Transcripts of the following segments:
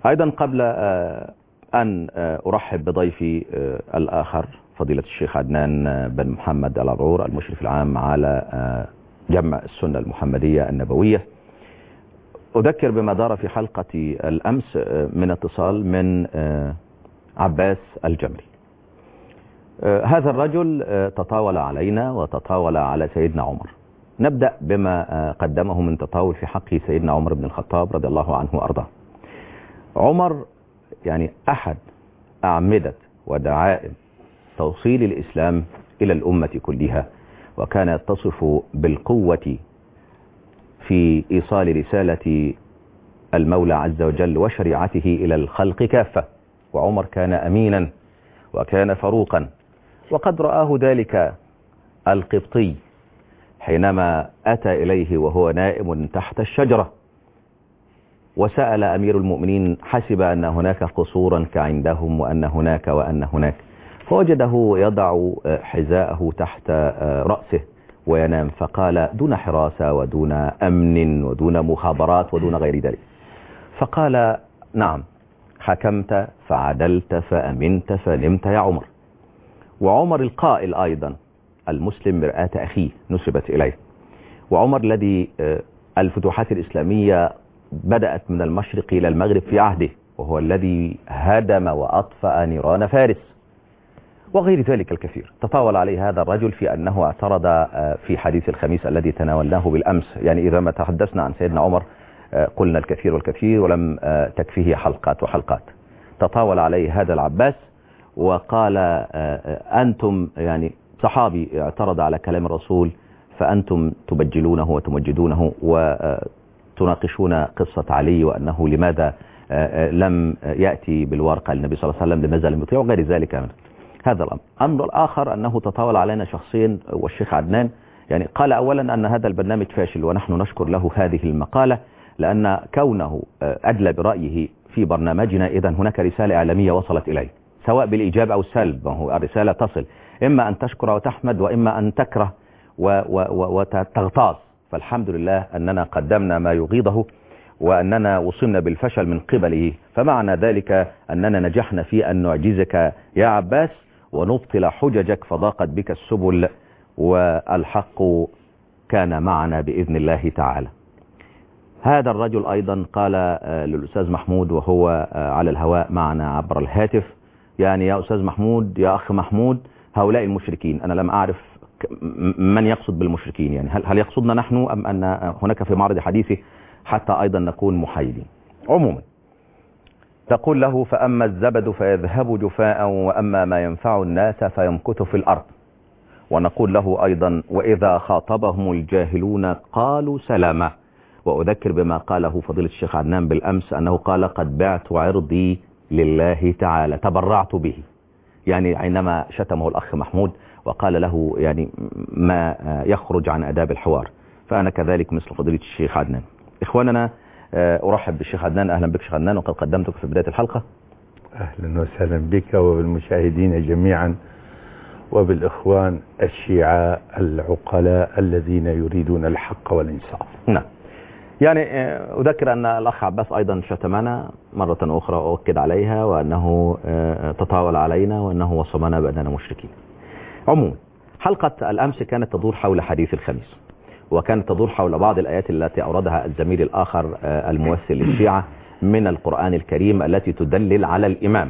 أيضا قبل أن أرحب بضيفي الآخر فضيلة الشيخ عدنان بن محمد العرعور المشرف العام على جمع السنة المحمدية النبوية، أذكر بما دار في حلقة الأمس من اتصال من عباس الجمري. هذا الرجل تطاول علينا وتطاول على سيدنا عمر. نبدأ بما قدمه من تطاول في حق سيدنا عمر بن الخطاب رضي الله عنه وأرضاه. عمر يعني أحد أعمدة ودعائم توصيل الإسلام إلى الأمة كلها، وكان يتصف بالقوة في إيصال رسالة المولى عز وجل وشريعته إلى الخلق كافة. وعمر كان أمينا وكان فروقا، وقد رآه ذلك القبطي حينما أتى إليه وهو نائم تحت الشجرة، وسأل أمير المؤمنين، حسب أن هناك قصورا كعندهم وأن هناك وأن هناك، فوجده يضع حذاءه تحت رأسه وينام، فقال: دون حراسة ودون أمن ودون مخابرات ودون غير ذلك. فقال: نعم، حكمت فعدلت فأمنت فنمت يا عمر. وعمر القائل أيضا: المسلم مرآة أخيه نسبت إليه. وعمر الذي الفتوحات الإسلامية بدأت من المشرق إلى المغرب في عهده، وهو الذي هدم وأطفأ نيران فارس وغير ذلك الكثير. تطاول عليه هذا الرجل في أنه اعترض في حديث الخميس الذي تناولناه بالأمس. يعني إذا ما تحدثنا عن سيدنا عمر قلنا الكثير والكثير ولم تكفيه حلقات وحلقات. تطاول عليه هذا العباس وقال: أنتم يعني صحابي اعترض على كلام الرسول، فأنتم تبجلونه وتمجدونه وتناقشون قصة علي وأنه لماذا لم يأتي بالورقة للنبي صلى الله عليه وسلم، لماذا لم يطيع وغير ذلك من هذا الأمر. أمر الآخر أنه تطاول علينا شخصين، والشيخ عدنان يعني قال أولا أن هذا البرنامج فاشل، ونحن نشكر له هذه المقالة، لأن كونه أدلى برأيه في برنامجنا إذن هناك رسالة إعلامية وصلت إليه، سواء بالإيجاب أو السلب. هو الرسالة تصل، إما أن تشكر وتحمد وإما أن تكره وتغتاظ. فالحمد لله أننا قدمنا ما يغيظه وأننا وصلنا بالفشل من قبله، فمعنى ذلك أننا نجحنا في أن نعجزك يا عباس ونبطل حججك فضاقت بك السبل، والحق كان معنا بإذن الله تعالى. هذا الرجل أيضا قال للأستاذ محمود وهو على الهواء معنا عبر الهاتف: يعني يا أستاذ محمود، يا أخ محمود، هؤلاء المشركين أنا لم أعرف من يقصد بالمشركين، يعني هل يقصدنا نحن أم أن هناك في معرض حديثه حتى أيضا نكون محايدين. عموما تقول له: فأما الزبد فيذهب جفاء وأما ما ينفع الناس فيمكث في الأرض. ونقول له أيضا: وإذا خاطبهم الجاهلون قالوا سلاما. وأذكر بما قاله فضيلة الشيخ عدنان بالأمس، أنه قال: قد بعت عرضي لله تعالى، تبرعت به، يعني حينما شتمه الأخ محمود وقال له يعني ما يخرج عن آداب الحوار. فأنا كذلك مثل فضيلة الشيخ عدنان. إخواننا، أرحب بالشيخ عدنان. أهلا بك شيخ عدنان، وقد قدمتك في بداية الحلقة. أهلا وسهلا بك وبالمشاهدين جميعا وبالإخوان الشيعة العقلاء الذين يريدون الحق والإنصاف. نعم، يعني أذكر أن الأخ عباس أيضا شتمنا مرة أخرى وأؤكد عليها، وأنه تطاول علينا وأنه وصمنا بأننا مشركين. عموما حلقة الأمس كانت تدور حول حديث الخميس، وكانت تدور حول بعض الآيات التي أوردها الزميل الآخر الممثل للشيعة من القرآن الكريم التي تدلل على الإمامة.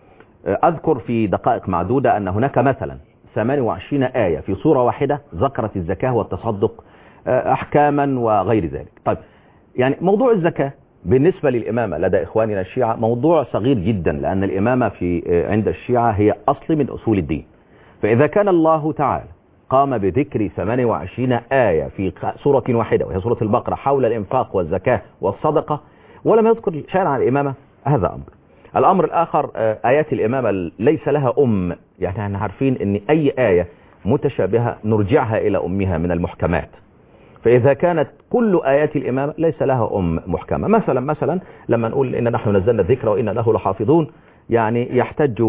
أذكر في دقائق معدودة أن هناك مثلا 28 آية في سورة واحدة ذكرت الزكاة والتصدق أحكاما وغير ذلك. طيب، يعني موضوع الزكاة بالنسبة للإمامة لدى إخواننا الشيعة موضوع صغير جدا، لأن الإمامة عند الشيعة هي أصل من أصول الدين. فإذا كان الله تعالى قام بذكر 28 آية في سورة واحدة وهي سورة البقرة حول الإنفاق والزكاة والصدقة ولم يذكر شيئا عن الإمامة، هذا أمر. الأمر الآخر، آيات الإمامة ليس لها يعني احنا عارفين أن أي آية متشابهة نرجعها إلى أمها من المحكمات. فإذا كانت كل آيات الإمامة ليس لها محكمة، مثلا لما نقول إن نحن نزلنا الذكر وإن له لحافظون، يعني يحتج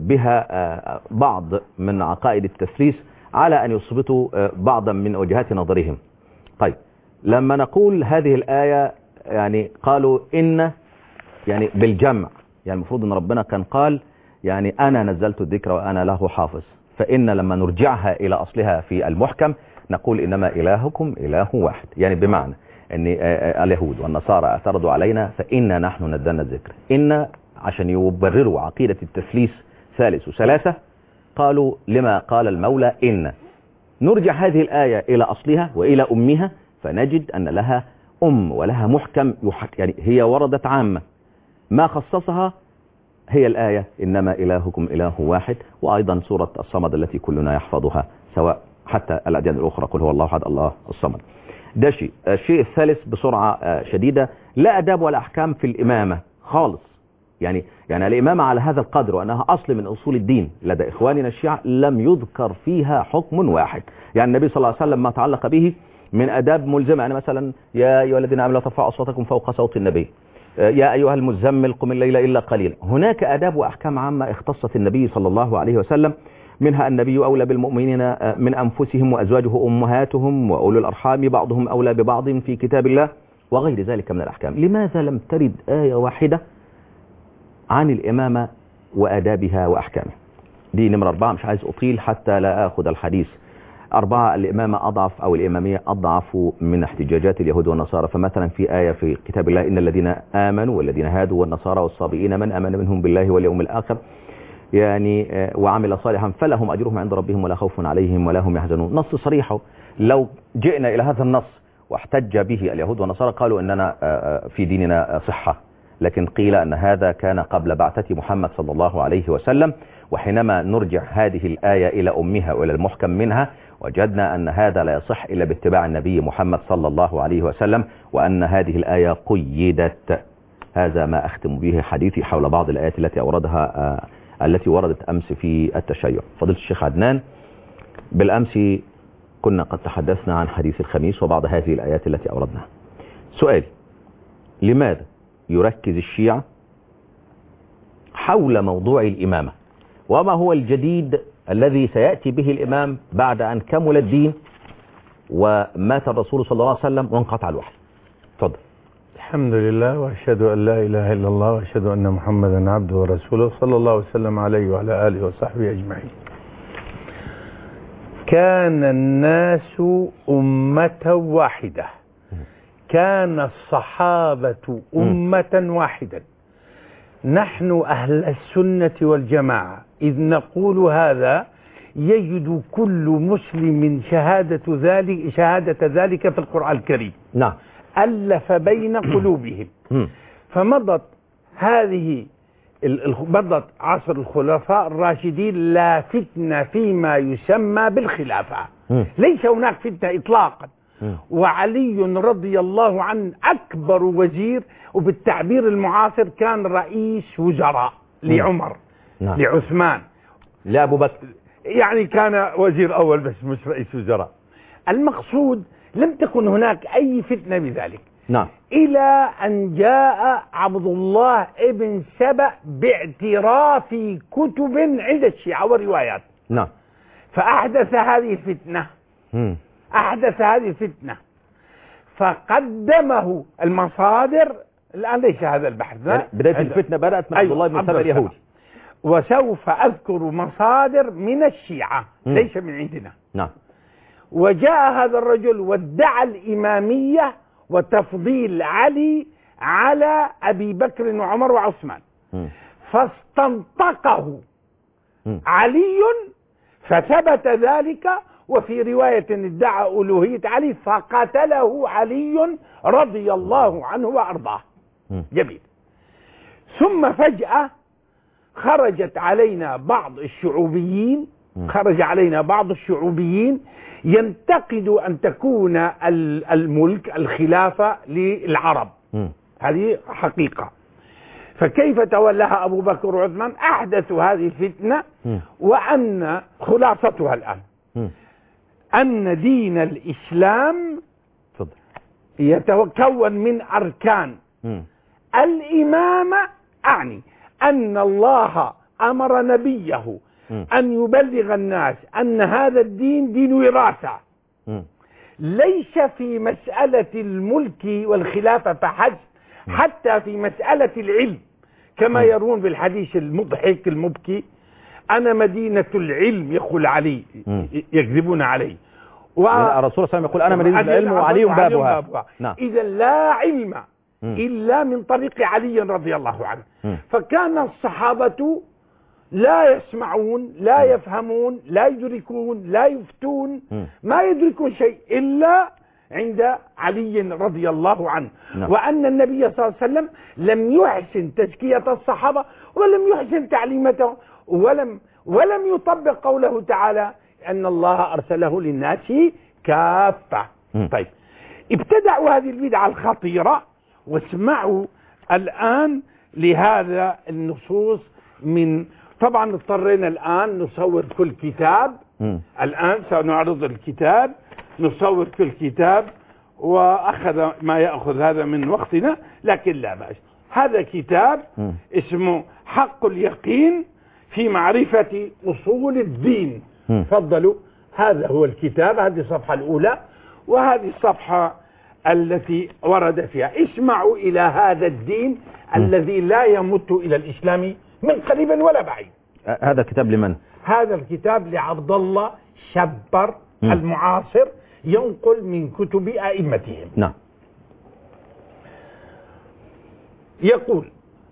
بها بعض من عقائد التثليث على أن يثبتوا بعضا من وجهات نظرهم. طيب، لما نقول هذه الآية يعني قالوا إن يعني بالجمع، يعني المفروض ان ربنا كان قال يعني انا نزلت الذكر وانا له حافظ، فان لما نرجعها الى اصلها في المحكم نقول انما الهكم اله واحد، يعني بمعنى ان اليهود والنصارى اعترضوا علينا فإنا نحن نزلنا الذكر، إن عشان يبرروا عقيدة التثليث ثالث وثلاثة قالوا لما قال المولى إن، نرجع هذه الآية إلى أصلها وإلى أمها فنجد أن لها أم ولها محكم، يعني هي وردت عامة، ما خصصها هي الآية إنما إلهكم إله واحد، وأيضا سورة الصمد التي كلنا يحفظها سواء حتى الأديان الأخرى قل هو الله أحد الله الصمد. ده شيء. الشيء الثالث بسرعة شديدة، لا أداب ولا أحكام في الإمامة خالص، يعني الإمامة على هذا القدر وأنها أصل من أصول الدين لدى إخواننا الشيعة لم يذكر فيها حكم واحد. يعني النبي صلى الله عليه وسلم ما تعلق به من أداب ملزمة، يعني مثلا يا أيها الذين آمنوا لا ترفعوا أصواتكم فوق صوت النبي، يا أيها المزمل قم الليل إلا قليلا. هناك أداب وأحكام عامة اختصت النبي صلى الله عليه وسلم، منها النبي أولى بالمؤمنين من أنفسهم وأزواجه أمهاتهم وأولو الأرحام بعضهم أولى ببعض في كتاب الله وغير ذلك من الأحكام. لماذا لم ترد آية واحدة عن الإمامة وآدابها وأحكامها؟ دي نمرة 4، مش عايز أطيل حتى لا أخذ الحديث. 4، الإمامة أضعف أو الإمامية أضعف من احتجاجات اليهود والنصارى. فمثلا في آية في كتاب الله إن الذين آمنوا والذين هادوا والنصارى والصابئين من آمن منهم بالله واليوم الآخر يعني وعمل صالحا فلهم أجرهم عند ربهم ولا خوف عليهم ولا هم يحزنون. نص صريح. لو جئنا إلى هذا النص واحتج به اليهود والنصارى قالوا إننا في ديننا صحة، لكن قيل أن هذا كان قبل بعثة محمد صلى الله عليه وسلم، وحينما نرجع هذه الآية إلى أمها وإلى المحكم منها وجدنا أن هذا لا يصح إلا باتباع النبي محمد صلى الله عليه وسلم، وأن هذه الآية قيدت. هذا ما أختم به حديثي حول بعض الآيات التي وردت أمس في التشيع. فضيلة الشيخ عدنان، بالأمس كنا قد تحدثنا عن حديث الخميس وبعض هذه الآيات التي أوردناها. سؤالي، لماذا يركز الشيعة حول موضوع الإمامة؟ وما هو الجديد الذي سيأتي به الإمام بعد أن كمل الدين ومات الرسول صلى الله عليه وسلم وانقطع الوحي؟ تفضل. الحمد لله، وأشهد أن لا إله إلا الله، وأشهد أن محمدا عبده ورسوله صلى الله وسلم عليه وعلى آله وصحبه أجمعين. كان الناس أمة واحدة، كان الصحابة أمة واحدة. نحن أهل السنة والجماعة إذ نقول هذا يجد كل مسلم شهادة ذلك في القرآن الكريم. نعم. ألف بين قلوبهم. فمضت مضت عصر الخلفاء الراشدين لا فتنة فيما يسمى بالخلافة، ليس هناك فتنة إطلاقا. وعلي رضي الله عنه أكبر وزير، وبالتعبير المعاصر كان رئيس وزراء لعمر، لعثمان، لأبو بكر، يعني كان وزير أول بس مش رئيس وزراء. المقصود لم تكن هناك أي فتنة بذلك. نعم. إلى أن جاء عبد الله ابن سبأ باعتراف كتب عند الشيعة وروايات. نعم. فأحدث هذه الفتنة. أحدث هذه الفتنة فقدمه المصادر. الآن ليس هذا البحث، يعني بداية الفتنة بدأت مع عبد الله بن سبأ اليهودي. وسوف أذكر مصادر من الشيعة ليس من عندنا. نعم. وجاء هذا الرجل وادعى الإمامية وتفضيل علي على أبي بكر وعمر وعثمان، فاستنطقه علي فثبت ذلك، وفي رواية ادعى ألوهية علي فقتله علي رضي الله عنه وأرضاه. جميل. ثم فجأة خرج علينا بعض الشعوبيين ينتقد أن تكون الملك الخلافة للعرب. هذه حقيقة. فكيف تولاها أبو بكر وعثمان؟ أحدثوا هذه الفتنة، وأن خلاصتها الآن أن دين الإسلام يتكون من أركان. الإمامة أعني أن الله أمر نبيه أن يبلغ الناس أن هذا الدين دين وراثة، ليس في مسألة الملك والخلافة فحسب، حتى في مسألة العلم كما يرون بالحديث المضحك المبكي: أنا مدينة العلم يقول علي، يكذبون علي. الرسول صلى الله عليه وسلم يقول: أنا مدينة العلم وعلي بابها. نعم. إذا لا علم إلا من طريق علي رضي الله عنه. فكان الصحابة لا يسمعون، لا يفهمون، لا يدركون، لا يفتون، ما يدركون شيء إلا عند علي رضي الله عنه. وأن النبي صلى الله عليه وسلم لم يحسن تزكية الصحابة ولم يحسن تعليمته ولم يطبق قوله تعالى أن الله أرسله للناس كافة. طيب، ابتدعوا هذه البدعة الخطيرة، واسمعوا الآن لهذا النصوص. من طبعا اضطرينا الآن نصور كل كتاب. الآن سنعرض الكتاب، نصور كل كتاب، وأخذ ما يأخذ هذا من وقتنا، لكن لا بأس. هذا كتاب اسمه حق اليقين في معرفة أصول الدين. تفضلوا، هذا هو الكتاب، هذه الصفحة الأولى وهذه الصفحة التي ورد فيها. اسمعوا إلى هذا الدين الذي لا يمت إلى الإسلام من قريب ولا بعيد. هذا الكتاب لمن؟ هذا الكتاب لعبد الله شبر المعاصر، ينقل من كتب أئمتهم. نعم. يقول: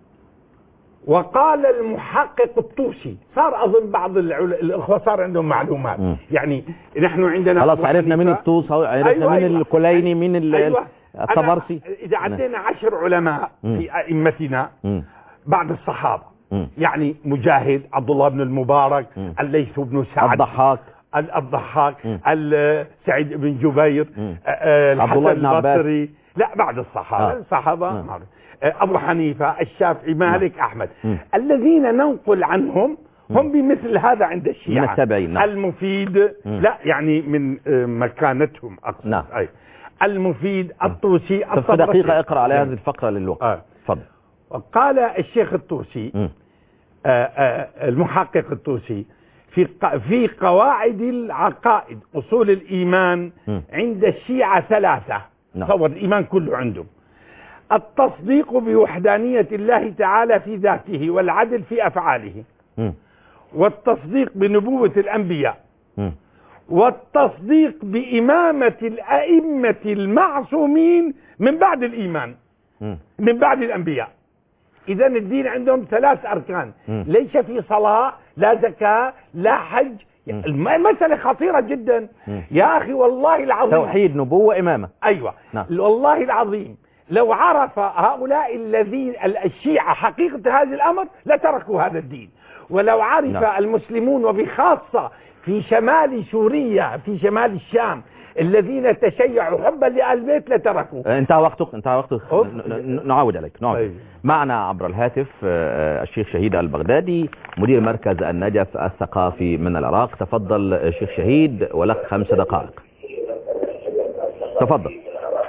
وقال المحقق الطوسي. صار أظن بعض الأخوة صار عندهم معلومات. يعني نحن عندنا خلاص عرفنا من الطوس، عرفنا من الكليني، من الطبرسي. إذا عندنا 10 علماء في أئمتنا بعد الصحابة، يعني مجاهد، عبد الله بن المبارك، الليث بن سعد، الضحاك، سعيد بن جبير، الحسن البصري، لا بعد الصحابة أبو حنيفة، الشافعي، مالك، أحمد. الذين ننقل عنهم هم بمثل هذا عند الشيعة، من التابعين. المفيد، لا يعني من مكانتهم أقصد. المفيد، الطوسي، في دقيقة اقرأ على هذه الفقرة للوقت. تفضل. وقال الشيخ الطوسي، المحقق الطوسي، في قواعد العقائد أصول الإيمان عند الشيعة 3. تصور الإيمان كله عندهم: التصديق بوحدانية الله تعالى في ذاته والعدل في أفعاله، والتصديق بنبوة الأنبياء، والتصديق بإمامة الأئمة المعصومين من بعد الإيمان، من بعد الأنبياء. إذا الدين عندهم 3 أركان، ليس في صلاة، لا زكاة، لا حج. المسألة خطيرة جدا يا أخي، والله العظيم. توحيد، نبوة، إمامة. أيوة. والله العظيم لو عرف هؤلاء الذين الشيعة حقيقة هذا الأمر لتركوا هذا الدين. ولو عرف المسلمون، وبخاصة في شمال سوريا، في شمال الشام، الذين تشيعوا حبا لآل البيت لتركوا. انتهى وقتك. نعود عليك. معنا عبر الهاتف الشيخ شهيد البغدادي، مدير مركز النجف الثقافي من العراق. تفضل شيخ شهيد، ولك 5 دقائق. تفضل.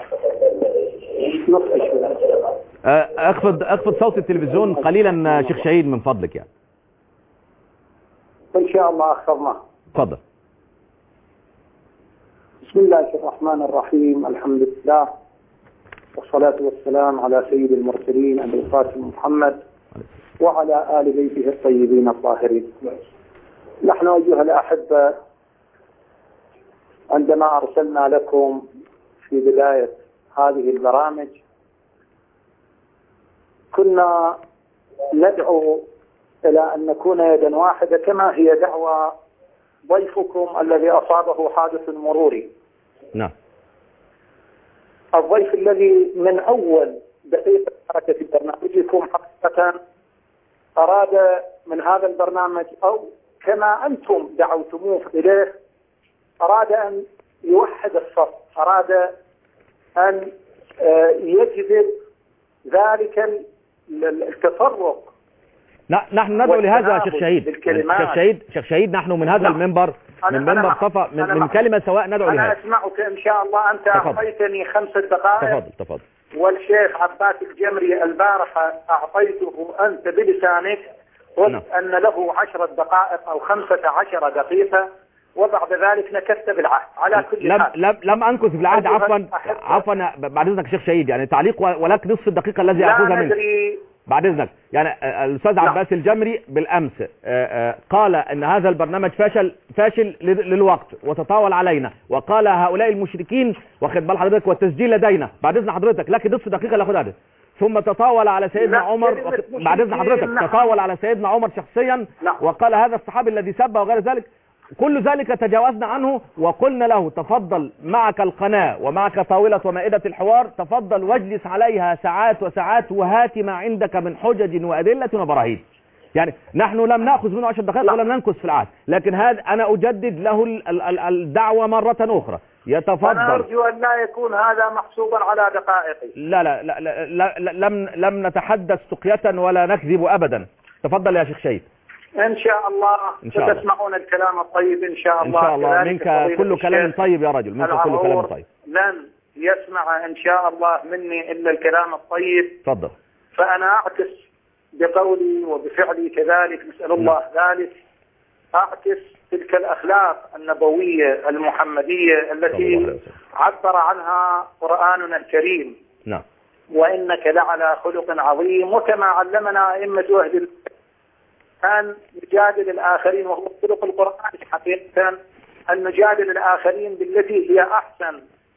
اخفض صوت التلفزيون قليلا شيخ شهيد من فضلك يعني. ان شاء الله اخفضناه. تفضل. بسم الله الرحمن الرحيم، الحمد لله والصلاة والسلام على سيد المرسلين أبي القاسم محمد وعلى آل بيته الطيبين الطاهرين. نحن أيها الأحبة عندما أرسلنا لكم في بداية هذه البرامج كنا ندعو إلى أن نكون يدا واحدة، كما هي دعوة ضيفكم الذي أصابه حادث مروري. نعم. الضيف الذي من أول دقيقة حركة برنامجكم حقيقة أراد من هذا البرنامج، أو كما أنتم دعوتموه إليه، أراد أن يوحد الصف، أراد أن يجذب ذلك التفرق. نحن ندعو لهذا شيخ شهيد. شيخ شهيد نحن من هذا المنبر، من منبر صفا، من كلمة سواء ندعو لهذا. أنا أسمعك إن شاء الله. أنت أعطيتني 5 دقائق. تفضل. والشيخ عباس الجمري البارحة أعطيته أنت بلسانك، قلت أن له 10 دقائق أو 15 دقيقة، وبعد ذلك نكثت بالعهد على كل حال. لم أنكث بالعهد. عفوا بعد إذنك شيخ شهيد، يعني تعليق ولك نصف الدقيقة الذي أخذها منك بعد إذنك. يعني الأستاذ عباس الجمري بالأمس قال أن هذا البرنامج فاشل للوقت وتطاول علينا، وقال هؤلاء المشركين واخد بال حضرتك والتسجيل لدينا. بعد إذن حضرتك لك نصف دقيقة اللي أخذها. ثم تطاول على سيدنا عمر بعد إذن حضرتك تطاول على سيدنا عمر شخصيا وقال هذا الصحابي الذي سب وغير ذلك. كل ذلك تجاوزنا عنه وقلنا له تفضل معك القناة ومعك طاولة ومائدة الحوار، تفضل واجلس عليها ساعات وساعات وهات ما عندك من حجج وأدلة وبراهين. يعني نحن لم نأخذ منه 10 دقائق ولم ننكس في العهد، لكن هذا أنا أجدد له الدعوة مرة أخرى. يتفضل. أنا أرجو أن لا يكون هذا محسوبا على دقائقي. لا لم نتحدث سقية ولا نكذب أبدا. تفضل يا شيخ شهيد. إن شاء الله ستسمعون الكلام الطيب إن شاء الله. إن شاء الله منك كل كلام طيب يا رجل، منك كل كلام طيب. لن يسمع إن شاء الله مني إلا الكلام الطيب. تفضل. فأنا أعكس بقولي وبفعلي كذلك، نسأل الله ذلك، أعكس تلك الأخلاق النبوية المحمدية التي عبر عنها قرآننا الكريم. نعم. وإنك لعلى خلق عظيم، وكما علمنا أئمة أهل أن نجادل الآخرين، وهو خلق القرآن حقيقة أن نجادل الآخرين بالتي هي أحسن.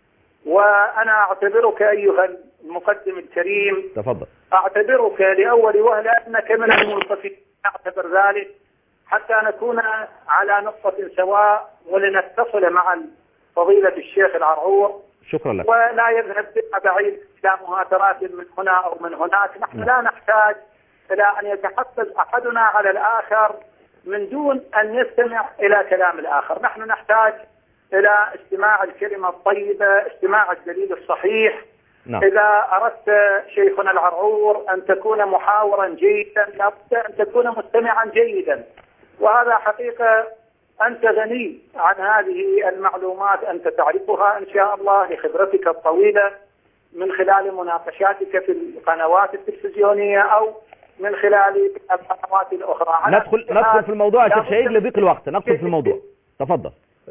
وأنا أعتبرك أيها المقدم الكريم، تفضل، أعتبرك لأول وهلة أنك من المنصفين، أعتبر ذلك حتى نكون على نقطة سواء ولنتصل مع فضيلة الشيخ العرعور. شكرا لك. ولا يذهب بنا بعيد إلى مهاترات من هنا أو من هناك. نحن لا نحتاج إلى أن يتحفز أحدنا على الآخر من دون أن يستمع إلى كلام الآخر. نحن نحتاج إلى استماع الكلمة الطيبة، استماع الدليل الصحيح. نعم. إذا أردت شيخنا العرعور أن تكون محاورا جيدا لابد أن تكون مستمعا جيدا، وهذا حقيقة أنت غني عن هذه المعلومات، أنت تعرفها إن شاء الله لخبرتك الطويلة من خلال مناقشاتك في القنوات التلفزيونية أو من خلال القنوات الأخرى. ندخل في الموضوع يا شيخ شهيد لضيق الوقت، ندخل في الموضوع. تفضل.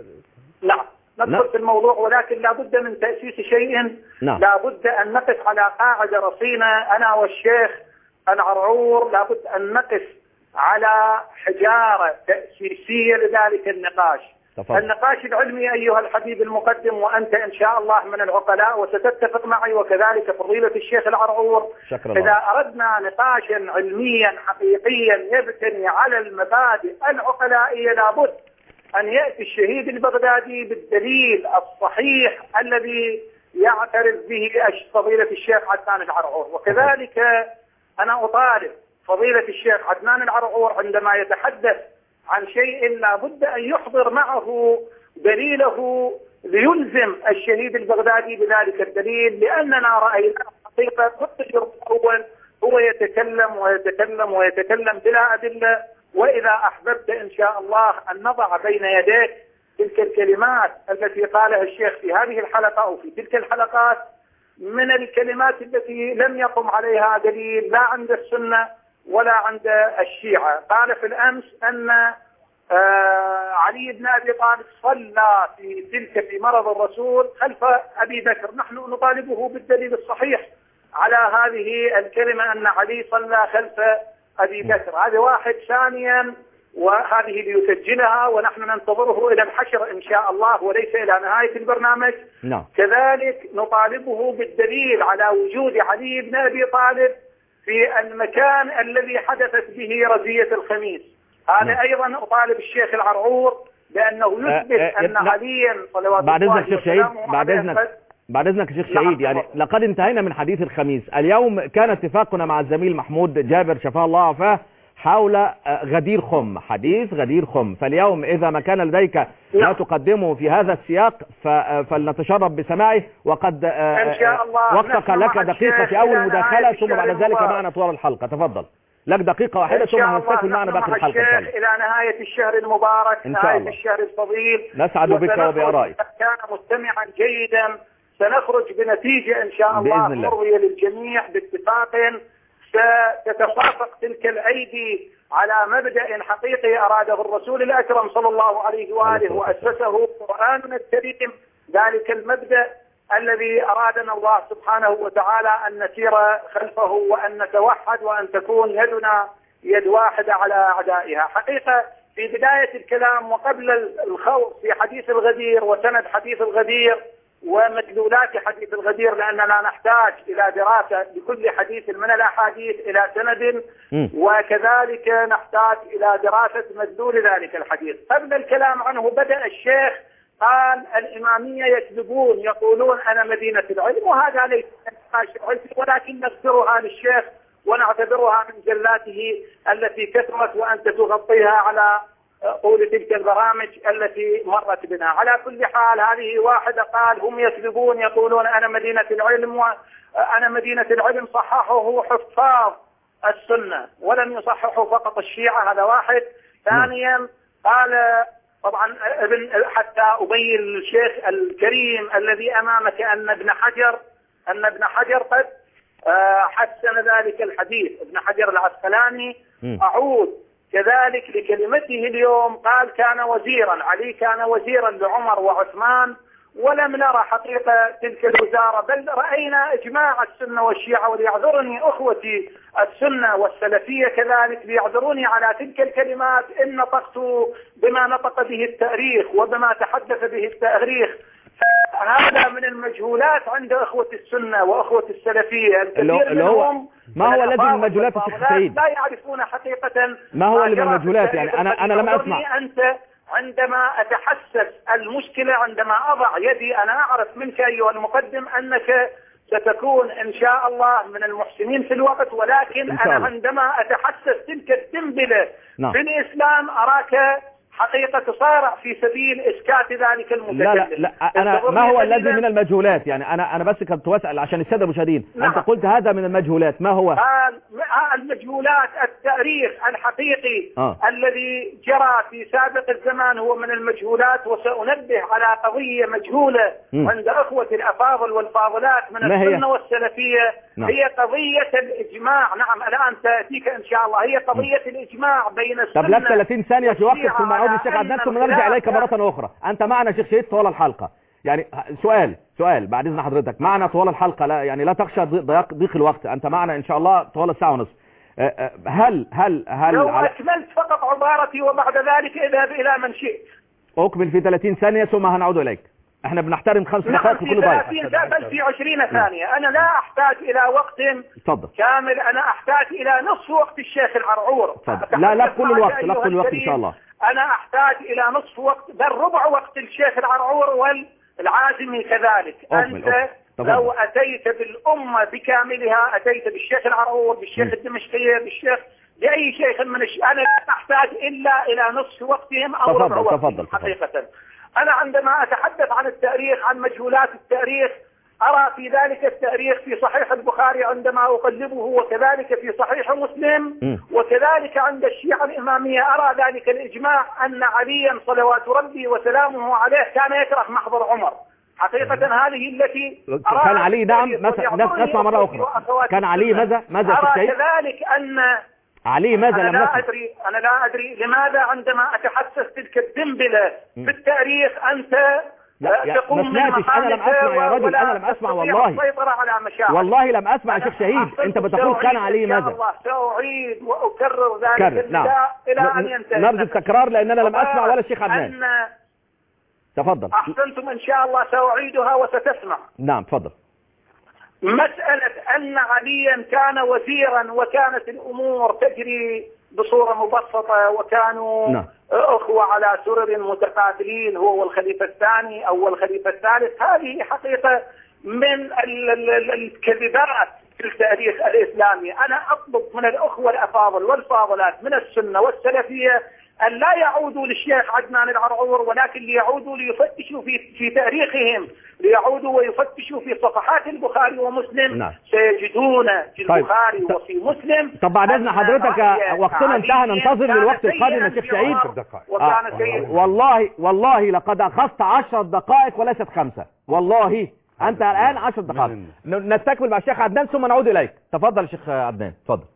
نعم ندخل في الموضوع، ولكن لابد من تأسيس شيء. لابد أن نقف على قاعدة رصينة أنا والشيخ العرعور، لابد أن نقف على حجارة تأسيسية لذلك النقاش. النقاش العلمي أيها الحبيب المقدم، وأنت إن شاء الله من العقلاء وستتفق معي وكذلك فضيلة الشيخ العرعور. إذا أردنا نقاشا علميا حقيقيا يبتني على المبادئ العقلائية لابد أن يأتي الشهيد البغدادي بالدليل الصحيح الذي يعترف به فضيلة الشيخ عدنان العرعور. وكذلك أنا أطالب فضيلة الشيخ عدنان العرعور عندما يتحدث عن شيء لابد أن يحضر معه دليله ليلزم الشهيد البغدادي بذلك الدليل، لأننا رأينا حقيقة كل الشرط الأول هو يتكلم ويتكلم ويتكلم بلا أدلة. وإذا أحببت إن شاء الله أن نضع بين يديك تلك الكلمات التي قالها الشيخ في هذه الحلقة أو في تلك الحلقات من الكلمات التي لم يقم عليها دليل لا عند السنة ولا عند الشيعة. قال في الأمس أن علي بن أبي طالب صلى في مرض الرسول خلف أبي بكر. نحن نطالبه بالدليل الصحيح على هذه الكلمة أن علي صلى خلف أبي بكر. هذا واحد. ثانيا وهذه ليسجلها ونحن ننتظره إلى الحشر إن شاء الله وليس إلى نهاية البرنامج. كذلك نطالبه بالدليل على وجود علي بن أبي طالب في المكان الذي حدثت به رزية الخميس. هذا أيضا أطالب الشيخ العرعور بأنه يثبت أن عليا صلوات الله وسلامه عليه. بعد إذنك يا شيخ شهيد، يعني لقد انتهينا من حديث الخميس. اليوم كان اتفاقنا مع الزميل محمود جابر شفاه الله وعافاه حول غدير خم، حديث غدير خم. فاليوم إذا ما كان لديك ما تقدمه في هذا السياق فلنتشرف بسماعه، وقد إن شاء الله وقتك لك دقيقة في أول مداخلة ثم بعد ذلك معنا طوال الحلقة. تفضل، لك دقيقة واحدة ثم هنستكمل معنا باقي الحلقة إن شاء الله. إلى نهاية الشهر المبارك، نهاية الشهر الفضيل، نسعد بك وبآرائك. كان مستمعا جيدا سنخرج بنتيجة إن شاء الله مرضية للجميع باتفاق ستتفافق تلك الأيدي على مبدأ حقيقي أراده الرسول الأكرم صلى الله عليه وآله وأسسه قرآننا الكريم، ذلك المبدأ الذي أرادنا الله سبحانه وتعالى أن نسير خلفه وأن نتوحد وأن تكون يدنا يد واحدة على أعدائها. حقيقة في بداية الكلام وقبل الخوض في حديث الغدير وسند حديث الغدير ومدلولات حديث الغدير، لأننا نحتاج إلى دراسة لكل حديث من الأحاديث إلى سند، وكذلك نحتاج إلى دراسة مدلول ذلك الحديث. قبل الكلام عنه بدأ الشيخ قال الإمامية يكذبون يقولون أنا مدينة العلم، وهذا ليس ولكن نذكرها للشيخ ونعتبرها من جلاته التي كثرت وأنت تغطيها على طول تلك البرامج التي مرت بنا. على كل حال هذه واحدة قال هم يكذبون يقولون أنا مدينة العلم، وأنا مدينة العلم صححه حفاظ السنة ولم يصححه فقط الشيعة، هذا واحد. ثانيا قال طبعا حتى أبين للشيخ الكريم الذي أمامك أن ابن حجر قد حسن ذلك الحديث، ابن حجر العسقلاني. أعود كذلك لكلمته اليوم، قال كان وزيرا، علي كان وزيرا لعمر وعثمان، ولم نرى حقيقة تلك الوزارة، بل رأينا إجماع السنة والشيعة. وليعذرني أخوتي السنة والسلفية كذلك ليعذروني على تلك الكلمات إن نطقت بما نطق به التاريخ وبما تحدث به التاريخ. هذا من المجهولات عند أخوة السنة وأخوة السلفية. الكثير منهم ما هو الذي من المجهولات الشيخ سعيد؟ لا يعرفون حقيقة ما هو اللي من المجهولات؟ يعني أنا لم أسمع. أنت عندما أتحسس المشكلة، عندما أضع يدي، أنا أعرف منك أيها المقدم أنك ستكون إن شاء الله من المحسنين في الوقت، ولكن أنا عندما أتحسس تلك الدنبلة في الإسلام أراك حقيقة تصارع في سبيل إسكات ذلك المتكلم. لا أنا ما هو الذي من المجهولات؟ يعني أنا بس كنت أسأل عشان السادة المشاهدين. أنت قلت هذا من المجهولات، ما هو؟ المجهولات التاريخ الحقيقي الذي جرى في سابق الزمان هو من المجهولات. وسأنبه على قضية مجهولة عند أخوة الأفاضل والفاضلات من السنة والسلفية. هي قضية الإجماع. نعم الآن تأتيك إن شاء الله. هي قضية الإجماع بين السنة. طب لك 30 ثانية في وقت ثم نعود الشيخ عدنان ثم نرجع إليك مرة أخرى. أنت معنا شيخ شهيد طوال الحلقة، يعني سؤال بعد إذن حضرتك، معنا طوال الحلقة، لا يعني لا تخشى ضيق الوقت، أنت معنا إن شاء الله طوال الساعة ونصف. هل لو أكملت فقط عبارتي وبعد ذلك اذهب إلى من شئت. أكمل في 30 ثانية ثم هنعود إليك. احنا بنحترم 5 دقائق في كل ضيف. بل في 20 ثانية. أنا لا أحتاج إلى وقت كامل، أنا أحتاج إلى نصف وقت الشيخ العرعور. لا كل الوقت، لا كل الوقت إن شاء الله. أنا أحتاج إلى نصف وقت، بل ربع وقت الشيخ العرعور والعازمي كذلك. أنت لو أتيت بالأمة بكاملها، أتيت بالشيخ العرعور، بالشيخ الدمشقية، بالشيخ بأي شيخ من أنا لا أحتاج إلا إلى نصف وقتهم أو ربع وقتهم حقيقة. أنا عندما أتحدث عن التاريخ، عن مجهولات التاريخ، أرى في ذلك التاريخ في صحيح البخاري عندما أقلبه، وكذلك في صحيح مسلم، وكذلك عند الشيعة الإمامية أرى ذلك الإجماع أن عليا صلوات ربي وسلامه عليه كان يكره محضر عمر. حقيقة هذه التي كان علي. نعم نسمع مرة أخرى. كان علي ماذا أرى كذلك أن علي ماذا لم نسمع. أنا لا أدري لماذا عندما أتحسس تلك الدنبلة في التاريخ أنت تقوم من أنا لم أسمع يا رجل، أنا لم أسمع والله لم أسمع يا شيخ شهيد. أنت بتقول كان علي ماذا؟ الله سأعيد وأكرر ذلك إلى أن ينتهي. نرجو التكرار لأننا لم أسمع ولا الشيخ عدنان. تفضل. أحسنتم إن شاء الله سأعيدها وستسمع. نعم تفضل. مسألة أن عليا كان وزيرا وكانت الأمور تجري بصورة مبسطة وكانوا أخوة على سرر متقاتلين، هو والخليفة الثاني أو الخليفة الثالث، هذه حقيقة من الكذبات في التاريخ الإسلامي. أنا أطلب من الأخوة الأفاضل والفاضلات من السنة والسلفية أن لا يعودوا للشيخ عدنان العرعور، ولكن ليعودوا ليفتشوا في تاريخهم، ليعودوا ويفتشوا في صفحات البخاري ومسلم. سيجدون في البخاري وفي مسلم. طب بعد إذن حضرتك وقتنا انتهى، ننتظر للوقت القادم يا شيخ سعيد. وكان والله لقد أخذت 10 دقائق وليست 5. والله أنت الآن 10 دقائق. نستكمل مع الشيخ عدنان ثم نعود إليك. تفضل الشيخ عدنان، تفضل.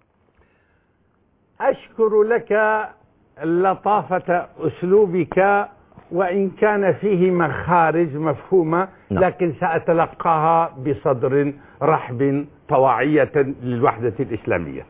أشكر لك لطافة أسلوبك وإن كان فيه مخارج مفهومة، لكن سأتلقاها بصدر رحب طواعية للوحدة الإسلامية.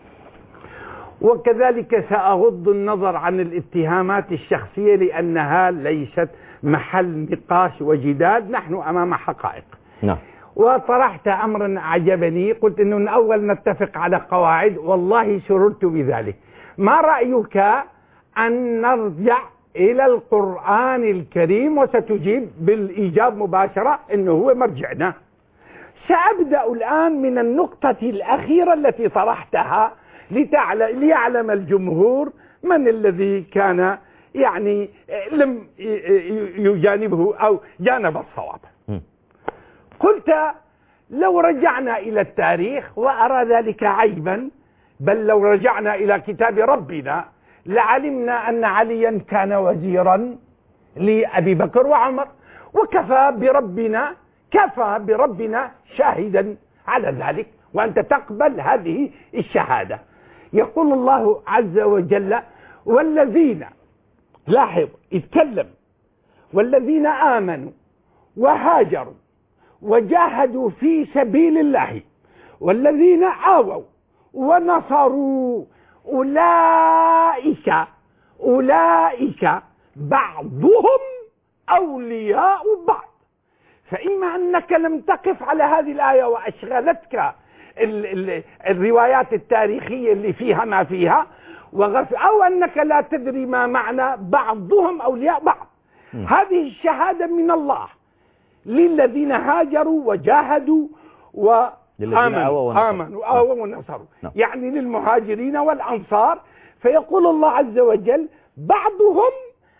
وكذلك سأغض النظر عن الاتهامات الشخصية لأنها ليست محل نقاش وجدال، نحن أمام حقائق. وطرحت أمرا أعجبني، قلت أنه من أول نتفق على قواعد، والله سررت بذلك. ما رأيك أن نرجع إلى القرآن الكريم؟ وستجيب بالإيجاب مباشرة أنه هو مرجعنا. سأبدأ الآن من النقطة الأخيرة التي طرحتها ليعلم الجمهور من الذي كان يعني لم يجانبه أو جانب الصواب. قلت لو رجعنا إلى التاريخ، وأرى ذلك عيبا، بل لو رجعنا إلى كتاب ربنا لعلمنا أن عليا كان وزيرا لأبي بكر وعمر، وكفى بربنا شاهدا على ذلك، وأنت تقبل هذه الشهادة. يقول الله عز وجل: والذين، لاحظ اتكلم، والذين آمنوا وهاجروا وجاهدوا في سبيل الله والذين آووا ونصروا أولئك بعضهم أولياء بعض. فإما أنك لم تقف على هذه الآية وأشغلتك الروايات التاريخية اللي فيها ما فيها، أو أنك لا تدري ما معنى بعضهم أولياء بعض. هذه الشهادة من الله للذين هاجروا وجاهدوا وآمنوا ونصروا، يعني للمهاجرين والأنصار. فيقول الله عز وجل: بعضهم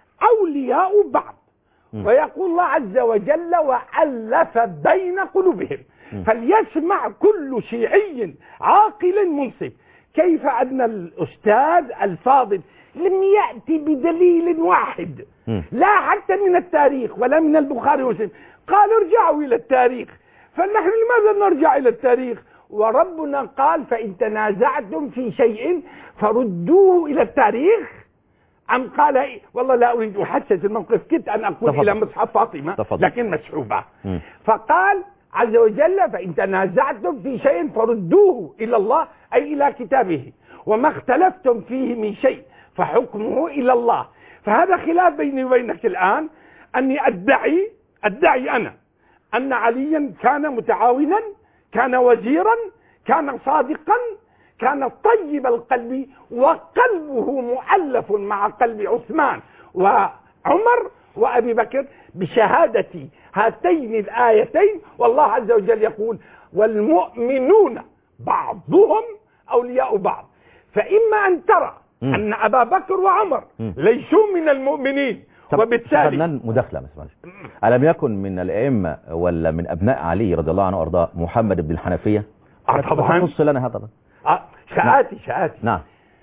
أولياء بعض. ويقول الله عز وجل: وألف بين قلوبهم. فليسمع كل شيعي عاقل منصف كيف أن الأستاذ الفاضل لم يأتي بدليل واحد، لا حتى من التاريخ ولا من البخاري ومسلم، قال ارجعوا إلى التاريخ. فنحن لماذا نرجع إلى التاريخ؟ وربنا قال: فإن تنازعتم في شيء فردوه إلى التاريخ. أم قال والله لا أريد أحسس الموقف، كنت أن أقول إلى مصحف فاطمة لكن مسحوبة. فقال عز وجل: فإن تنازعتم في شيء فردوه إلى الله، أي إلى كتابه، وما اختلفتم فيه من شيء فحكمه إلى الله. فهذا خلاف بيني وبينك الآن، أني أدعي أنا أن عليا كان متعاونا، كان وزيرا، كان صادقا، كان طيب القلب، وقلبه مؤلف مع قلب عثمان وعمر وأبي بكر بشهادة هاتين الآيتين. والله عز وجل يقول: والمؤمنون بعضهم أولياء بعض. فإما أن ترى أن أبا بكر وعمر ليسوا من المؤمنين، وبالتالي مداخلة ألم يكن من الأئمة ولا من أبناء علي رضي الله عنه وأرضاه محمد بن الحنفية؟ طبعا. نص لنا هذا طبعا. شهادتي. نعم.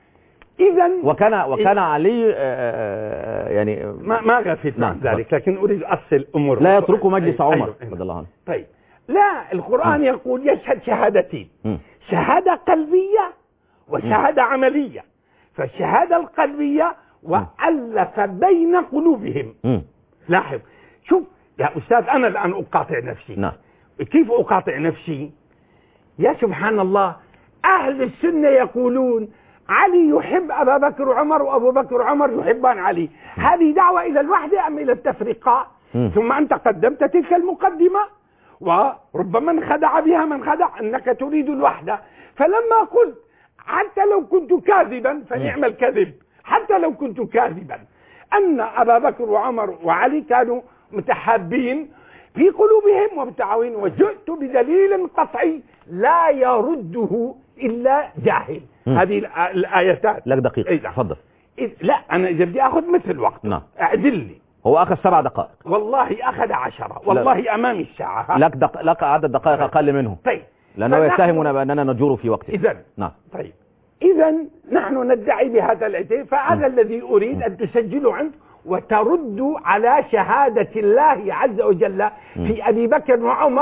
إذا وكان علي يعني ما غفلت عن ذلك، لكن أريد أصل أمور. لا يترك مجلس عمر رضي الله عنه. طيب، لا، القرآن يقول يشهد شهادتين: شهادة قلبية وشهادة عملية. فالشهادة القلبية: وألف بين قلوبهم. لاحظ، شوف يا أستاذ، أنا الآن أقاطع نفسي. كيف أقاطع نفسي؟ يا سبحان الله، أهل السنة يقولون علي يحب أبا بكر وعمر، وأبو بكر وعمر يحبان علي. هذه دعوة إلى الوحدة أم إلى التفرقة؟ ثم أنت قدمت تلك المقدمة، وربما انخدع بها من خدع أنك تريد الوحدة. فلما قلت حتى لو كنت كاذبا فنعم الكذب، حتى لو كنت كاذبا، أن أبا بكر وعمر وعلي كانوا متحابين في قلوبهم ومتعاونين، وجئت بدليل قطعي لا يرده إلا جاهل. هذه الآيتات. لك دقيقة، تفضل. لا، أنا إذا بدي أخذ مثل وقت أعدل لي. هو أخذ 7 دقائق. والله أخذ 10، والله أمامي الساعة. لك عدد دقائق أقل منه. طيب، لأنه يتهمنا بأننا نجور في وقته. إذن طيب، إذا نحن ندعي بهذا الاعتراف، فهذا الذي أريد أن تسجله عندك وتردوا على شهادة الله عز وجل في أبي بكر وعمر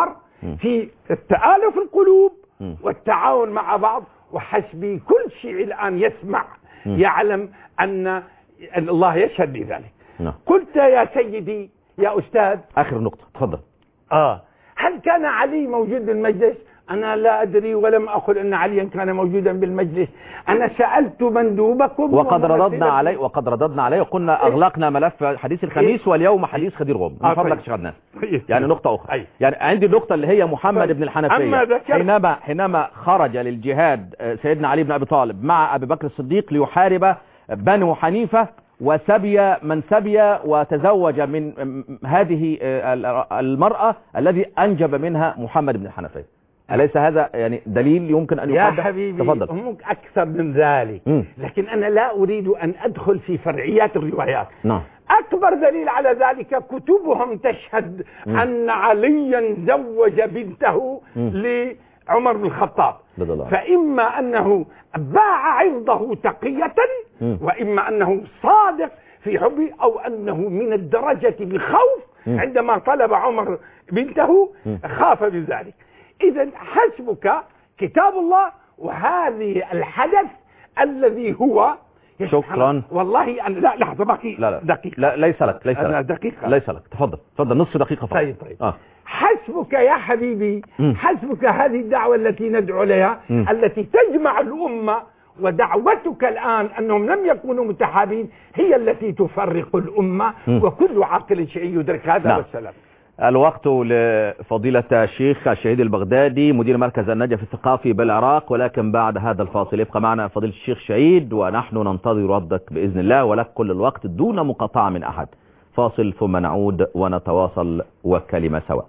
في التآلف القلوب والتعاون مع بعض. وحسبي كل شيء الآن يسمع يعلم أن الله يشهد بذلك. قلت يا سيدي يا أستاذ، آخر نقطة تفضل. هل كان علي موجود بالمجلس؟ أنا لا أدري ولم أقل أن عليا كان موجودا بالمجلس. أنا سألت مندوبكم وقد رددنا عليه وقلنا أغلقنا ملف حديث الخميس واليوم حديث خدير غم. من فضلك شيخ عدنان، يعني نقطة أخرى. يعني عندي النقطة اللي هي محمد بن الحنفية حينما خرج للجهاد سيدنا علي بن أبي طالب مع أبي بكر الصديق ليحارب بنو حنيفة، وسبي من سبي وتزوج من هذه المرأة الذي أنجب منها محمد بن الحنفية. أليس هذا يعني دليل يمكن أن يقدم؟ يا حبيبي هم أكثر من ذلك. لكن أنا لا أريد أن أدخل في فرعيات الروايات. أكبر دليل على ذلك كتبهم تشهد أن عليا زوج بنته لعمر بن الخطاب. فإما أنه باع عرضه تقية، وإما أنه صادق في حبه، أو أنه من الدرجة بخوف عندما طلب عمر بنته خاف بذلك. إذا حسبك كتاب الله وهذه الحدث الذي هو. شكرا والله أنا لا لحظة باقي دقيقة. لا ليس لك ليس لك تفضل نصف دقيقة فقط. طيب. حسبك يا حبيبي، حسبك هذه الدعوة التي ندعو لها التي تجمع الأمة، ودعوتك الآن أنهم لم يكونوا متحابين هي التي تفرق الأمة، وكل عاقل شيء يدرك هذا. والسلام. الوقت لفضيلة الشيخ الشهيد البغدادي مدير مركز النجف الثقافي بالعراق، ولكن بعد هذا الفاصل يبقى معنا فضيلة الشيخ شهيد ونحن ننتظر ردك بإذن الله، ولك كل الوقت دون مقاطعة من أحد. فاصل ثم نعود ونتواصل وكلمة سواء.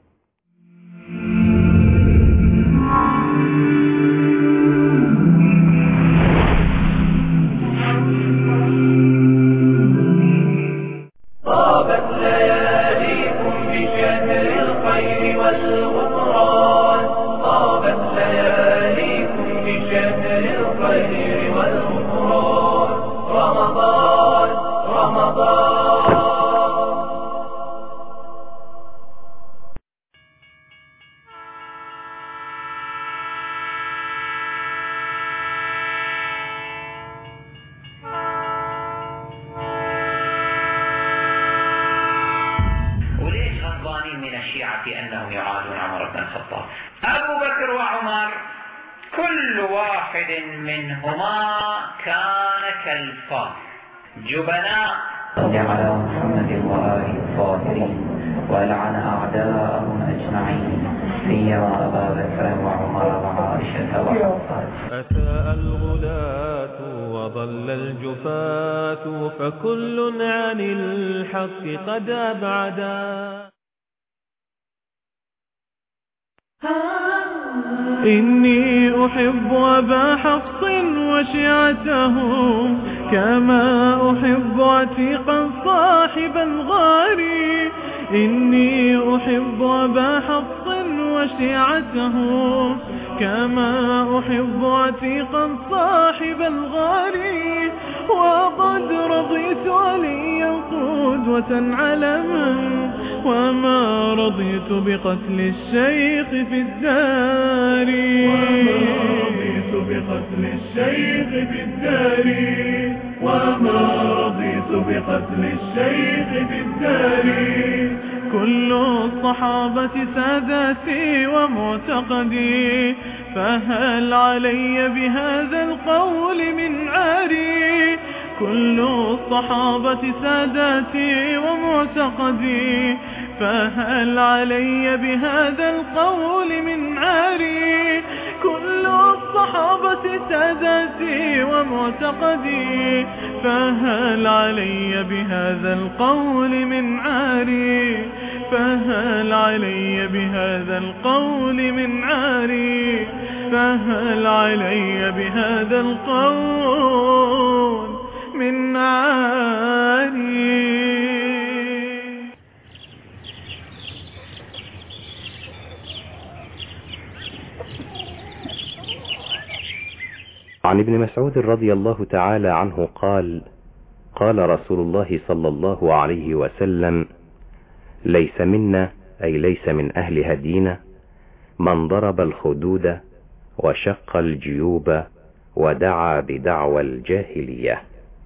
أنهم يعادون عمر بن الخطاب. أبو بكر وعمر كل واحد منهما كان كالفار جبناء. صل على محمد وآله الطاهرين ولعن أعداءهم أجمعين، سيما أبا بكر وعمر وعائشة وحفصة. أساء الغلاة وضل الجفاة، فكل عن الحق قد أبعدا. إني أحب أبا حفص وشيعته، كما أحب عتيقا صاحب الغار. إني أحب أبا حفص وشيعته، كما أحب عتيقا صاحب الغار. وقد رضيت عليا قدوة علما، وما رضيت بقتل الشيخ في الدار. وما رضيت بقتل الشيخ في الدار. كل الصحابة ساداتي ومعتقدي، فهل علي بهذا القول من عاري. كل الصحابة ساداتي ومعتقدي، فهل علي بهذا القول من عاري. كل الصحابة ساداتي ومعتقدي، فهل علي بهذا القول من عاري. فهل علي بهذا القول من عاري. فهل علي بهذا القول من عاري. عن ابن مسعود رضي الله تعالى عنه قال: قال رسول الله صلى الله عليه وسلم: ليس منا، أي ليس من أهل هدينا، من ضرب الخدود وشق الجيوب ودعا بدعوى الجاهلية.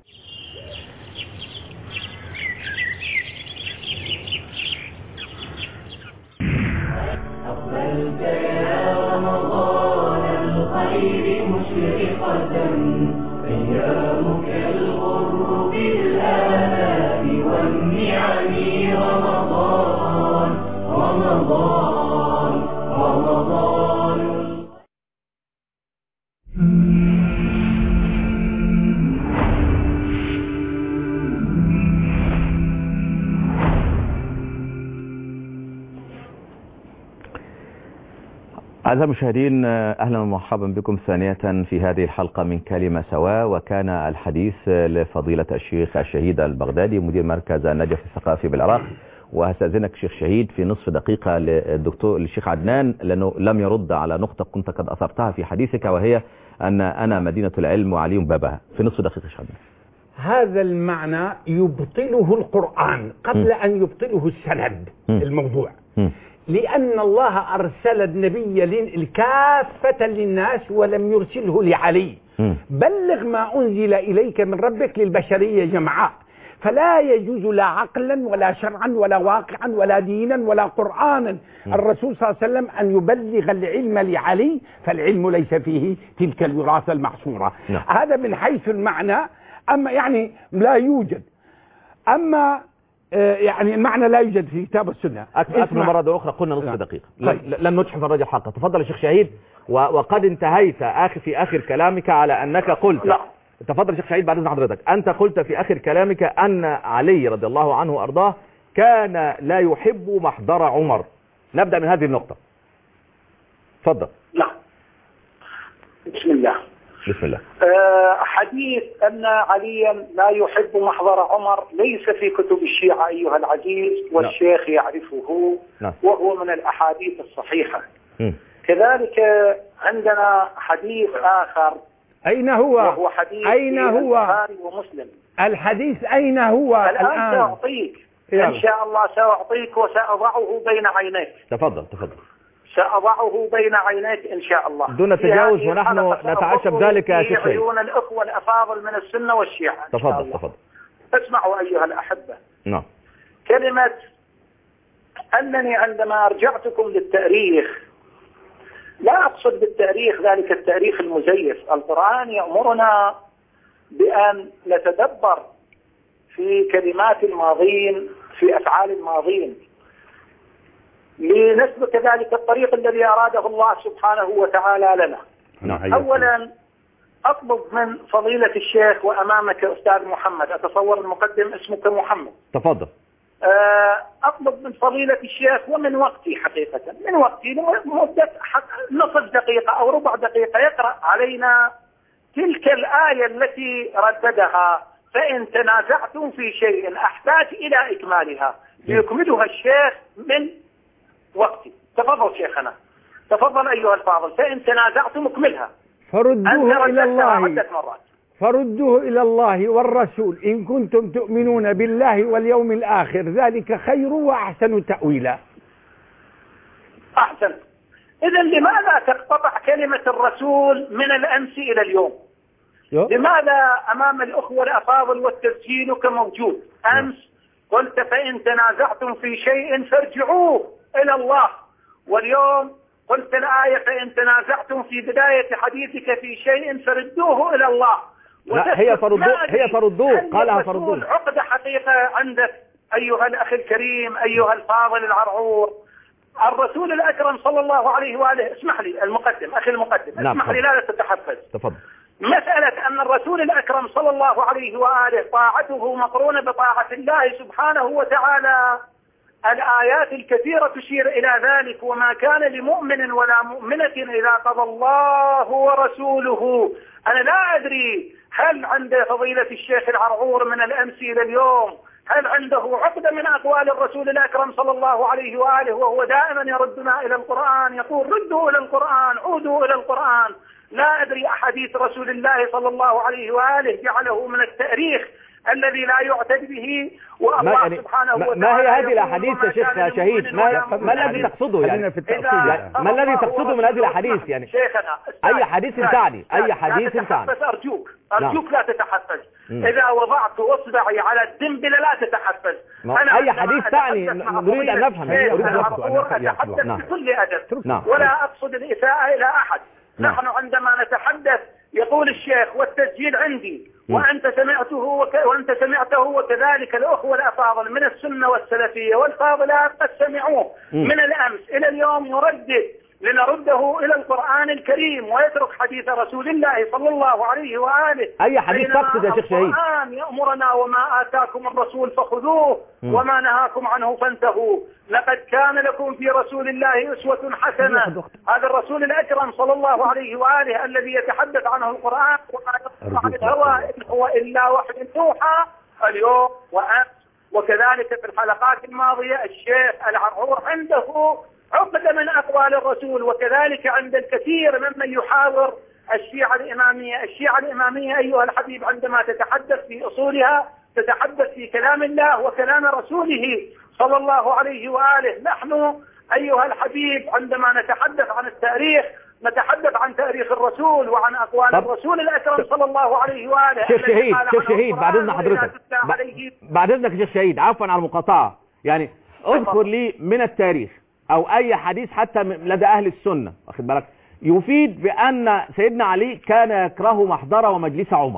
أقبلت يا رمضان الخير مشرقة، أيامك الغر بالآلاء والنعم. رمضان رمضان رمضان. أعزائي المشاهدين، أهلا ومرحبا بكم ثانية في هذه الحلقة من كلمة سواء. وكان الحديث لفضيلة الشيخ الشهيد البغدادي مدير مركز النجف الثقافي بالعراق. وهستأذنك شيخ شهيد في نصف دقيقة للشيخ عدنان، لأنه لم يرد على نقطة كنت قد أثرتها في حديثك، وهي أن أنا مدينة العلم وعلي بابها. في نصف دقيقة شيخ عدنان. هذا المعنى يبطله القرآن قبل أن يبطله السند الموضوع، لأن الله أرسل النبي كافة للناس ولم يرسله لعلي. بلغ ما أنزل إليك من ربك للبشرية جمعاء، فلا يجوز لا عقلا ولا شرعا ولا واقعا ولا دينا ولا قرآنا الرسول صلى الله عليه وسلم أن يبلغ العلم لعلي، فالعلم ليس فيه تلك الوراثة المحصورة. هذا من حيث المعنى. أما يعني لا يوجد، أما يعني المعنى لا يوجد في كتاب السنة. أكمل مرة أخرى، قلنا نصف دقيقة. لن نجحف الرجل حقا. تفضل يا شيخ شهيد. وقد انتهيت في آخر كلامك على أنك قلت. لا. تفضل يا شيخ شهيد بعد إذن حضرتك. أنت قلت في آخر كلامك أن علي رضي الله عنه وأرضاه كان لا يحب محضر عمر. نبدأ من هذه النقطة. تفضل. لا. بسم الله. بسم الله. حديث أن عليا لا يحب محضر عمر ليس في كتب الشيعة أيها العزيز، والشيخ يعرفه، وهو من الأحاديث الصحيحة. كذلك عندنا حديث آخر. أين هو؟ وهو حديث أين هو؟ البخاري ومسلم. الحديث أين هو الآن سأعطيك إن شاء الله، سأعطيك وسأضعه بين عينيك. تفضل. سأضعه بين عينيك إن شاء الله دون تجاوز، ونحن نتعشى ذلك يا شيخ. في عيون الأخوة الأفاضل من السنة والشيعة. تفضل. اسمعوا أيها الأحبة. نعم. كلمة أنني عندما أرجعتكم للتاريخ لا أقصد بالتاريخ ذلك التاريخ المزيف. القرآن يأمرنا بأن نتدبر في كلمات الماضين، في أفعال الماضين، لنسلك ذلك الطريق الذي أراده الله سبحانه وتعالى لنا. أولا أطلب من فضيلة الشيخ وأمامك أستاذ محمد، أتصور المقدم اسمك محمد. تفضل. أطلب من فضيلة الشيخ ومن وقتي حقيقة، من وقتي لمدة نصف دقيقة أو ربع دقيقة يقرأ علينا تلك الآية التي رددها: فإن تنازعتم في شيء أحتاج إلى إكمالها. ليكملها الشيخ من وقتي. تفضل شيخنا، تفضل أيها الفاضل. فإن تنازعتم اكملها. فردوه إلى الله، عدة مرات. فردوه إلى الله والرسول إن كنتم تؤمنون بالله واليوم الآخر، ذلك خير وأحسن تأويلا. أحسن. إذا لماذا تقتطع كلمة الرسول من الأمس إلى اليوم؟ لماذا أمام الأخوة الأفاضل والتسجيل كموجود؟ أمس قلت فإن تنازعتم في شيء فارجعوه إلى الله، واليوم قلت الآية فإن تنازعتم في بداية حديثك في شيء فردوه إلى الله. لا، هي فردوه قالها فردوه. عقدة حقيقة عندك أيها الأخ الكريم، أيها الفاضل العرعور. الرسول الأكرم صلى الله عليه وآله، اسمح لي المقدم، أخي المقدم، اسمح لي لا تتحفز. تفضل. مسألة أن الرسول الأكرم صلى الله عليه وآله طاعته مقرونة بطاعة الله سبحانه وتعالى، الآيات الكثيرة تشير إلى ذلك. وما كان لمؤمن ولا مؤمنة إذا قضى الله ورسوله. أنا لا أدري هل عند فضيلة الشيخ العرعور من الأمس إلى اليوم هل عنده عقدة من أقوال الرسول الأكرم صلى الله عليه وآله، وهو دائما يردنا إلى القرآن، يقول ردوا إلى القرآن، عودوا إلى القرآن. لا أدري أحاديث رسول الله صلى الله عليه وآله جعله من التاريخ الذي لا يعتد به، والله سبحانه وتعالى ما هي هذه الأحاديث يا شيخ شهيد؟ ما الذي تقصده يعني؟ ما الذي تقصده من هذه الأحاديث يعني؟ شيخنا أي حديث تعني؟ أي حديث تعني؟ أرجوك لا تتحفز. إذا وضعت إصبعي على الدنبلة لا تتحفز. أي حديث تعني؟ نريد أن نفهم. أتحدث بكل أدب ولا أقصد الإساءة إلى أحد. نحن عندما نتحدث يقول الشيخ والتسجيل عندي وأنت سمعته وكذلك الأخوة الأفاضل من السنة والسلفية والفاضلات قد سمعوه من الأمس إلى اليوم يردد، لنرده إلى القرآن الكريم ويترك حديث رسول الله صلى الله عليه وآله. أي حديث تقصد يا شيخ شهيد؟ القرآن يأمرنا وما آتاكم الرسول فخذوه وما نهاكم عنه فانتهوا. لقد كان لكم في رسول الله أسوة حسنة. هذا الرسول الأكرم صلى الله عليه وآله الذي يتحدث عنه القرآن وما عن الهوى إن هو إلا وحي يوحى اليوم وأمس. وكذلك في الحلقات الماضية الشيخ العرعور عنده عقدة من أقوال الرسول، وكذلك عند الكثير ممن يحاور الشيعة الإمامية. الشيعة الإمامية أيها الحبيب عندما تتحدث في أصولها تتحدث في كلام الله وكلام رسوله صلى الله عليه وآله. نحن أيها الحبيب عندما نتحدث عن التاريخ نتحدث عن تاريخ الرسول وعن أقوال الرسول الأكرم صلى الله عليه وآله. شيخ شهيد بعد إذن حضرتك، بعد إذنك شيخ شهيد، عفوا على المقاطعة، يعني اذكر لي من التاريخ او اي حديث حتى لدى اهل السنة واخد بالك يفيد بان سيدنا علي كان يكره محضر ومجلس عمر.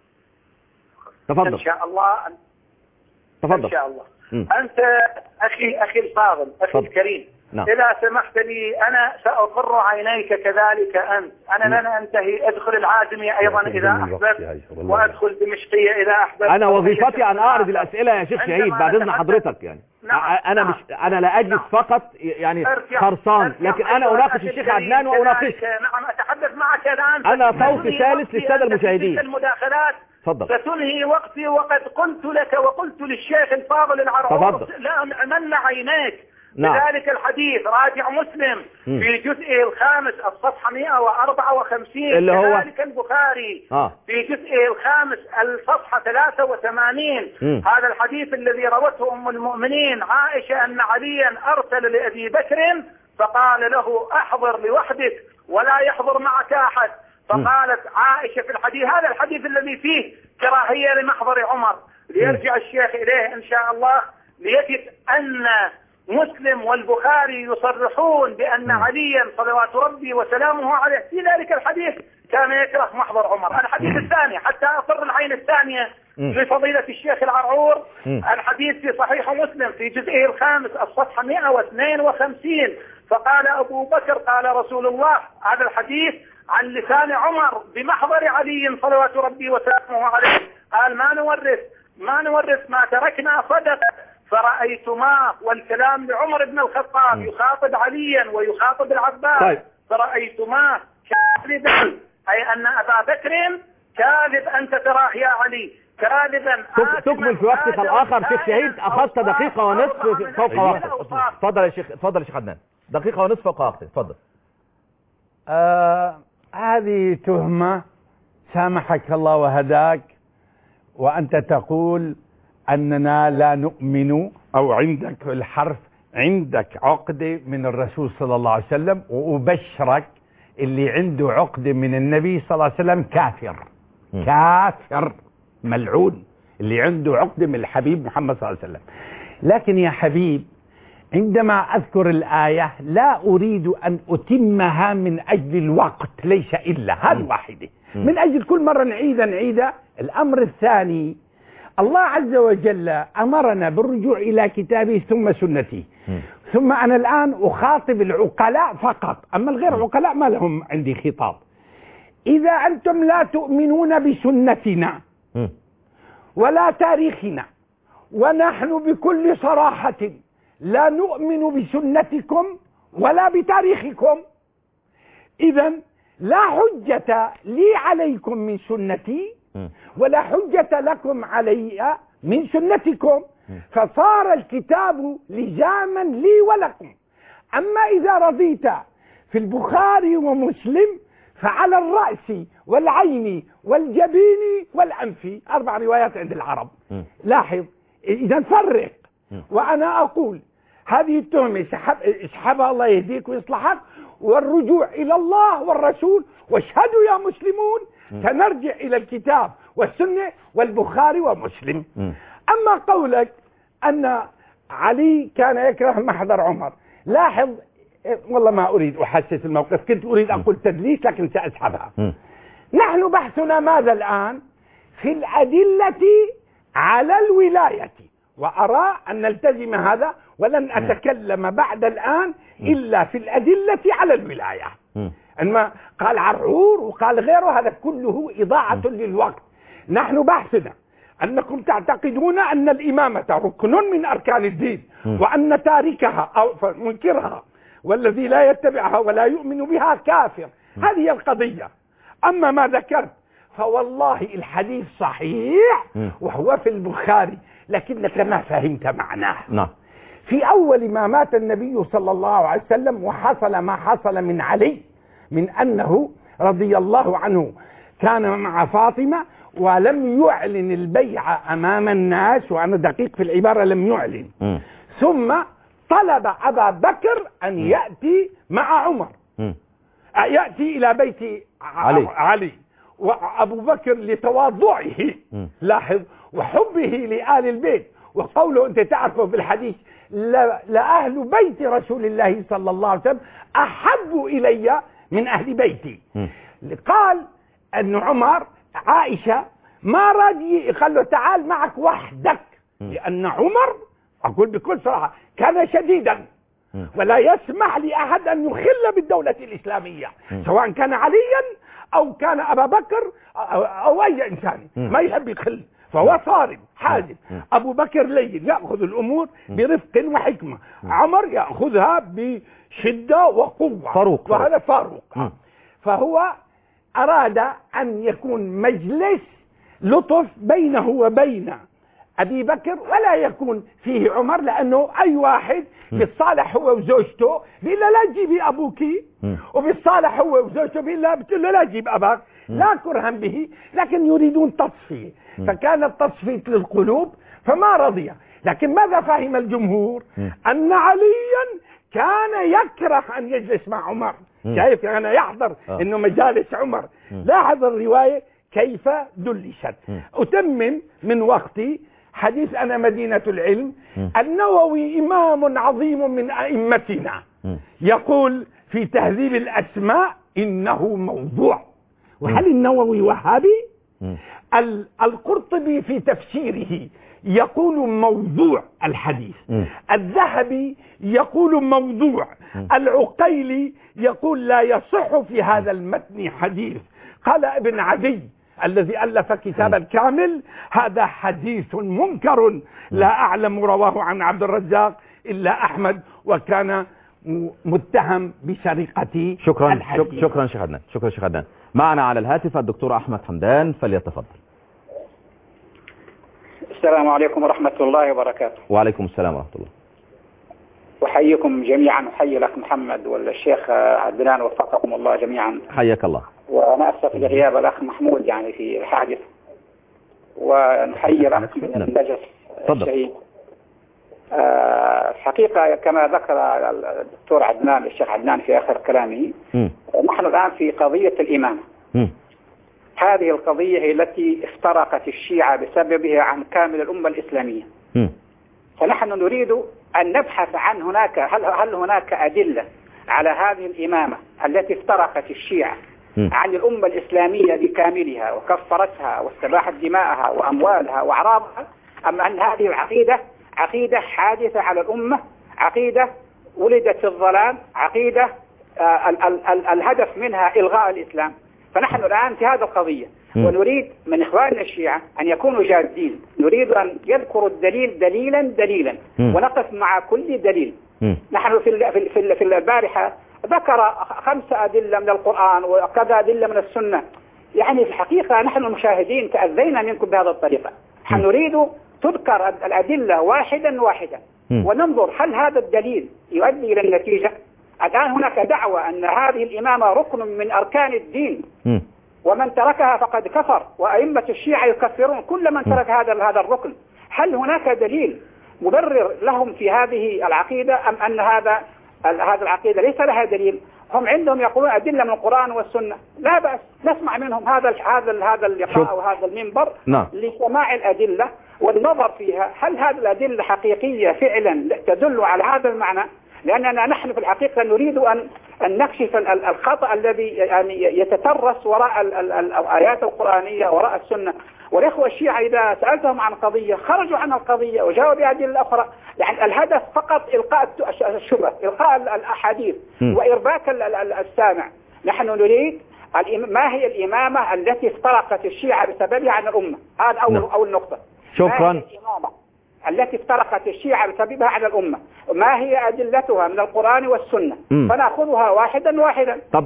تفضل. ان شاء الله. تفضل. ان شاء الله. انت اخي الفاضل اخي الكريم. نعم. اذا سمحت لي انا ساقر عينيك كذلك انت. انا لن انتهي. ادخل العازمية ايضا اذا احببت وادخل دمشقية اذا احببت. انا وظيفتي ان اعرض الاسئلة يا شيخ شهيد بعد اذن حضرتك يعني. نعم. انا لا اجلس فقط يعني خرصان، لكن انا اناقش الشيخ عدنان واناقش. نعم اتحدث معك الان. انا صوت ثالث للسادة المشاهدين. المداخلات تفضل. ستنهي وقتي وقد قلت لك وقلت للشيخ الفاضل العرعور لا أمن عينيك. نعم. بذلك الحديث راجع مسلم في جزئه الخامس الصفحة 154 اللي هو كذلك البخاري في جزئه الخامس الصفحة 83 هذا الحديث الذي روته أم المؤمنين عائشة أن عليا أرسل لأبي بكر فقال له احضر لوحدك ولا يحضر معك أحد. فقالت عائشة في الحديث هذا الحديث الذي فيه كراهية لمحضر عمر ليرجع الشيخ إليه إن شاء الله ليجد أن مسلم والبخاري يصرحون بأن عليا صلوات ربي وسلامه عليه في ذلك الحديث كان يكره محضر عمر. الحديث الثاني حتى أصر العين الثانية لفضيلة الشيخ العرعور الحديث في صحيح مسلم في جزئه الخامس الصفحة 152 فقال أبو بكر قال رسول الله هذا الحديث عن لسان عمر بمحضر علي صلوات ربي وسلامه عليه قال ما نورث ما تركنا صدق فرأيتما والكلام لعمر بن الخطاب يخاطب عليا ويخاطب العباس فرأيتما كاذبا أي أن أبا بكر كاذب أنت تراه يا علي كاذبا. تكمل في وقتك الآخر شيخ شهيد أخذت دقيقة ونصف فوق وقتك. تفضل يا شيخ عدنان دقيقة ونصف فوق وقتك. تفضل. هذه تهمة سامحك الله وهداك وأنت تقول أننا لا نؤمن أو عندك الحرف عندك عقدة من الرسول صلى الله عليه وسلم وأبشرك اللي عنده عقدة من النبي صلى الله عليه وسلم كافر ملعون اللي عنده عقدة من الحبيب محمد صلى الله عليه وسلم. لكن يا حبيب عندما أذكر الآية لا أريد أن أتمها من أجل الوقت ليس إلا هذه واحدة من أجل كل مرة نعيدها. الأمر الثاني الله عز وجل أمرنا بالرجوع إلى كتابه ثم سنته ثم أنا الآن أخاطب العقلاء فقط أما الغير عقلاء ما لهم عندي خطاب. إذا أنتم لا تؤمنون بسنتنا ولا تاريخنا ونحن بكل صراحة لا نؤمن بسنتكم ولا بتاريخكم إذن لا حجة لي عليكم من سنتي ولا حجة لكم علي من سنتكم فصار الكتاب لجاما لي ولكم. أما إذا رضيت في البخاري ومسلم فعلى الرأس والعين والجبين والأنف، 4 روايات عند العرب. لاحظ، إذا فرق. وأنا أقول هذه التهمة اسحبها، الله يهديك ويصلحك، والرجوع إلى الله والرسول، واشهدوا يا مسلمون، سنرجع إلى الكتاب والسنة والبخاري ومسلم. أما قولك أن علي كان يكره محضر عمر، لاحظ، والله ما أريد أحسس الموقف، كنت أريد أقول تدليس لكن سأسحبها. نحن بحثنا ماذا الآن؟ في الأدلة على الولاية، وأرى أن نلتزم هذا، ولن أتكلم بعد الآن إلا في الأدلة على الولاية. أنما قال عرعور وقال غيره، هذا كله إضاعة للوقت. نحن بحثنا أنكم تعتقدون أن الإمامة ركن من أركان الدين، وأن تاركها أو منكرها والذي لا يتبعها ولا يؤمن بها كافر. هذه القضية. أما ما ذكرت فوالله الحديث صحيح وهو في البخاري، لكنك ما فهمت معناه. نعم. في أول ما مات النبي صلى الله عليه وسلم وحصل ما حصل من علي، من أنه رضي الله عنه كان مع فاطمة ولم يعلن البيعة أمام الناس، وأنا دقيق في العبارة، لم يعلن. ثم طلب أبا بكر أن يأتي مع عمر، يأتي إلى بيت علي. وأبو بكر لتواضعه، لاحظ، وحبه لآل البيت، وقوله أنت تعرفه في الحديث لأهل بيت رسول الله صلى الله عليه وسلم أحب إلي من أهل بيتي. قال أن عمر عائشة ما راضي، قال له تعال معك وحدك، لأن عمر، أقول بكل صراحة، كان شديدا ولا يسمح لأحد أن يخل بالدولة الإسلامية، سواء كان عليا أو كان أبا بكر أو أي إنسان، ما يحب يخل، فهو صارم حازم. أبو بكر لين، يأخذ الأمور برفق وحكمة. عمر يأخذها بشدة وقوة، فاروق. وهذا فاروق. فهو أراد أن يكون مجلس لطف بينه وبين أبي بكر، ولا يكون فيه عمر، لأنه أي واحد بالصالح هو وزوجته بيقول له لا تجيبي أبوك، وبالصالح هو وزوجته بيقول له لا تجيب أباك، لا كرها به، لكن يريدون تصفية. فكانت تصفية للقلوب، فما رضي. لكن ماذا فهم الجمهور؟ أن عليا كان يكره أن يجلس مع عمر، شايف، كان يحضر إنه مجالس عمر. لاحظ الرواية كيف دلشت. أتمم من وقتي حديث أنا مدينة العلم. النووي إمام عظيم من أئمتنا يقول في تهذيب الأسماء إنه موضوع. وهل النووي وهابي؟ القرطبي في تفسيره يقول موضوع الحديث، الذهبي يقول موضوع، العقيلي يقول لا يصح في هذا المتن حديث. قال ابن عدي الذي ألف كتابا كامل هذا حديث منكر لا أعلم رواه عن عبد الرزاق إلا أحمد، وكان متهم بسرقة الحديث. شكرا شيخ عدنان. شكرا شيخ عدنان. معنا على الهاتف الدكتور أحمد حمدان، فليتفضل. السلام عليكم ورحمة الله وبركاته. وعليكم السلام ورحمة الله. أحييكم جميعا، أحيي الأخ محمد والشيخ عدنان، وفقكم الله جميعا. حياك الله. وأنا أسف لغياب الأخ محمود يعني في الحادث، ونحيي الأخ من النجس الشهيد. الحقيقة كما ذكر الدكتور عدنان، الشيخ عدنان في آخر كلامه، نحن الآن في قضية الإمامة. هذه القضية هي التي افترقت الشيعة بسببها عن كامل الأمة الإسلامية. فنحن نريد أن نبحث عن هل هناك أدلة على هذه الإمامة التي افترقت الشيعة عن الأمة الإسلامية بكاملها وكفرتها واستباحت دماءها وأموالها وأعراضها، أم أن هذه العقيدة عقيدة حادثة على الأمة، عقيدة ولدت في الظلام، عقيدة الهدف منها إلغاء الإسلام. فنحن الآن في هذه القضية، ونريد من إخواننا الشيعة أن يكونوا جادين، نريد أن يذكروا الدليل دليلا ونقف مع كل دليل. نحن في البارحة ذكر 5 أدلة من القرآن وكذا أدلة من السنة. يعني في الحقيقة نحن المشاهدين تأذينا منكم بهذه الطريقة. نريد تذكر الأدلة واحدا وننظر هل هذا الدليل يؤدي إلى النتيجة. الآن هناك دعوة أن هذه الإمامة ركن من أركان الدين، ومن تركها فقد كفر، وأئمة الشيعة يكفرون كل من ترك هذا الركن. هل هناك دليل مبرر لهم في هذه العقيدة أم أن هذا العقيدة ليس لها دليل؟ هم عندهم يقولون أدلة من القرآن والسنة، لا بأس نسمع منهم هذا اللقاء أو هذا المنبر لسماع الأدلة والنظر فيها، هل هذه الأدلة حقيقية فعلا تدل على هذا المعنى؟ لأننا نحن في الحقيقة نريد أن نكشف الخطأ الذي يعني يتترس وراء الآيات القرآنية وراء السنة. والإخوة الشيعة إذا سألتهم عن قضية خرجوا عن القضية وجاءوا بأدلة أخرى. يعني الهدف فقط إلقاء الشبه، إلقاء الأحاديث وإرباك السامع. نحن نريد ما هي الإمامة التي افترقت الشيعة بسببها عن الأمة؟ هذا أول نقطة. شكرا. التي افترقت الشيعة بسببها على الأمة، ما هي أدلتها من القرآن والسنة؟ فنأخذها واحدا. طب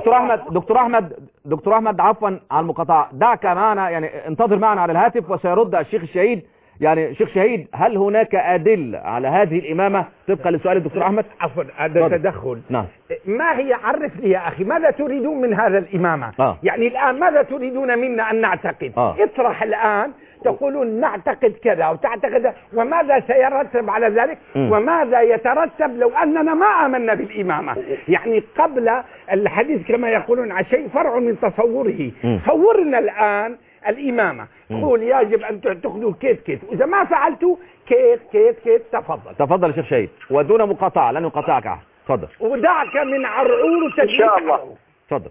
دكتور أحمد عفوا على المقاطعة، دعك معنا، يعني انتظر معنا على الهاتف وسيرد الشيخ الشهيد. يعني شيخ شهيد، هل هناك أدلة على هذه الإمامة طبقا لسؤال الدكتور أحمد؟ عفوا هذا تدخل. نعم. ما هي، عرف لي يا أخي ماذا تريدون من هذا الإمامة؟ يعني الآن ماذا تريدون منا أن نعتقد؟ اطرح الآن، تقولون نعتقد كذا وتعتقد، وماذا سيرتب على ذلك؟ وماذا يترتب لو أننا ما آمنا بالإمامة؟ يعني قبل الحديث كما يقولون عن شيء فرع من تصوره. صورنا الآن الإمامة، قول يجب أن تعتقدوا كيت، وإذا ما فعلتوا كيت. تفضل يا شيخ شهيد ودون مقاطعة، لن يقاطعك. تفضل. ودعك من عرعور إن شاء الله. تفضل.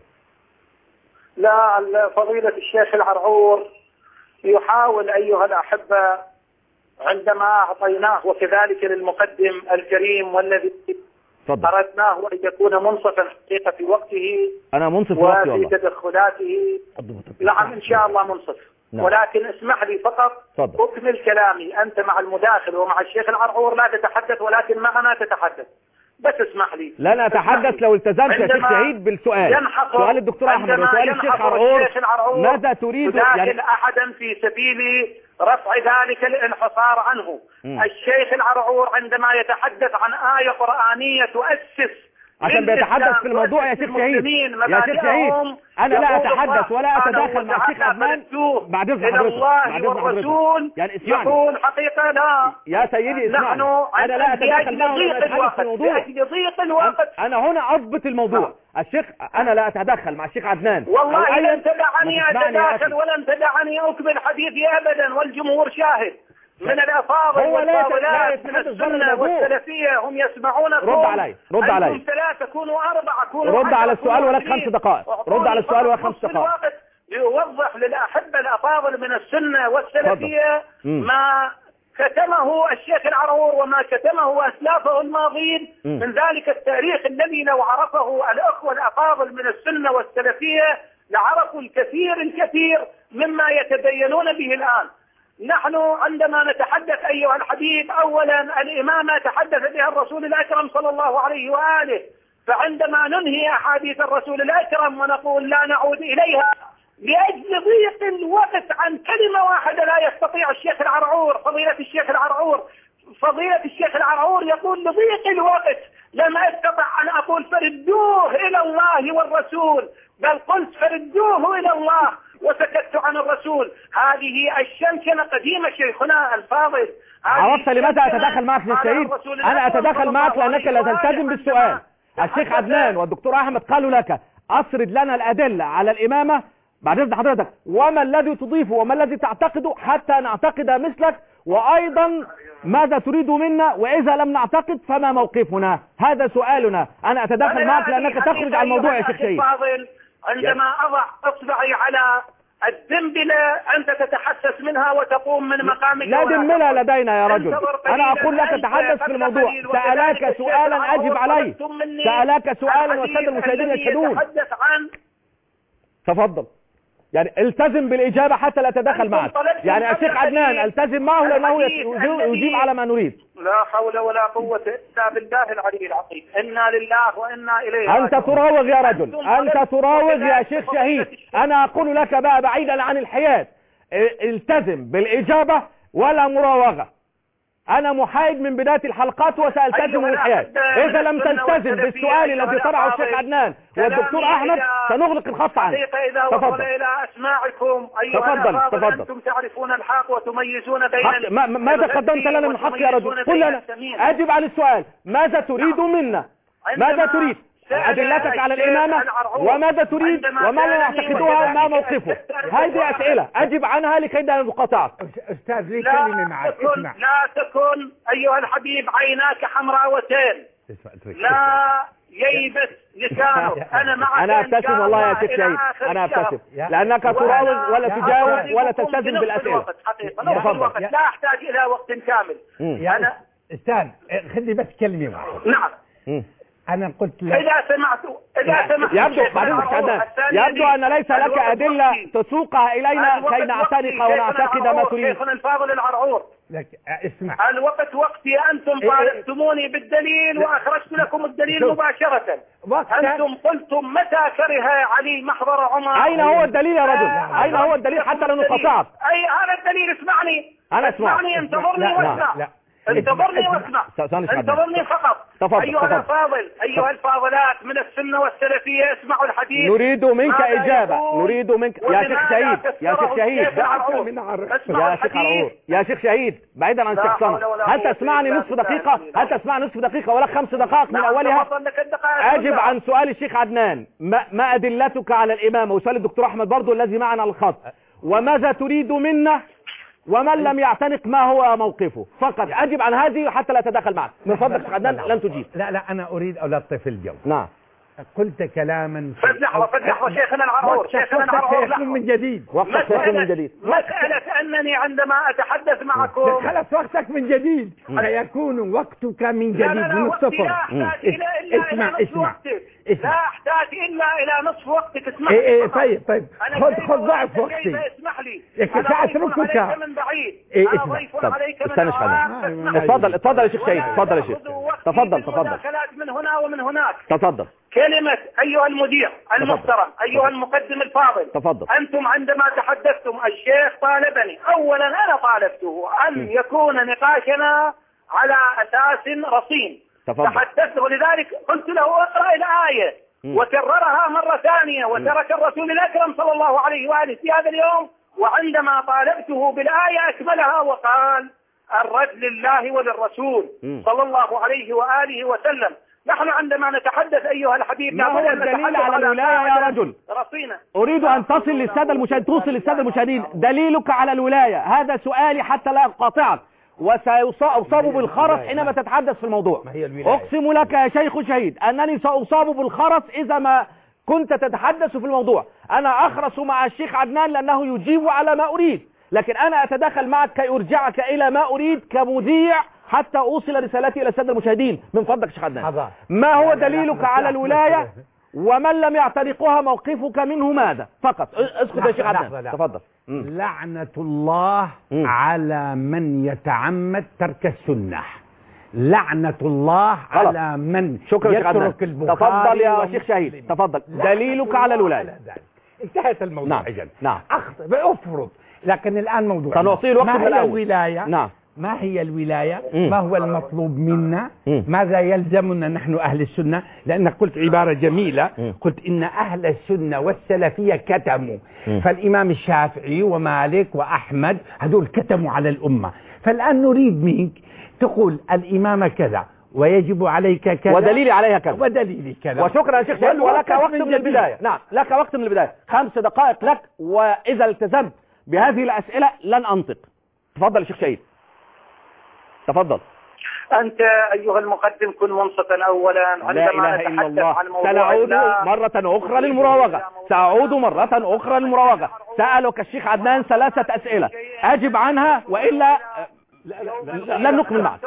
لا، فضيلة الشيخ العرعور يحاول أيها الأحبة عندما أعطيناه وكذلك للمقدم الكريم والذي أردناه أن يكون منصفا حقيقة في وقته. أنا منصف وقتي والله. وفي تدخلاته. نعم إن شاء الله منصف. ولكن اسمح لي فقط أكمل كلامي. أنت مع المداخل ومع الشيخ العرعور لا تتحدث، ولكن معنا تتحدث. بس اسمح لي. لا أنا أتحدث لو التزمت يا شيخ شهيد بالسؤال. سؤال الدكتور أحمد وسؤال الشيخ عرعور، ماذا تريد؟ يعني أحدا في سبيل رفع ذلك الانحصار عنه. الشيخ العرعور عندما يتحدث عن آية قرآنية تؤسس عشان بيتحدث في الموضوع يا شيخ شهيد. يا شيخ شهيد أنا لا أتحدث ولا أتداخل مع الشيخ عدنان بعد إذن حضرتك. يعني اسمعني. يقول حقيقة لا يا سيدي اسمعني. أنا لا أتداخل معه ولا أتحدث في الموضوع. لضيق الوقت. أنا هنا أضبط الموضوع. الشيخ أنا لا أتدخل مع الشيخ عدنان. والله لن تدعني أتداخل ولن تدعني أكمل حديثي أبدا، والجمهور شاهد. من الأفاضل والفاضلات من السنة والسلفية هم يسمعون. رد علي. أنتم ثلاثة كونوا أربعة كونوا. رد على السؤال ولك 5 دقائق. رد على السؤال ولك 5 دقائق. ليوضح للأحبة الأفاضل من السنة والسلفية ما كتمه الشيخ العرعور وما كتمه أسلافه الماضين من ذلك التاريخ الذي لو عرفه الأخوة الأفاضل من السنة والسلفية لعرفوا الكثير مما يتدينون به الآن. نحن عندما نتحدث أيها الحبيب، أولا الإمامة تحدث بها الرسول الأكرم صلى الله عليه وآله، فعندما ننهي أحاديث الرسول الأكرم ونقول لا نعود إليها لأجل ضيق الوقت عن كلمة واحدة لا يستطيع الشيخ العرعور فضيلة الشيخ العرعور يقول لضيق الوقت لم أستطع أن أقول فردوه إلى الله والرسول، بل قلت فردوه إلى الله وسكت عن الرسول. هذه الشنشنة قديمة شيخنا الفاضل. عرفت لماذا أتدخل معك يا شهيد؟ أنا أتدخل معك لأنك لا تلتزم بالسؤال. الشيخ عدنان والدكتور أحمد قالوا لك أسرد لنا الأدلة على الإمامة بعد إذن حضرتك، وما الذي تضيفه وما الذي تعتقده حتى نعتقد مثلك، وأيضا ماذا تريد منا، وإذا لم نعتقد فما موقفنا. هذا سؤالنا. أنا أتدخل معك لأنك تخرج عن الموضوع يا شيخ شهيد. عندما أضع إصبعي على الدنبلة أنت تتحسس منها وتقوم من مقامك. لا دنبلة لدينا يا رجل. أنا أقول لك تحدث في الموضوع. سألاك سؤالا أجب عليه. سألاك سؤالا والسادة المشاهدين يشهدون. تفضل. يعني التزم بالإجابة حتى لا أتدخل معك. يعني الشيخ عدنان التزم معه لأنه يجيب على ما نريد. لا حول ولا قوة إلا بالله العلي العظيم. إنا لله وإنا إليه. أنت تراوغ يا رجل. أنت تراوغ يا شيخ شهيد. أنا أقول لك بقى بعيدا عن الحياد، التزم بالإجابة ولا مراوغة. أنا محايد من بداية الحلقات وسألتزم بالحياد. إذا لم تلتزم بالسؤال الذي طرحه الشيخ عدنان والدكتور أحمد سنغلق الخط عنه. إذا وصل إلى أسماعكم أيها تفضل. أنتم تعرفون الحق وتميزون بين ماذا قدمت لنا من حق يا رجل؟ قل لنا، أجب عن السؤال. ماذا تريد منا؟ ماذا تريد؟ أدلتك على الإمامة، وماذا تريد، وما لا يعتقدوها، وما موقفه. هذه أسئلة أجب عنها لكي لا نقاطعك. أستاذ لي كلمة معك. اسمع. لا تكن أيها الحبيب عيناك حمراوتين، لا ييبس لسانك. أنا أبتسم والله يا شيخ شهيد، أنا أبتسم لأنك تراوغ ولا تجاوب ولا تلتزم بالأسئلة. تفضل. لا أحتاج إلى وقت كامل. أنا أستاذ خلي بس كلمة واحدة. نعم. أنا قلت لك إذا سمعت يبدو أن ليس لك أدلة تسوقها إلينا كي نعتنق ونعتقد ما تريد. شيخنا الفاضل العرعور، لك اسمع، الوقت وقتي. أنتم طالبتموني بالدليل وأخرجت لكم الدليل مباشرة. أنتم قلتم متى كره علي محضر عمر. أين هو الدليل يا رجل؟ أين هو الدليل حتى لا نقاطعك؟ أي هذا الدليل. اسمعني. أنا اسمعني. انتظرني واسمع. انتظرني واسمع. انتظرني فقط. أيها الفاضل، أيها الفاضلات من السنة والسلفية، اسمعوا الحديث. نريد منك إجابة. نريد منك يا شيخ شهيد. يا شيخ شهيد. يا شيخ شهيد بعيدا عن شخصنا، هل تسمعني نصف دقيقة؟ هل تسمعني نصف دقيقة ولا 5 دقائق من أولها؟ أجب عن سؤال الشيخ عدنان. ما أدلتك على الإمامة؟ وسؤال الدكتور أحمد برضو الذي معنا على الخط. وماذا تريد منا؟ ومن لم يعتنق ما هو موقفه؟ فقط أجب عن هذه حتى لا تدخل معك. من فضلك شيخ عدنان لن تجيب. لا أنا أريد ألطف الجو. نعم. قلت كلاما لحظة شيخنا العرعور. من جديد. مسألة أنني عندما أتحدث معكم خلص وقتك من جديد. سيكون وقتك من جديد من الصفر. اسمع. لا أحتاج إلا إلى نصف وقتك. اسمح لي. طيب خذ ضعف وقتي. اسمح لي. سأتركك من بعيد. أنا ضيف عليك من بعيد. اتفضل يا شيخ شهيد. تفضل يا شيخ. تفضل. من هنا ومن هناك. تفضل. كلمة أيها المدير المحترم، أيها المقدم الفاضل. تفضل. أنتم عندما تحدثتم الشيخ طالبني، أولا أنا طالبته أن يكون نقاشنا على أساس رصين. تحدثت ولذلك قلت له اقرأ الآية وكررها مرة ثانية وترك الرسول الأكرم صلى الله عليه وآله في هذا اليوم. وعندما طالبته بالآية أكملها وقال الرد لله وللرسول صلى الله عليه وآله وسلم. نحن عندما نتحدث أيها الحبيب ما هو الدليل على الولاية يا رجل؟ أريد أن توصل للسادة المشاهدين دليلك على الولاية. هذا سؤالي حتى لا أقاطعك، وسأصاب بالخرس حينما تتحدث في الموضوع. أقسم لك يا شيخ شهيد أنني سأصاب بالخرس إذا ما كنت تتحدث في الموضوع. أنا أخرس مع الشيخ عدنان لأنه يجيب على ما أريد، لكن أنا أتدخل معك كي أرجعك إلى ما أريد كمذيع حتى أوصل رسالتي إلى السادة المشاهدين. من فضلك شيخ عدنان، ما هو دليلك على الولاية؟ ومن لم يعتنقها موقفك منه ماذا؟ فقط اسكت يا شيخ عدنان. تفضل. لعنة الله على من يتعمد ترك السنة. لعنة الله على من يترك البخاري. تفضل يا شيخ شهيد. تفضل. دليلك على الولاية. انتهت الموضوع. نعم. افرض. لكن الآن موضوع سنعطيه الوقت من الأول. الولاية. نعم. ما هي الولاية؟ ما هو المطلوب منا؟ ماذا يلزمنا نحن أهل السنة؟ لأنك قلت عبارة جميلة، قلت إن أهل السنة والسلفية كتموا. فالإمام الشافعي ومالك وأحمد هذول كتموا على الأمة. فالآن نريد منك تقول الإمام كذا ويجب عليك كذا ودليلي عليها كذا ودليلي كذا. وشكرا يا شيخ شهيد، ولك وقت من البداية. نعم لك وقت من البداية، 5 دقائق لك، وإذا التزمت بهذه الأسئلة لن أنطق. تفضل يا شيخ شهيد. تفضل. أنت أيها المقدم كن منصتا أولا عندما لا إله إلا الله. سنعود مرة أخرى للمراوغة. سألك الشيخ عدنان 3 أسئلة، أجب عنها وإلا لن نكمل معك.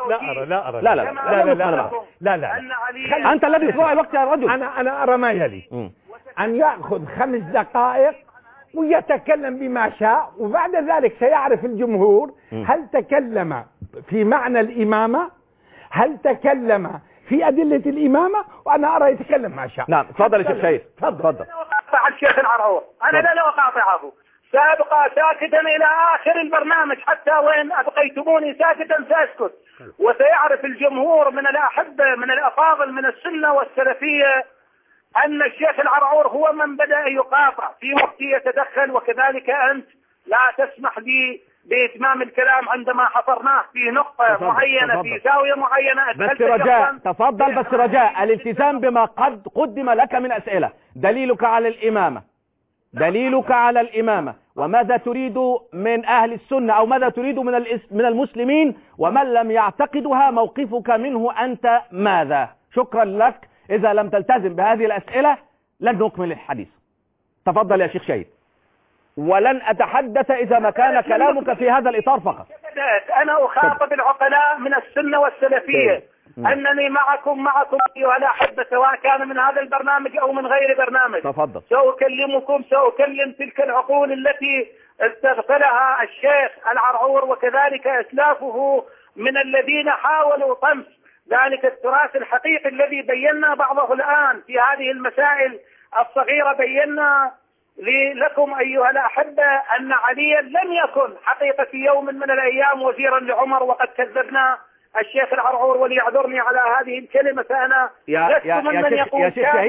لا أنت الذي تضيع الوقت يا رجل. أنا أرى ما يلي أن يأخذ 5 دقائق ويتكلم بما شاء، وبعد ذلك سيعرف الجمهور هل تكلم في معنى الإمامة، هل تكلم في أدلة الإمامة، وأنا أرى يتكلم ما شاء. نعم تفضل يا شيخ شهيد. تفضل. أنا وقاطع الشيخ العرعور، أنا لا أقاطعه، سأبقى ساكتا إلى آخر البرنامج. البرنامج حتى وإن أبقيتموني ساكتا سأسكت. وسيعرف الجمهور من الأحبة من الأفاضل من السنة والسلفية أن الشيخ العرعور هو من بدأ يقاطع في وقت يتدخل، وكذلك أنت لا تسمح لي بإتمام الكلام عندما حصرناه في نقطة معينة في زاوية معينة. بس رجاء تفضل، بس رجاء الالتزام بما قد قدم لك من أسئلة. دليلك على الإمامة، دليلك على الإمامة، وماذا تريد من أهل السنة أو ماذا تريد من المسلمين، ومن لم يعتقدها موقفك منه أنت ماذا؟ شكرا لك. إذا لم تلتزم بهذه الأسئلة لن نكمل الحديث. تفضل يا شيخ شهيد، ولن أتحدث إذا ما كان كلامك في هذا الإطار فقط. أنا أخاطب العقلاء من السنة والسلفية أنني معكم أيها الأحبة، سواء كان من هذا البرنامج أو من غير برنامج. تفضل. سأكلم تلك العقول التي استغفلها الشيخ العرعور وكذلك أسلافه من الذين حاولوا طمس ذلك التراث الحقيقي الذي بينا بعضه الآن في هذه المسائل الصغيرة. بينا لكم أيها الأحبة أن عليا لم يكن حقيقة في يوم من الأيام وزيرا لعمر، وقد كذبنا الشيخ العرعور وليعذرني على هذه الكلمة. فأنا يا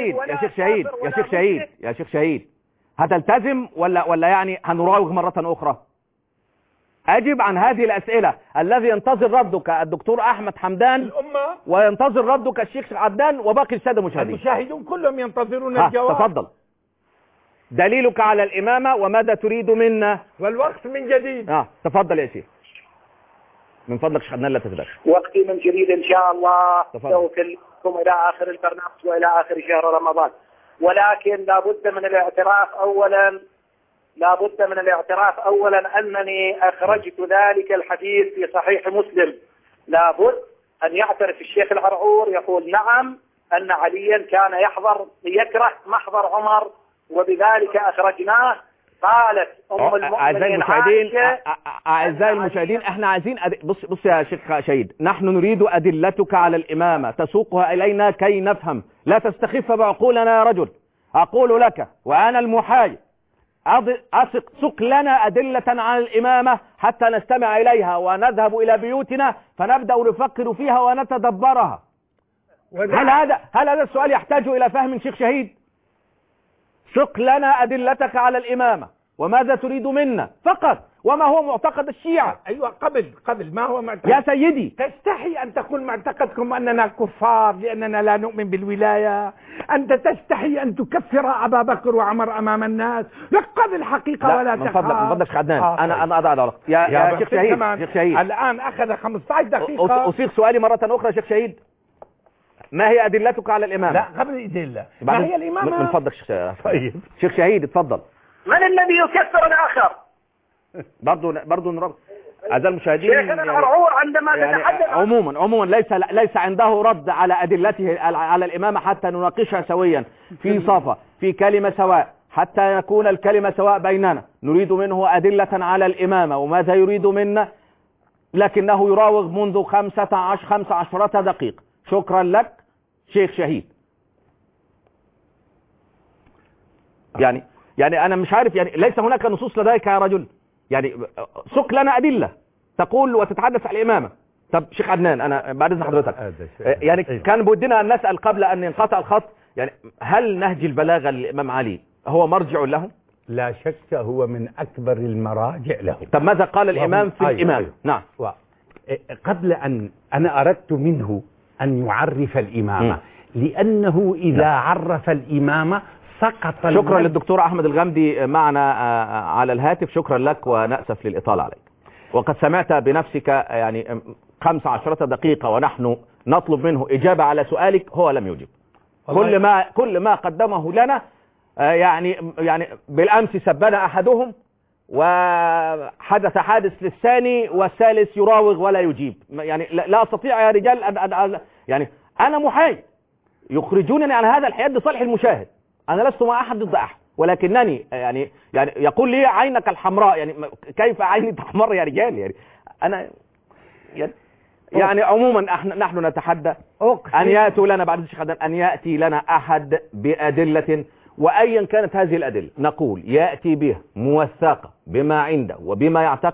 شيخ شهيد هتلتزم ولا يعني هنراوغ مرة أخرى؟ أجب عن هذه الأسئلة. الذي ينتظر ردك الدكتور أحمد حمدان وينتظر ردك الشيخ عدنان وباقي السادة المشاهدون كلهم ينتظرون الجواب. تفضل. دليلك على الإمامة وماذا تريد منا؟ والوقت من جديد. تفضل يا شيخ من فضلك. شيخ عدنان لا تتدخل. وقتي من جديد إن شاء الله. سأكلمكم إلى آخر البرنامج وإلى آخر شهر رمضان. ولكن لابد من الاعتراف أولا أنني أخرجت ذلك الحديث في صحيح مسلم. لابد أن يعترف الشيخ العرعور يقول نعم أن عليا كان يكره محضر عمر وبذلك أخرجناه. قالت أم المؤمنين عائشة. أعزائي المشاهدين احنا عايزين بص يا شيخ شهيد، نحن نريد أدلتك على الإمامة تسوقها إلينا كي نفهم، لا تستخف بعقولنا يا رجل. أقول لك وأنا المحايد سق لنا أدلة على الإمامة حتى نستمع إليها ونذهب إلى بيوتنا فنبدأ نفكر فيها ونتدبرها. هل هذا السؤال يحتاج إلى فهم شيخ شهيد؟ سق لنا أدلتك على الإمامة وماذا تريد منا فقط، وما هو معتقد الشيعة. أيوة قبل ما هو معتقد يا سيدي. تستحي أن تقول معتقدكم أننا كفار لأننا لا نؤمن بالولاية. أنت تستحي أن تكفر أبا بكر وعمر أمام الناس. لقد الحقيقة ولا تخاف. من فضلك شيخ عدنان أنا أضع على يا شيخ شهيد. الآن أخذ 15 دقيقة. أصيغ سؤالي مرة أخرى شيخ شهيد. ما هي أدلتك على الإمامة؟ لا قبل الأدلة ما هي الإمامة؟ من فضلك شيخ شهيد اتفضل. من الذي يكفر الآخر؟ برضو نرد أعزائي المشاهدين. شيخ العرعور عندما تتحدث عموما ليس عنده رد على أدلته على الإمامة حتى نناقشها سويا في صفة في كلمة سواء حتى يكون الكلمة سواء بيننا. نريد منه أدلة على الإمامة وماذا يريد منا، لكنه يراوغ منذ 15 دقيقة. شكرا لك شيخ شهيد. يعني أنا مش عارف، يعني ليس هناك نصوص لديك يا رجل، يعني سق لنا أدلة تقول وتتحدث عن الإمامة. طب شيخ عدنان أنا بعد إذن حضرتك يعني كان بودنا أن نسأل قبل أن ينقطع الخط، يعني هل نهج البلاغة للإمام علي هو مرجع له؟ لا شك هو من أكبر المراجع له. طب ماذا قال الإمام في الإمام؟ نعم. قبل أن أنا أردت منه أن يعرف الإمامة لأنه إذا عرف الإمامة سقط. شكرا للدكتور أحمد الغامدي معنا على الهاتف. شكرا لك ونأسف للإطالة عليك. وقد سمعت بنفسك يعني 15 دقيقة ونحن نطلب منه إجابة على سؤالك، هو لم يجب. كل ما قدمه لنا يعني بالأمس سبنا أحدهم وحدث حادث للثاني والثالث يراوغ ولا يجيب. يعني لا أستطيع يا رجال يعني أنا محايد، يخرجونني عن هذا الحياد لصالح المشاهد. أنا لست مع أحد ضد أحد، ولكنني يعني يقول لي عينك الحمراء، يعني كيف عيني تحمر يا رجال؟ يعني أنا يعني عموما نحن نتحدى أن يأتوا لنا بعد الشيخ عدنان، أن يأتي لنا أحد بأدلة، وأيا كانت هذه الأدلة نقول يأتي بها موثقة بما عنده وبما يعتقده،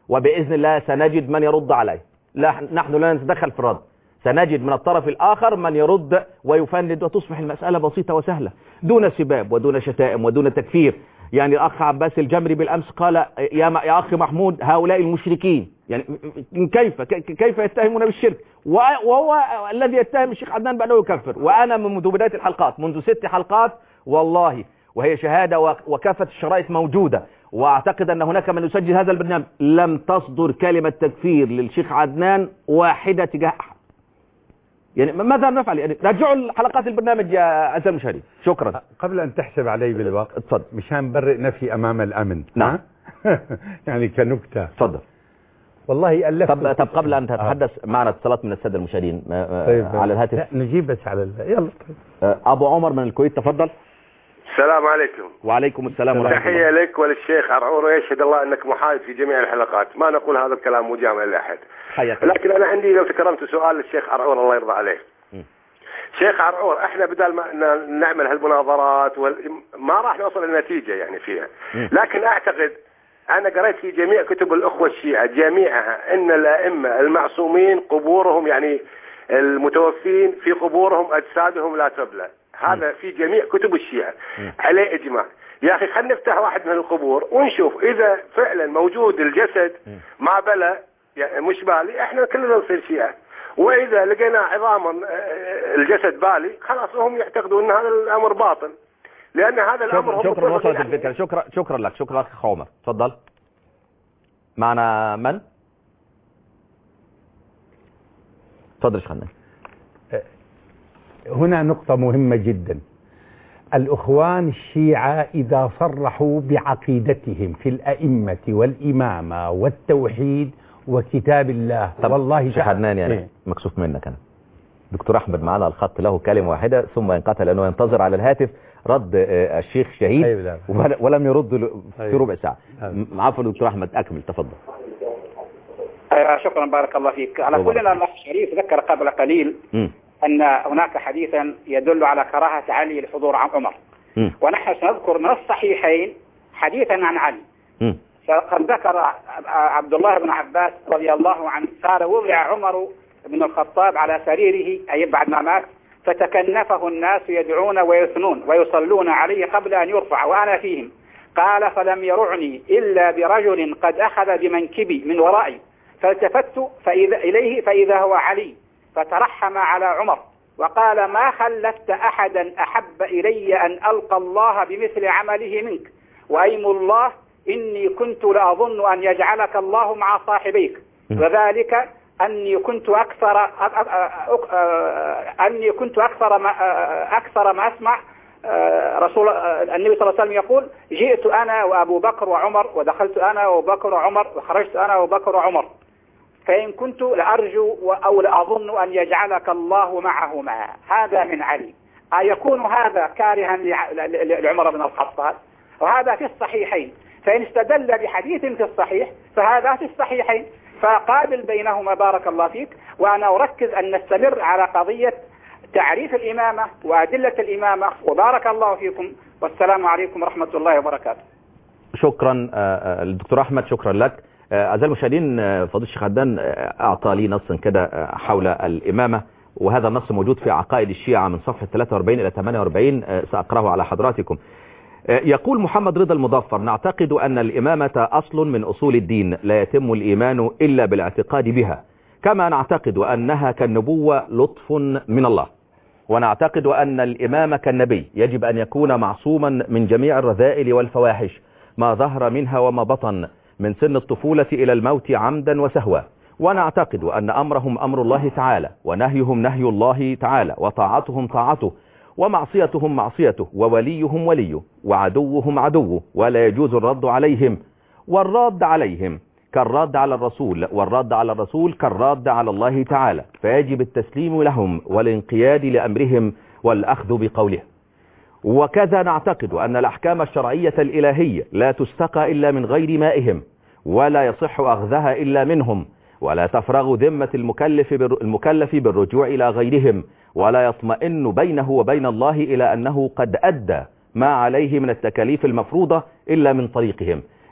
وبإذن الله سنجد من يرد عليه. نحن لا نتدخل في الرد، سنجد من الطرف الآخر من يرد ويفند، وتصبح المسألة بسيطة وسهلة دون سباب ودون شتائم ودون تكفير. يعني الأخ عباس الجمري بالأمس قال يا أخي محمود هؤلاء المشركين، يعني كيف يتهمون بالشرك وهو الذي يتهم الشيخ عدنان بأنه يكفر. وأنا منذ بداية الحلقات، منذ 6 حلقات والله، وهي شهادة وكافة الشرائط موجودة، وأعتقد أن هناك من يسجل هذا البرنامج، لم تصدر كلمة تكفير للشيخ عدنان واحدة تجاه أحد. يعني ماذا نفعل؟ يعني رجعوا الحلقات البرنامج يا أعزائي المشاهدين. شكرا. قبل أن تحسب علي بالوقت، اتفضل. مشان نبرئ نفسي أمام الأمن. نعم. يعني كنكتة. اتفضل. والله ألفت. طب قبل أن تتحدث معنا اتصالات من السادة المشاهدين طيب على الهاتف. لا نجيب بس على يلا. طيب. أبو عمر من الكويت تفضل. السلام عليكم. وعليكم السلام ورحمة الله. تحية لك وللشيخ عرعور، ويشهد الله أنك محايد في جميع الحلقات، ما نقول هذا الكلام مجامل لأحد. لكن أنا عندي لو تكرمت سؤال للشيخ عرعور الله يرضى عليه. شيخ عرعور، احنا بدل ما نعمل هالمناظرات ما راح نوصل لنتيجة يعني فيها، لكن اعتقد انا قريت في جميع كتب الاخوة الشيعة جميعها ان الائمة المعصومين قبورهم، يعني المتوفين في قبورهم اجسادهم لا تبلى، هذا في جميع كتب الشيعة عليه اجماع. يا اخي خلينا نفتح واحد من القبور ونشوف اذا فعلا موجود الجسد ما بلى، يعني مش بالي، احنا كلنا نصير شيعة. واذا لقينا عظاما الجسد بالي خلاص هم يعتقدون ان هذا الامر باطل، لان هذا الامر شكرا وصلت الفكره. شكرا لك. شكرا اخ عمر. تفضل. معنا من؟ تفضل يا خالد. هنا نقطة مهمة جدا. الأخوان الشيعة إذا صرحوا بعقيدتهم في الأئمة والإمامة والتوحيد وكتاب الله، والله شيخ عدنان يعني مكسوف منك أنا. دكتور أحمد معنا على الخط، له كلمة واحدة ثم ينقطع لأنه ينتظر على الهاتف رد الشيخ شهيد ولم يرد في ربع ساعة. عفوا دكتور أحمد أكمل تفضل. شكرا بارك الله فيك. على كل الأخ شريف ذكر قبل قليل أن هناك حديثا يدل على كراهة علي لحضور عمر، ونحن سنذكر من الصحيحين حديثا عن علي. فقد ذكر عبد الله بن عباس رضي الله عنه قال وضع عمر بن الخطاب على سريره أي بعد ما مات، فتكنفه الناس يدعون ويثنون ويصلون عليه قبل أن يرفع وأنا فيهم. قال فلم يرعني إلا برجل قد أخذ بمنكبي من ورائي، فالتفت فإذا هو علي، فترحم على عمر وقال ما خلفت أحدا أحب إلي أن ألقى الله بمثل عمله منك، وأيم الله إني كنت لأظن أن يجعلك الله مع صاحبيك، وذلك أني كنت أكثر ما أسمع رسول النبي صلى الله عليه وسلم يقول جئت أنا وأبو بكر وعمر، ودخلت أنا وأبو بكر وعمر، وخرجت أنا وأبو بكر وعمر، فإن كنت لأرجو أو لأظن أن يجعلك الله معهما. هذا من علي. أيكون هذا كارها لعمر بن الخطاب؟ وهذا في الصحيحين، فإن استدل بحديث في الصحيح فهذا في الصحيحين، فقابل بينهما بارك الله فيك. وأنا أركز أن نستمر على قضية تعريف الإمامة وأدلة الإمامة، وبارك الله فيكم والسلام عليكم ورحمة الله وبركاته. شكرا الدكتور أحمد، شكرا لك. أعزائي المشاهدين، فضيلة الشيخ عدنان أعطى لي نصا كده حول الإمامة، وهذا النص موجود في عقائد الشيعة من صفحة 43 إلى 48، سأقرأه على حضراتكم. يقول محمد رضا المظفر: نعتقد أن الإمامة أصل من أصول الدين، لا يتم الإيمان إلا بالاعتقاد بها، كما نعتقد أنها كالنبوة لطف من الله، ونعتقد أن الإمام كالنبي يجب أن يكون معصوما من جميع الرذائل والفواحش ما ظهر منها وما بطن، من سن الطفولة إلى الموت عمدا وسهوا، ونعتقد أن أمرهم أمر الله تعالى، ونهيهم نهي الله تعالى، وطاعتهم طاعته، ومعصيتهم معصيته، ووليهم وليه، وعدوهم عدوه، ولا يجوز الرد عليهم، والرد عليهم كالرد على الرسول، والرد على الرسول كالرد على الله تعالى، فيجب التسليم لهم والانقياد لأمرهم والأخذ بقوله. وكذا نعتقد أن الأحكام الشرعية الإلهية لا تستقى إلا من غير مائهم، ولا يصح أخذها إلا منهم، ولا تفرغ ذمة المكلف بالرجوع إلى غيرهم، ولا يطمئن بينه وبين الله إلى أنه قد أدى ما عليه من التكاليف المفروضة إلا من طريقهم،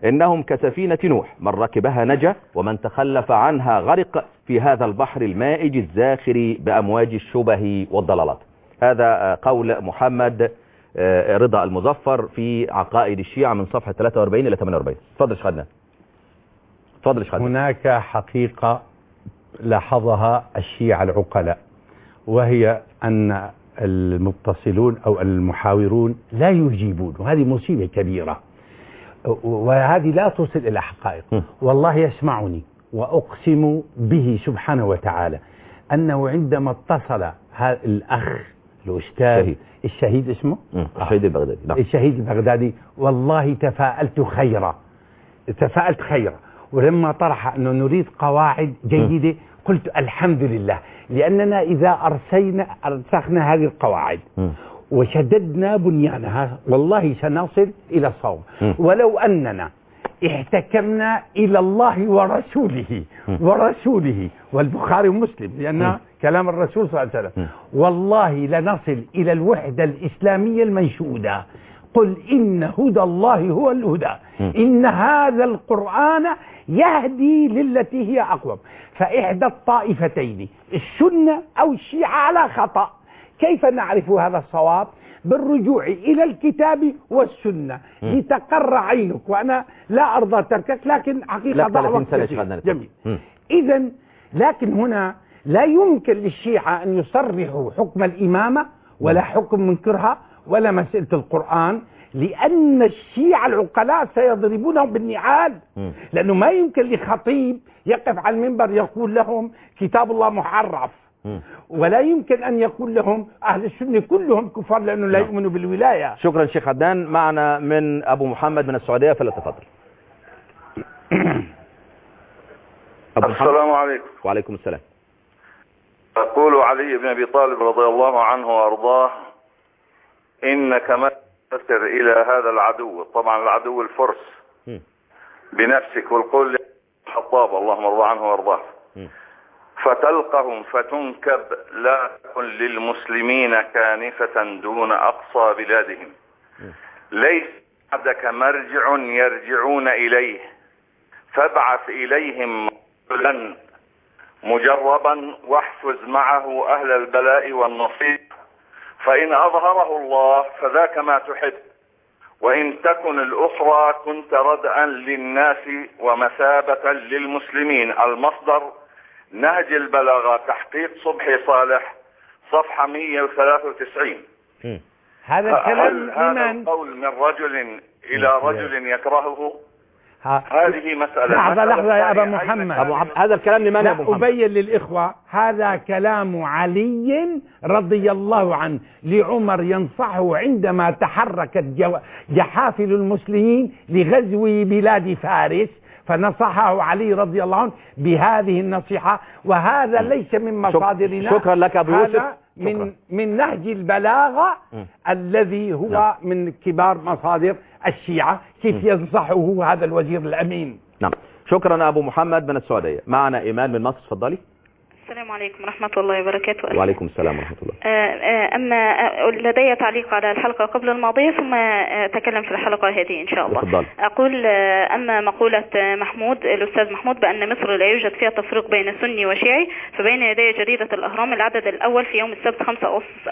إنهم كسفينة نوح، من ركبها نجا ومن تخلف عنها غرق في هذا البحر المائج الزاخر بأمواج الشبه والضلالات. هذا قول محمد رضا المظفر في عقائد الشيعة من صفحة 43 إلى 48. تفضل شيخ عدنان. تفضل شيخ عدنان. هناك حقيقة لاحظها الشيعة العقلاء، وهي أن المتصلون أو المحاورون لا يجيبون، وهذه مصيبة كبيرة، وهذه لا توصل إلى حقائق. والله يسمعني وأقسم به سبحانه وتعالى أنه عندما اتصل هذا الأخ الأستاذ الشهيد اسمه الشهيد البغدادي، الشهيد البغدادي، والله تفاءلت خيرا، ولما طرح أنه نريد قواعد جيدة قلت الحمد لله، لأننا إذا أرسخنا هذه القواعد وشددنا بنيانها والله سنصل إلى الصواب. ولو أننا احتكمنا إلى الله ورسوله والبخاري ومسلم، لأن كلام الرسول صلى الله عليه وسلم، والله لنصل إلى الوحدة الإسلامية المنشودة. قل إن هدى الله هو الهدى، إن هذا القرآن يهدي للتي هي أقوم. فإحدى الطائفتين السنة أو الشيعة على خطأ. كيف نعرف هذا الصواب؟ بالرجوع إلى الكتاب والسنة لتقر عينك، وأنا لا أرضى تركك، لكن حقيقة ضع جميل. إذا لكن هنا لا يمكن للشيعة أن يصرحوا حكم الإمامة ولا حكم منكرها ولا مسألة القرآن، لأن الشيعة العقلاء سيضربونهم بالنعال، لأنه ما يمكن لخطيب يقف على المنبر يقول لهم كتاب الله محرف، ولا يمكن أن يقول لهم أهل السنة كلهم كفار لأنه لا يؤمنوا بالولاية. شكرا شيخ عدنان. معنا من أبو محمد من السعودية، فليتفضل. السلام عليكم. وعليكم السلام. أقول علي بن أبي طالب رضي الله عنه وأرضاه: إنك ما تسر إلى هذا العدو، طبعا العدو الفرس، بنفسك والقول الحطاب اللهم ارضى عنه وارضاه، فتلقهم فتنكب، لا تكن للمسلمين كانفة دون أقصى بلادهم، ليس بعدك مرجع يرجعون إليه، فابعث إليهم رجلا مجربا واحفز معه أهل البلاء والنصيب، فإن أظهره الله فذاك ما تحب، وإن تكن الأخرى كنت ردءا للناس ومثابة للمسلمين. المصدر نهج البلاغة، تحقيق صبحي صالح، صفحة 193. هذا الكلام هذا القول من رجل إلى رجل يكرهه، هذه مسألة. لحظة يا أبا محمد، هذا الكلام لمن يا أبو محمد؟ أبين للإخوة، هذا كلام علي رضي الله عنه لعمر ينصحه عندما تحركت جحافل المسلمين لغزو بلاد فارس، فنصحه علي رضي الله عنه بهذه النصيحة، وهذا ليس من مصادرنا. شكرا لك أبو يوسف. من نهج البلاغة الذي هو من كبار مصادر الشيعة، كيف ينصحه هذا الوزير الأمين. نعم، شكرا أبو محمد من السعودية. معنا إيمان من مصر، تفضلي. السلام عليكم ورحمة الله وبركاته. وعليكم السلام ورحمة الله. أما لدي تعليق على الحلقة قبل الماضية ثم أتكلم في الحلقة هذه إن شاء الله. تفضل. أقول أما مقولة محمود الأستاذ محمود بأن مصر لا يوجد فيها تفريق بين سني وشيعي، فبين يدي جريدة الأهرام العدد الأول في يوم السبت 5 أغسطس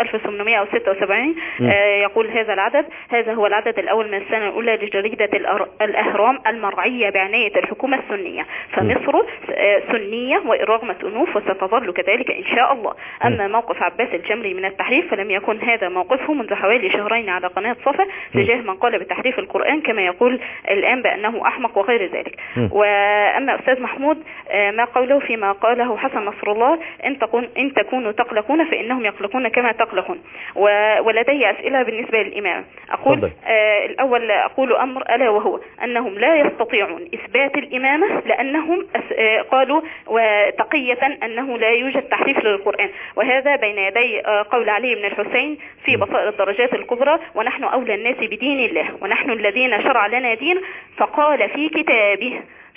1876 يقول هذا العدد: هذا هو العدد الأول من السنة الأولى لجريدة الأهرام المرعية بعناية الحكومة السنية، فمصر سنية وإن رغمت أنوف وستظل كذلك إن شاء الله. أما موقف عباس الجمري من التحريف فلم يكن هذا موقفه منذ حوالي شهرين على قناة صفا تجاه من قال بتحريف القرآن كما يقول الآن بأنه أحمق وغير ذلك. وأما أستاذ محمود ما قوله فيما قاله حسن نصر الله: إن تكونوا تقلقون فإنهم يقلقون كما تقلقون. ولدي أسئلة بالنسبة للإمام. أقول الأول أقول أمر ألا وهو أنهم لا يستطيعون إثبات الإمامة لأنهم قالوا وتقية أنه لا يوجد تحريف للقرآن، وهذا بين يدي قول علي بن الحسين في بصائر الدرجات الكبرى: ونحن أولى الناس بدين الله ونحن الذين شرع لنا دين، فقال في كتابه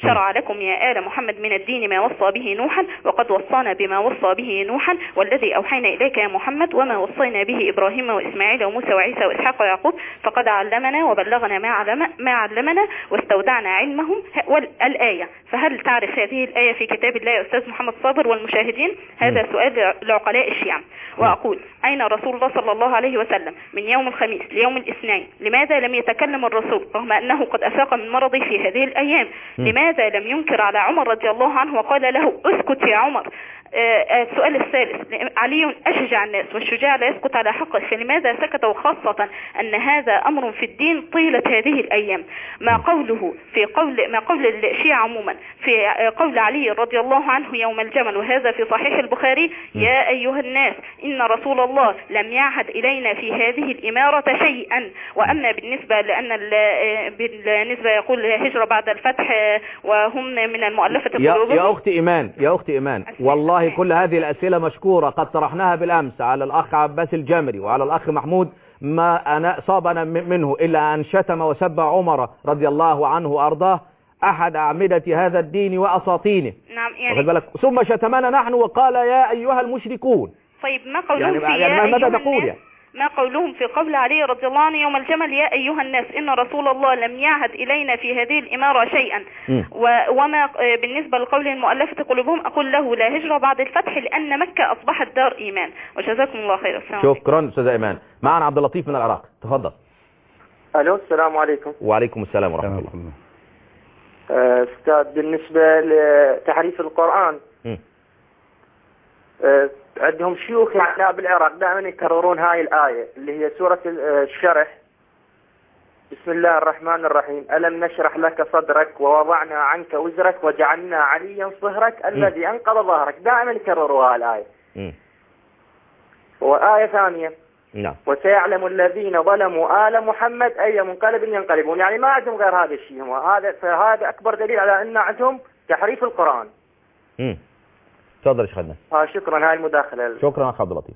شرع لكم يا آل محمد من الدين ما وصى به نوحا وقد وصانا بما وصى به نوحا والذي أوحينا إليك يا محمد وما وصينا به إبراهيم وإسماعيل وموسى وعيسى وإسحاق ويعقوب فقد علمنا وبلغنا ما علمنا واستودعنا علمهم الآية. فهل تعرف هذه الآية في كتاب الله يا أستاذ محمد صابر والمشاهدين؟ هذا سؤال لعقلاء الشيعة. وأقول أين رسول الله صلى الله عليه وسلم من يوم الخميس ليوم الاثنين؟ لماذا لم يتكلم الرسول رغم أنه قد أفاق من مرضه في هذه الأيام؟ لماذا لم ينكر على عمر رضي الله عنه وقال له اسكت يا عمر؟ السؤال الثالث، علي أشجع الناس والشجاع لا يسكت على حقه، فلماذا سكت؟ وخاصة أن هذا أمر في الدين طيلة هذه الأيام. ما قول الشيعة عموما في قول علي رضي الله عنه يوم الجمل وهذا في صحيح البخاري: يا أيها الناس إن رسول الله لم يعهد إلينا في هذه الإمارة شيئا. وأما بالنسبة بالنسبة يقول هجرة بعد الفتح وهم من المؤلفة قلوبهم. يا أختي إيمان والله كل هذه الأسئلة مشكورة قد طرحناها بالأمس على الأخ عباس الجمري وعلى الأخ محمود، ما أنا صابنا منه إلا أن شتم وسب عمر رضي الله عنه وأرضاه أحد أعمدة هذا الدين وأساطينه. نعم يعني ثم شتمنا نحن وقال يا أيها المشركون. طيب ما قولهم ماذا تقول يعني؟ ما قولهم في قول علي رضي الله عنه يوم الجمل: يا أيها الناس إن رسول الله لم يعهد إلينا في هذه الإمارة شيئا. وما بالنسبة لقول المؤلفة قلوبهم أقول له لا هجرة بعد الفتح لأن مكة أصبحت دار إيمان. وجزاكم الله خير. شكرا أستاذ إيمان. معنا عبد اللطيف من العراق، تفضل. ألو السلام عليكم. وعليكم السلام ورحمة الله. أستاذ بالنسبة لتحريف القرآن عندهم شيوخ يعني بالعراق دائما يكررون هاي الآية اللي هي سورة الشرح: بسم الله الرحمن الرحيم ألم نشرح لك صدرك ووضعنا عنك وزرك وجعلنا عليا صهرك الذي أنقض ظهرك. دائما يكرروا هاي الآية. وآية ثانية: نعم وسيعلم الذين ظلموا آل محمد أي منقلب ينقلبون. يعني ما عندهم غير هذا الشيء. فهذا أكبر دليل على أن عندهم تحريف القرآن. تفضل يا شيخ عدنان. شكرا. هاي المداخلة. شكرا أخ عبد اللطيف.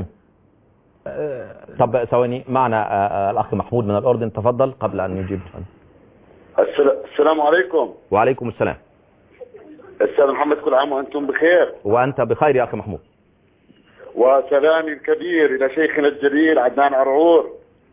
طب ثواني، معنا الأخ محمود من الأردن، تفضل قبل أن نجيب. السلام عليكم. وعليكم السلام. أستاذ محمد كل عام وأنتم بخير. وأنت بخير يا أخي محمود. وسلامي الكبير إلى شيخنا الجليل عدنان عرعور.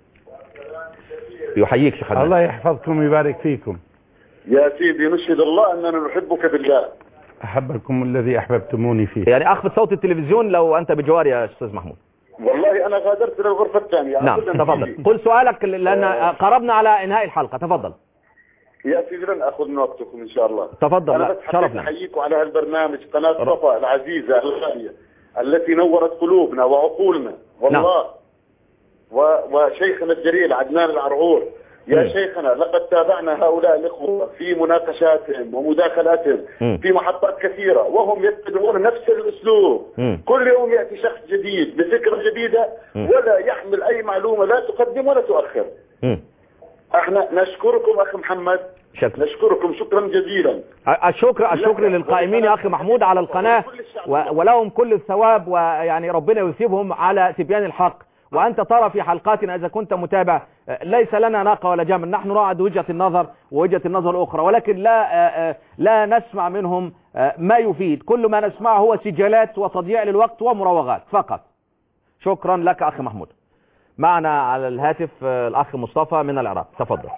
يحييك شيخ عدنان. الله يحفظكم ويبارك فيكم. يا سيدي نشهد الله أننا نحبك بالله. أحبكم الذي أحببتموني فيه. يعني أخفض صوت التلفزيون لو أنت بجواري يا أستاذ محمود. والله أنا غادرت للغرفة الثانية. نعم تفضل، قل سؤالك لأن قربنا على إنهاء الحلقة. تفضل يا سيدي، لن أخذ من وقتكم إن شاء الله. تفضل. أنا بس حبيت أحييكم على هالبرنامج قناة صفا العزيزة الغالية التي نورت قلوبنا وعقولنا والله. نعم. وشيخنا الجليل عدنان العرعور يا شيخنا لقد تابعنا هؤلاء الإخوة في مناقشاتهم ومداخلاتهم في محطات كثيرة وهم يتبعون نفس الأسلوب. كل يوم يأتي شخص جديد بفكرة جديدة ولا يحمل أي معلومة، لا تقدم ولا تؤخر. احنا نشكركم أخي محمد. نشكركم شكرا جزيلا. الشكر للقائمين يا أخي محمود على القناة ولهم كل الثواب، ويعني ربنا يثيبهم على تبيان الحق. وأنت ترى في حلقاتنا إذا كنت متابع ليس لنا ناقة ولا جمل، نحن نعد وجهة النظر ووجهة النظر الأخرى، ولكن لا نسمع منهم ما يفيد. كل ما نسمعه هو سجالات وتضييع للوقت ومراوغات فقط. شكرا لك أخي محمود. معنا على الهاتف الأخ مصطفى من العراق، تفضل.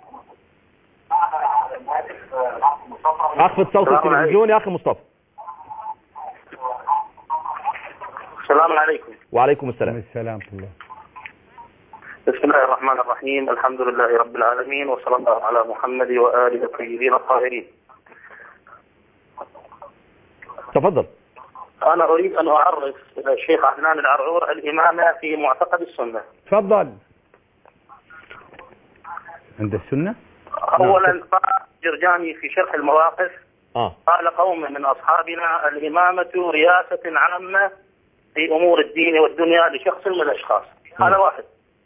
أخفض صوت التلفزيون يا أخي مصطفى. السلام عليكم. وعليكم السلام. السلام الله. بسم الله الرحمن الرحيم الحمد لله رب العالمين وصلى الله على محمد وآله الطيبين الطاهرين. تفضل. أنا أريد أن أعرف الشيخ عدنان العرعور الإمامة في معتقد السنة. تفضل. عند السنة؟ أولا قال جرجاني في شرح المواقف قال قوم من أصحابنا الإمامة رياسة عامة في أمور الدين والدنيا لشخص من الأشخاص. هذا واحد.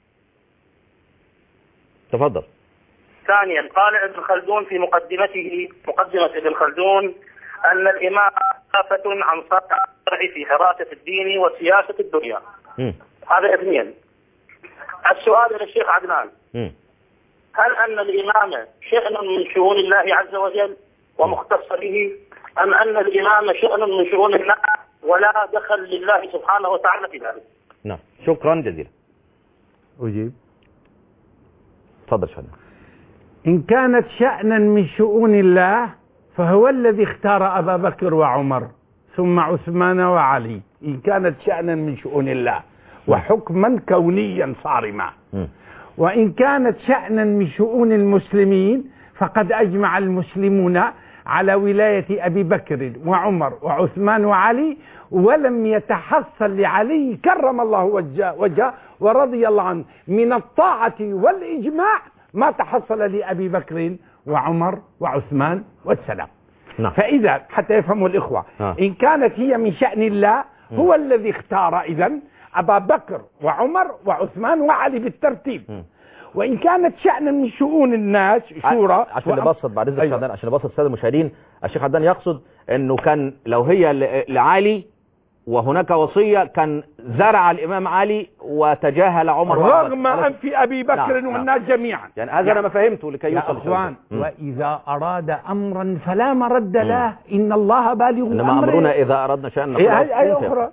تفضل. ثانيا قال ابن خلدون في مقدمة ابن خلدون أن الإمامة خلافة عن صالح الشرع في حراسة الدين وسياسة الدنيا. هذا اثنين. السؤال إلى الشيخ عدنان، هل أن الإمامة شأن من شؤون الله عز وجل ومختص به، أم أن الإمام شأن من شؤون الناس ولا دخل لله سبحانه وتعالى في ذلك؟ نعم، شكرا جزيلا. أجيب. تفضل شهد. إن كانت شأنا من شؤون الله فهو الذي اختار أبا بكر وعمر ثم عثمان وعلي، إن كانت شأنا من شؤون الله وحكما كونيا صارما. وإن كانت شأنا من شؤون المسلمين فقد أجمع المسلمون على ولاية أبي بكر وعمر وعثمان وعلي، ولم يتحصل لعلي كرم الله وجهه ورضي الله عنه من الطاعة والإجماع ما تحصل لأبي بكر وعمر وعثمان والسلام. فإذا حتى يفهموا الإخوة، إن كانت هي من شأن الله هو الذي اختار إذن أبا بكر وعمر وعثمان وعلي بالترتيب. وإن كانت شأنا من شؤون الناس شورى، عشان نبسط بعد إذنك أيوة. عشان نبسط السادة المشاهدين، الشيخ عدنان يقصد أنه كان لو هي لعلي وهناك وصية كان زرع الإمام علي وتجاهل عمر رغم أنف أبي بكر والناس جميعا. يعني هذا أنا ما فهمته لكي يوصل أخوان. وإذا أراد أمرا فلا مرد له، إن الله بالغ أمره. إنما أمرنا إذا أردنا شأن أي أخرى.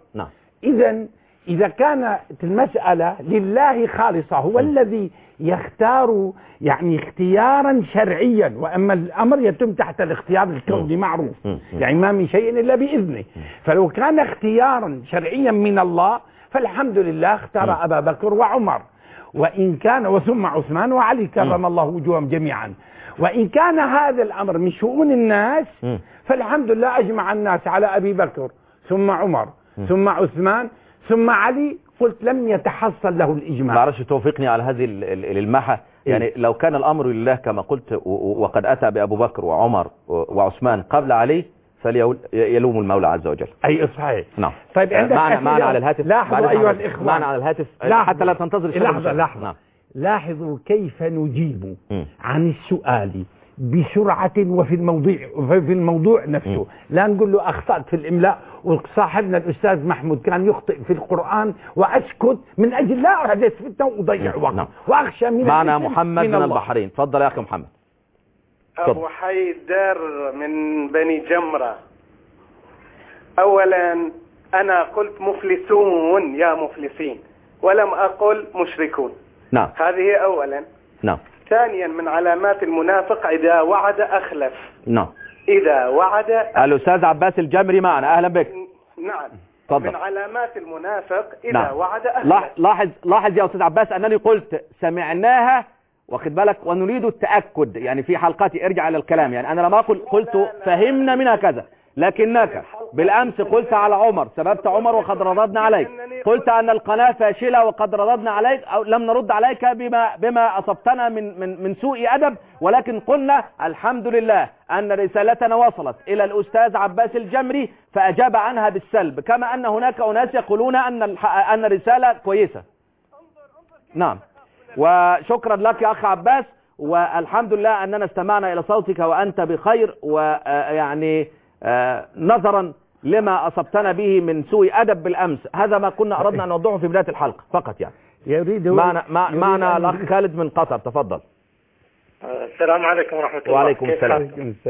إذا كانت المسألة لله خالصة هو الذي يختار يعني اختيارا شرعيا، وأما الأمر يتم تحت الاختيار الكوني معروف، يعني ما من شيء إلا بإذنه. فلو كان اختيارا شرعيا من الله فالحمد لله اختار أبا بكر وعمر، وإن كان وثم عثمان وعلي كرم الله وجوههم جميعا. وإن كان هذا الأمر من شؤون الناس فالحمد لله أجمع الناس على أبي بكر ثم عمر ثم عثمان ثم علي، قلت لم يتحصل له الإجماع. ما عرفش توفيقني على هذه الملمحة. يعني لو كان الأمر لله كما قلت وقد أتى بأبو بكر وعمر وعثمان قبل علي فليلوم المولى عز وجل. أي صحيح. نعم. طيب معنا على الهاتف. لاحظوا أيها الإخوة، معنا على الهاتف حتى لا تنتظر. لحظة. لاحظوا كيف نجيب عن السؤال بسرعة وفي الموضوع نفسه. لا نقول له أخطأت في الإملاء، وصاحبنا الأستاذ محمود كان يخطئ في القرآن وأسكت من أجل لا أحدث فتنة وأضيع وقت وأخشى من معنا محمد من البحرين. تفضل يا أخي محمد. أبو حيدر من بني جمرة. أولا أنا قلت مفلسون يا مفلسين ولم أقل مشركون. نعم. هذه أولا. نعم. ثانيا من علامات المنافق إذا وعد أخلف. نعم. إذا وعد الأستاذ عباس الجمري معنا. أهلا بك. نعم. تفضل. من علامات المنافق إذا وعد أخلف. لاحظ يا أستاذ عباس أنني قلت سمعناها واخد بالك ونريد التأكد، يعني في حلقاتي ارجع على الكلام، يعني أنا لما قلت فهمنا منها كذا، لكنك بالأمس قلت على عمر سببت عمر وقد رددنا عليك، قلت أن القناة فاشلة وقد رددنا عليك، أو لم نرد عليك بما أصبتنا من سوء أدب، ولكن قلنا الحمد لله أن رسالتنا وصلت إلى الأستاذ عباس الجمري فأجاب عنها بالسلب، كما أن هناك أناس يقولون أن الرسالة كويسة. نعم، وشكرا لك يا أخ عباس، والحمد لله أننا استمعنا إلى صوتك وأنت بخير، ويعني نظرا لما أصبتنا به من سوء أدب بالأمس، هذا ما كنا أردنا أن نوضعه في بداية الحلقة فقط. يعني يريد معنا الأخ خالد من قطر. تفضل. السلام عليكم ورحمة الله. وعليكم السلام.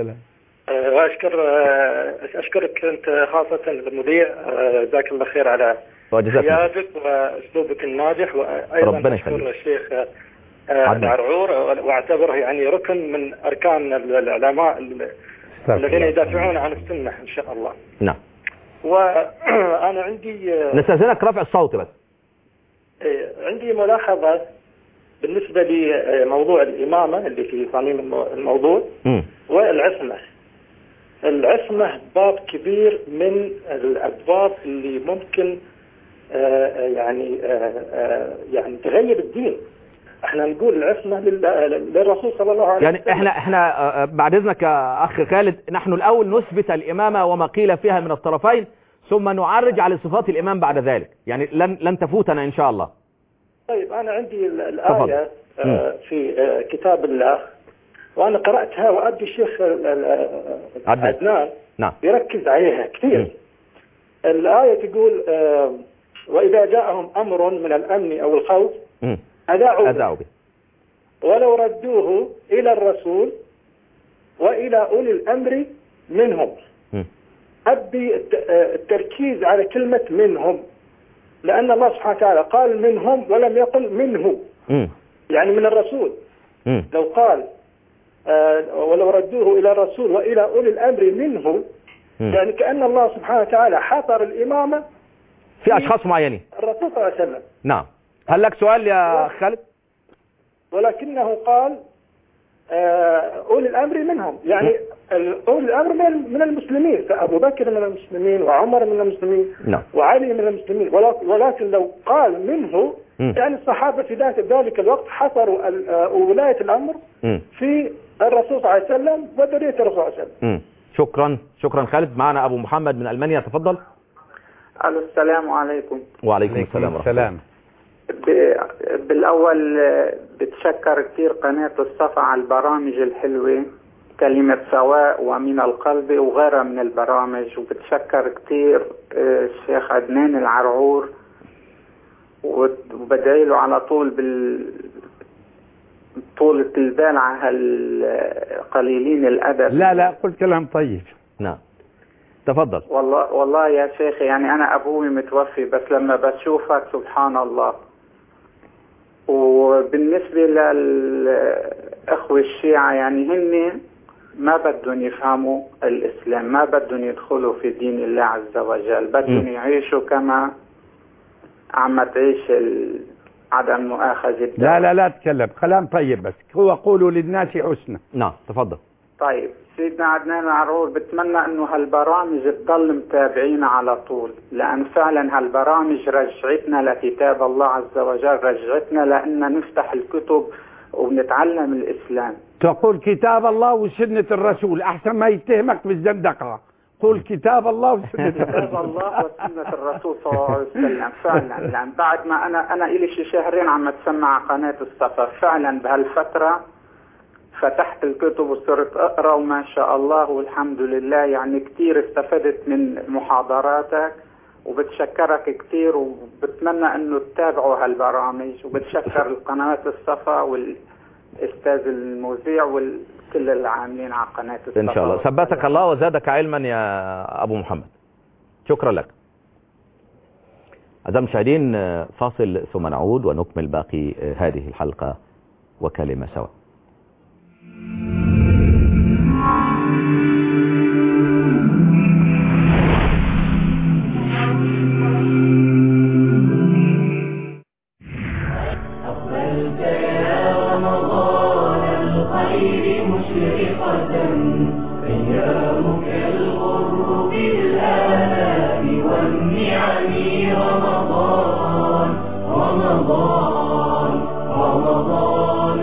أشكرك أنت خاصة المذيع، جزاك الله خير على حيادك وأسلوبك الناجح، وأيضا أشكر الشيخ العرعور، واعتبره يعني ركن من أركان العلماء الذين يدافعون عن السنة إن شاء الله. نعم. وأنا عندي نستأذنك رفع الصوت بس. عندي ملاحظة بالنسبة لموضوع الإمامة اللي في صميم الموضوع والعصمة. العصمة باب كبير من الأبواب اللي ممكن يعني تغير الدين. احنا نقول العصمة للرسول صلى الله عليه وسلم. يعني احنا بعد اذنك يا اخ خالد، نحن الاول نثبت الامامة وما قيل فيها من الطرفين، ثم نعرج على صفات الامام بعد ذلك، يعني لن تفوتنا ان شاء الله. طيب انا عندي الآية في كتاب الله، وانا قرأتها وأبي الشيخ عدنان يركز عليها كثير. الآية تقول وإذا جاءهم أمر من الأمن أو الخوف أذاعوا به ولو ردوه إلى الرسول وإلى أولي الأمر منهم. أبي التركيز على كلمة منهم، لأن الله سبحانه وتعالى قال منهم ولم يقل منه، يعني من الرسول. لو قال ولو ردوه إلى الرسول وإلى أولي الأمر منه، يعني كأن الله سبحانه وتعالى حصر الإمامة في أشخاص معينين. الرسول صلى الله عليه وسلم. نعم. هل لك سؤال يا خالد؟ ولكنه قال أولي الأمر منهم، يعني أولي الأمر من المسلمين، فأبو بكر من المسلمين وعمر من المسلمين وعلي من المسلمين. ولكن لو قال منه يعني الصحابة في ذلك الوقت حصروا ولاية الأمر في الرسول صلى الله عليه وسلم وذرية الرسول صلى الله عليه وسلم. شكرا خالد. معنا أبو محمد من ألمانيا، تفضل. السلام عليكم. وعليكم السلام ورحمة الله. بالأول بتشكر كثير قناة الصفا على البرامج الحلوة، كلمة سواء ومن القلب وغيرها من البرامج، وبتشكر كثير الشيخ عدنان العرعور، وبدعي له على طول طولة البال على هالقليلين الأدب. لا قلت كلام طيب. نعم تفضل. والله يا شيخ، يعني أنا أبوي متوفي، بس لما بشوفك سبحان الله. وبالنسبة للأخوة الشيعة، يعني هن ما بدهم يفهموا الإسلام، ما بدهم يدخلوا في دين الله عز وجل، بدهم يعيشوا كما عم تعيش عدم مؤاخذة. لا تتكلم كلام طيب، بس هو قولوا للناس حسنا. نعم تفضل. طيب سيدنا عدنان العرعور، بتمنى انه هالبرامج تضل متابعين على طول، لان فعلا هالبرامج رجعتنا لكتاب الله عز وجل، رجعتنا لان نفتح الكتب ونتعلم الاسلام. تقول كتاب الله وسنة الرسول، احسن ما يتهمك بالزندقة. قول كتاب الله وسنة كتاب الله وسنة الرسول صلى الله عليه وسلم. فعلا لان بعد ما انا الي شي شهرين عم اتسمع قناة الصفا، فعلا بهالفترة فتحت الكتب وصرت اقرا وما شاء الله والحمد لله، يعني كثير استفدت من محاضراتك، وبتشكرك كثير، وبتمنى انه تتابعوا هالبرامج، وبتشكر القنوات الصفا والاستاذ المذيع وكل العاملين على قناة الصفا. ان شاء الله ثبتك الله وزادك علما يا ابو محمد. شكرا لك. أعزائي المشاهدين، فاصل ثم نعود ونكمل باقي هذه الحلقة وكلمة سواء. أقبلت يا رمضان الخير مشرقة، أيامك الغر بالآلاء والنعم. رمضان رمضان رمضان.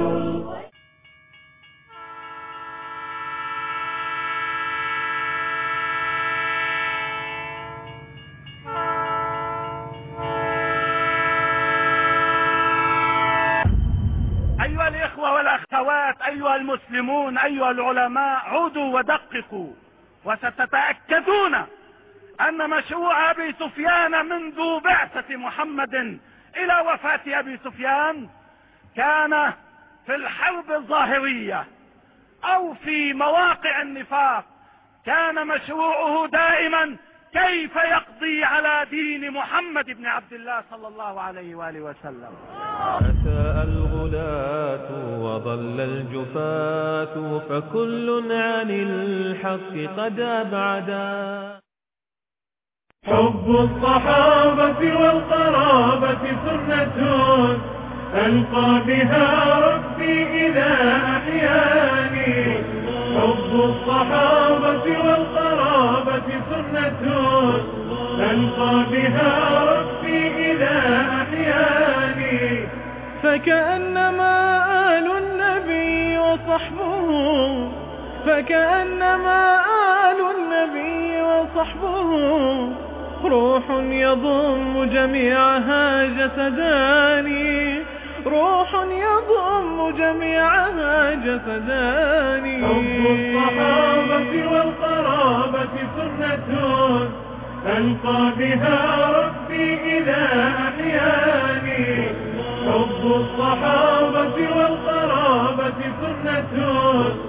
أيها الإخوة والأخوات، أيها المسلمون، أيها العلماء، عودوا ودققوا وستتأكدون أن مشروع أبي سفيان منذ بعثة محمد إلى وفاة أبي سفيان كان في الحرب الظاهرية أو في مواقع النفاق، كان مشروعه دائما كيف يقضي على دين محمد بن عبد الله صلى الله عليه وآله وسلم. أتى الغلاة وضل الجفاة، فكل عن الحق قد أبعدا. حب الصحابة والقرابة سنة ألقى بها ربي إذا أحياني. حب الصحابة والقرابة سنة ألقى بها ربي إذا أحياني. فكأنما آل النبي وصحبه، فكأنما آل النبي وصحبه، روح يضم جميعها جسداني، روح يضم جميعها جسداني. حب الصحابة والقرابة سنة ألقى بها ربي إذا أحياني. حب الصحابة والقرابة سنة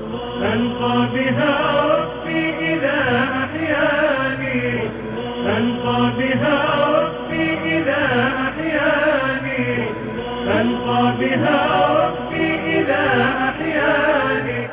ألقى بها ربي إلى أحياني، ألقى بها ربي إلى أحياني، ألقى بها ربي إلى أحياني.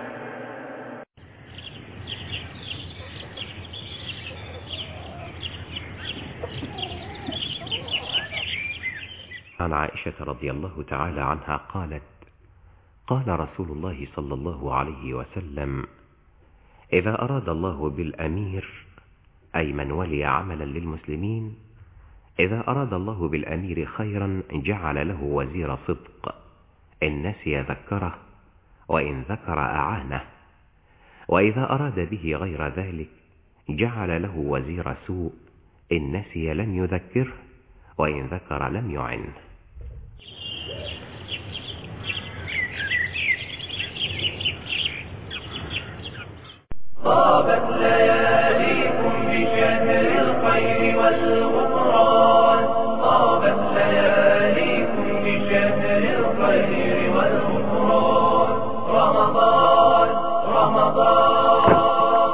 عن عائشة رضي الله تعالى عنها قالت: قال رسول الله صلى الله عليه وسلم: إذا أراد الله بالأمير، أي من ولي عملا للمسلمين، إذا أراد الله بالأمير خيرا جعل له وزير صدق، إن نسي ذكره، وإن ذكر أعانه، وإذا أراد به غير ذلك جعل له وزير سوء، إن نسي لم يذكره، وإن ذكر لم يعنه. طابت لياليكم بشهر الخير والغفران، طابت لياليكم بشهر الخير والغفران، رمضان رمضان.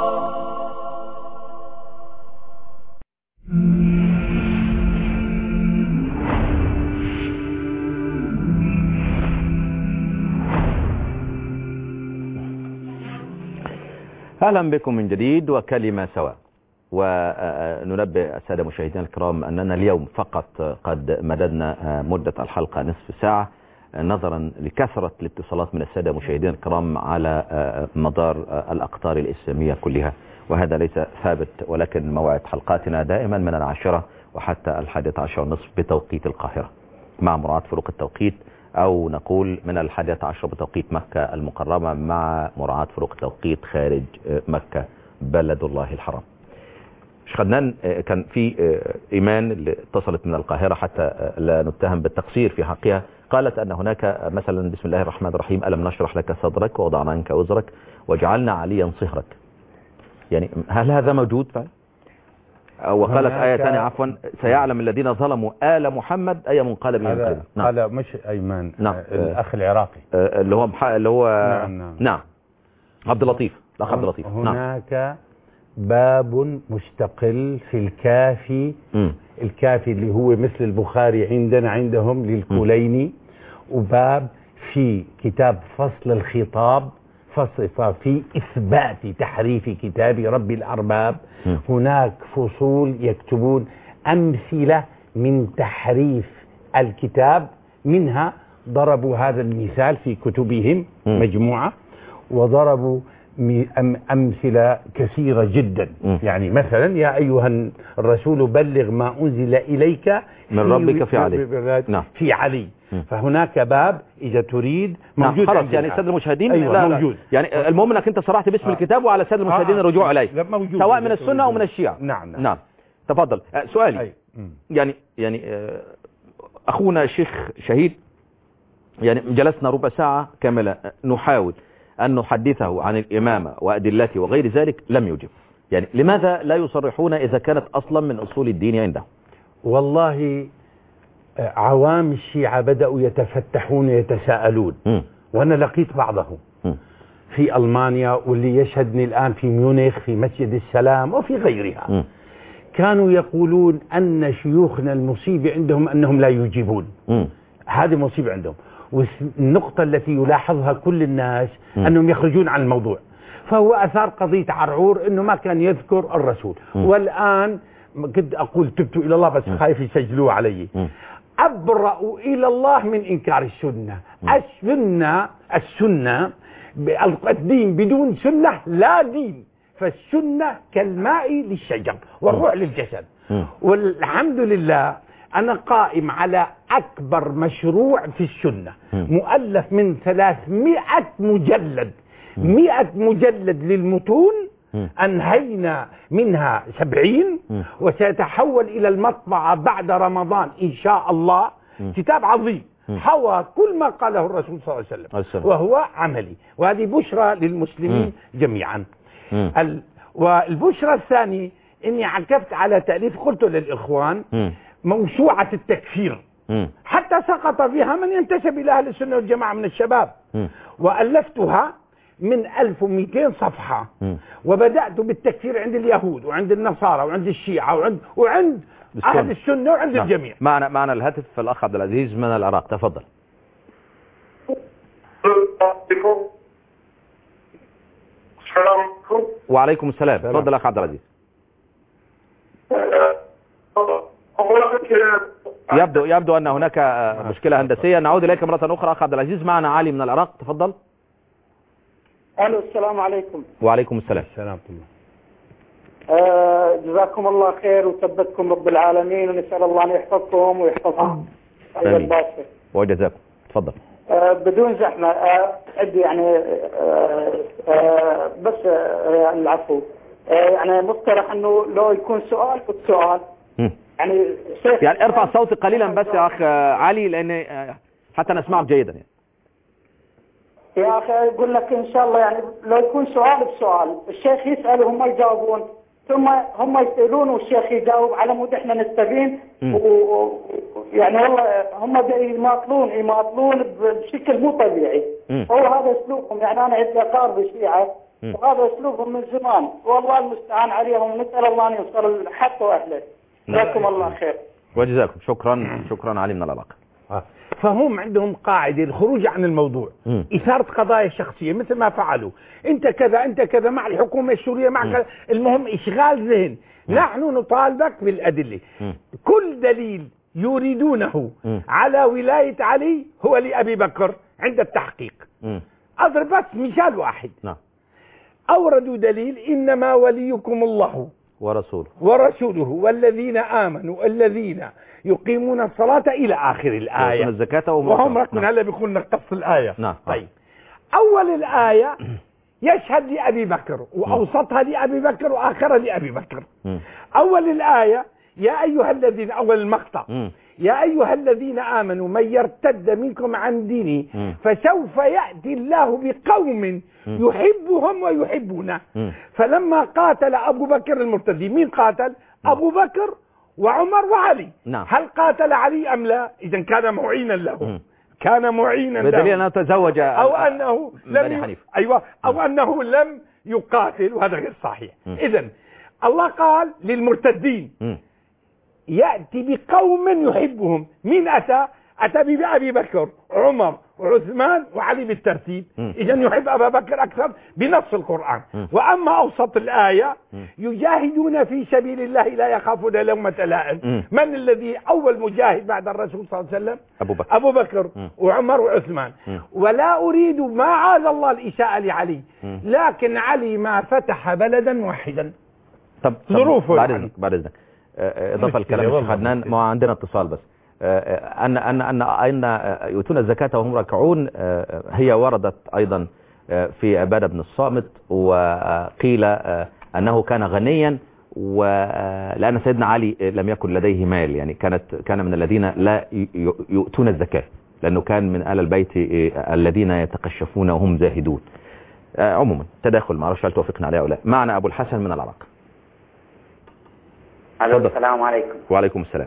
أهلا بكم من جديد وكلمة سواء. وننبه السادة مشاهدينا الكرام أننا اليوم فقط قد مددنا مدة الحلقة نصف ساعة نظرا لكثرة الاتصالات من السادة مشاهدينا الكرام على مدار الأقطار الإسلامية كلها، وهذا ليس ثابت، ولكن موعد حلقاتنا دائما من 10 وحتى 11:30 بتوقيت القاهرة، مع مراعاة فروق التوقيت، أو نقول من 11 بتوقيت مكة المكرمة مع مراعاة فروق التوقيت خارج مكة بلد الله الحرام. شيخ عدنان، كان في إيمان اللي اتصلت من القاهرة حتى لا نتهم بالتقصير في حقها، قالت أن هناك مثلا بسم الله الرحمن الرحيم: ألم نشرح لك صدرك ووضعنا عنك وزرك وجعلنا عليا صهرك. يعني هل هذا موجود فعلا؟ وقالت آية ثانية عفوا: سيعلم الذين ظلموا آل محمد أي منقلب ينقلب. نعم. قال مش أيمان، نعم. الأخ العراقي اللي هو نعم عبد اللطيف، الأخ عبد اللطيف. هناك نعم. باب مستقل في الكافي، الكافي اللي هو مثل البخاري عندنا عندهم للكليني، وباب في كتاب فصل الخطاب في إثبات تحريف كتاب رب الأرباب. هناك فصول يكتبون أمثلة من تحريف الكتاب، منها ضربوا هذا المثال في كتبهم مجموعة، وضربوا أمثلة كثيرة جدا. يعني مثلا: يا أيها الرسول بلغ ما أنزل إليك من ربك في علي. نعم. في علي. فهناك باب إذا تريد موجود. خلاص، يعني السادة المشاهدين أيوة موجود. يعني المهم أنك أنت صرحت باسم الكتاب، وعلى السادة المشاهدين الرجوع إليه سواء من السنة أو من الشيعة. نعم. تفضل. سؤالي يعني أخونا الشيخ شهيد، يعني جلسنا ربع ساعة كاملة نحاول أن نحدثه عن الإمامة وأدلته وغير ذلك، لم يجب. يعني لماذا لا يصرحون إذا كانت أصلا من أصول الدين عندهم؟ والله عوام الشيعة بدأوا يتفتحون ويتساءلون، وأنا لقيت بعضهم في ألمانيا، واللي يشهدني الآن في ميونخ في مسجد السلام وفي غيرها. كانوا يقولون أن شيوخنا المصيبة عندهم أنهم لا يجيبون. هذه مصيبة عندهم. والنقطة التي يلاحظها كل الناس أنهم يخرجون عن الموضوع. فهو أثار قضية عرعور أنه ما كان يذكر الرسول. والآن كنت أقول تبت إلى الله، بس خايف يسجلوه علي. أبرأ إلى الله من إنكار السنة. السنة الدين بدون سنة لا دين. فالسنة كالماء للشجر والروح للجسد. والحمد لله أنا قائم على أكبر مشروع في السنة، مؤلف من 300 مجلد، 100 مجلد للمتون، أنهينا منها 70، وسيتحول إلى المطبعة بعد رمضان إن شاء الله. كتاب عظيم حوى كل ما قاله الرسول صلى الله عليه وسلم، وهو عملي، وهذه بشرى للمسلمين جميعا. والبشرى الثاني إني عكفت على تأليف، قلت للإخوان: موسوعة التكفير، حتى سقط فيها من ينتسب إلى أهل السنة والجماعة من الشباب، وألفتها من 1200 صفحة. وبدأت بالتكفير عند اليهود وعند النصارى وعند الشيعة وعند أهل السنة وعند الجميع. معنا الهاتف الأخ عبد العزيز من العراق، تفضل. وعليكم السلام، تفضل أخ عبد العزيز. يبدو أن هناك مشكلة هندسية. نعود إليك مرة أخرى أخ عبد العزيز. معنا علي من العراق، تفضل. الو، السلام عليكم. وعليكم السلام. جزاكم الله خير وثبتكم رب العالمين، ونسأل الله أن يحفظكم ويحفظكم. وجزاكم. تفضل. بدون زحمة، عندي يعني بس العفو، يعني مقترح انه لو يكون سؤال والسؤال يعني ارفع صوتك قليلا بس يا اخ علي، لان حتى نسمعك جيدا يعني. يا اخي اقول لك ان شاء الله يعني لو يكون سؤال بسؤال، الشيخ يسأل وهم يجاوبون، ثم هم يسألون والشيخ يجاوب، على مود احنا نستفيد. يعني والله هم يماطلون بشكل مو طبيعي. هو هذا اسلوبهم، يعني انا عندي اقارب الشيعة وهذا اسلوبهم من زمان، والله المستعان عليهم، ونسأل الله ان يوصل الحق واهله. جزاكم الله خير. وجزاكم. شكرا علي من العراق. فهم عندهم قاعدة الخروج عن الموضوع، إثارة قضايا شخصية مثل ما فعلوا، أنت كذا أنت كذا مع الحكومة السورية مع كذا. المهم إشغال ذهن. نحن نطالبك بالأدلة. كل دليل يريدونه على ولاية علي هو لأبي بكر عند التحقيق. أضرب بس مثال واحد. أوردوا دليل إنما وليكم الله ورسوله والذين آمنوا الذين يقيمون الصلاة إلى آخر الآية، وهم ركن هلا بيكون نقص الآية. طيب، أول الآية يشهد لأبي بكر، وأوسطها لأبي بكر، وآخرها لأبي بكر. أول الآية يا أيها الذين، أول المقطع يا أيها الذين آمنوا من يرتد منكم عن دينه فسوف يأتي الله بقوم يحبهم ويحبونه. فلما قاتل أبو بكر المرتدين، مين قاتل؟ أبو بكر وعمر وعلي. هل قاتل علي أم لا؟ إذا كان معينا له، كان معينا له، بدليل أنه تزوج أو أنه لم أو أنه لم يقاتل، وهذا غير صحيح. إذا الله قال للمرتدين يأتي بقوم يحبهم. مين أتى بأبي بكر عمر وعثمان وعلي بالترتيب. إذا يحب أبا بكر أكثر بنص القرآن. وأما أوسط الآية يجاهدون في سبيل الله لا يخافون لومة لائم. من الذي أول مجاهد بعد الرسول صلى الله عليه وسلم؟ أبو بكر وعمر وعثمان. ولا أريد ما عاد الله الإساءة لعلي، لكن علي ما فتح بلدا واحدا. طب ظروفه بعد إذنك إضافة الكلام الشيخ عدنان، ما عندنا اتصال بس. أن يؤتون الزكاة وهم راكعون هي وردت أيضا في عبادة بن الصامت، وقيل أنه كان غنيا، ولأن سيدنا علي لم يكن لديه مال، يعني كان من الذين لا يؤتون الزكاة، لأنه كان من آل البيت الذين يتقشفون وهم زاهدون. عموما تداخل، ما أعرفش هل توافقنا عليه أو لا. معنا أبو الحسن من العراق. السلام عليكم. وعليكم السلام.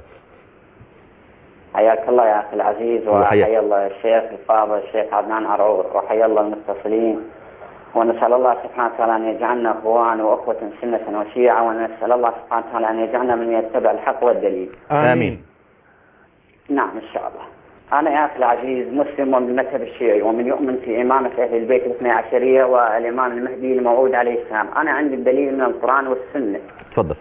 حياك الله يا أخي العزيز، وحيا الله الشيخ الفاضل الشيخ عدنان عرعور، وحيا الله المتصلين، ونسأل الله سبحانه وتعالى أن يجعلنا أخوان وأخوة سنة وشيعة، ونسأل الله سبحانه وتعالى أن يجعلنا من يتبع الحق والدليل. آمين. نعم إن شاء الله. أنا يا أخي العزيز مسلم ومن المذهب الشيعي، ومن يؤمن في إمامة أهل البيت الاثني عشرية والإمام المهدي الموعود عليه السلام. أنا عندي الدليل من القرآن والسنة. تفضل.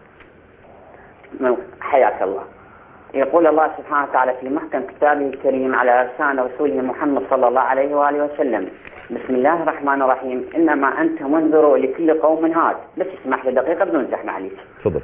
حياك الله. يقول الله سبحانه وتعالى في محكم كتابه الكريم على لسان رسوله محمد صلى الله عليه وآله وسلم: بسم الله الرحمن الرحيم، إنما أنت منذر لكل قوم هاد. بس اسمح لي دقيقة بدون زحمة عليك. تفضل.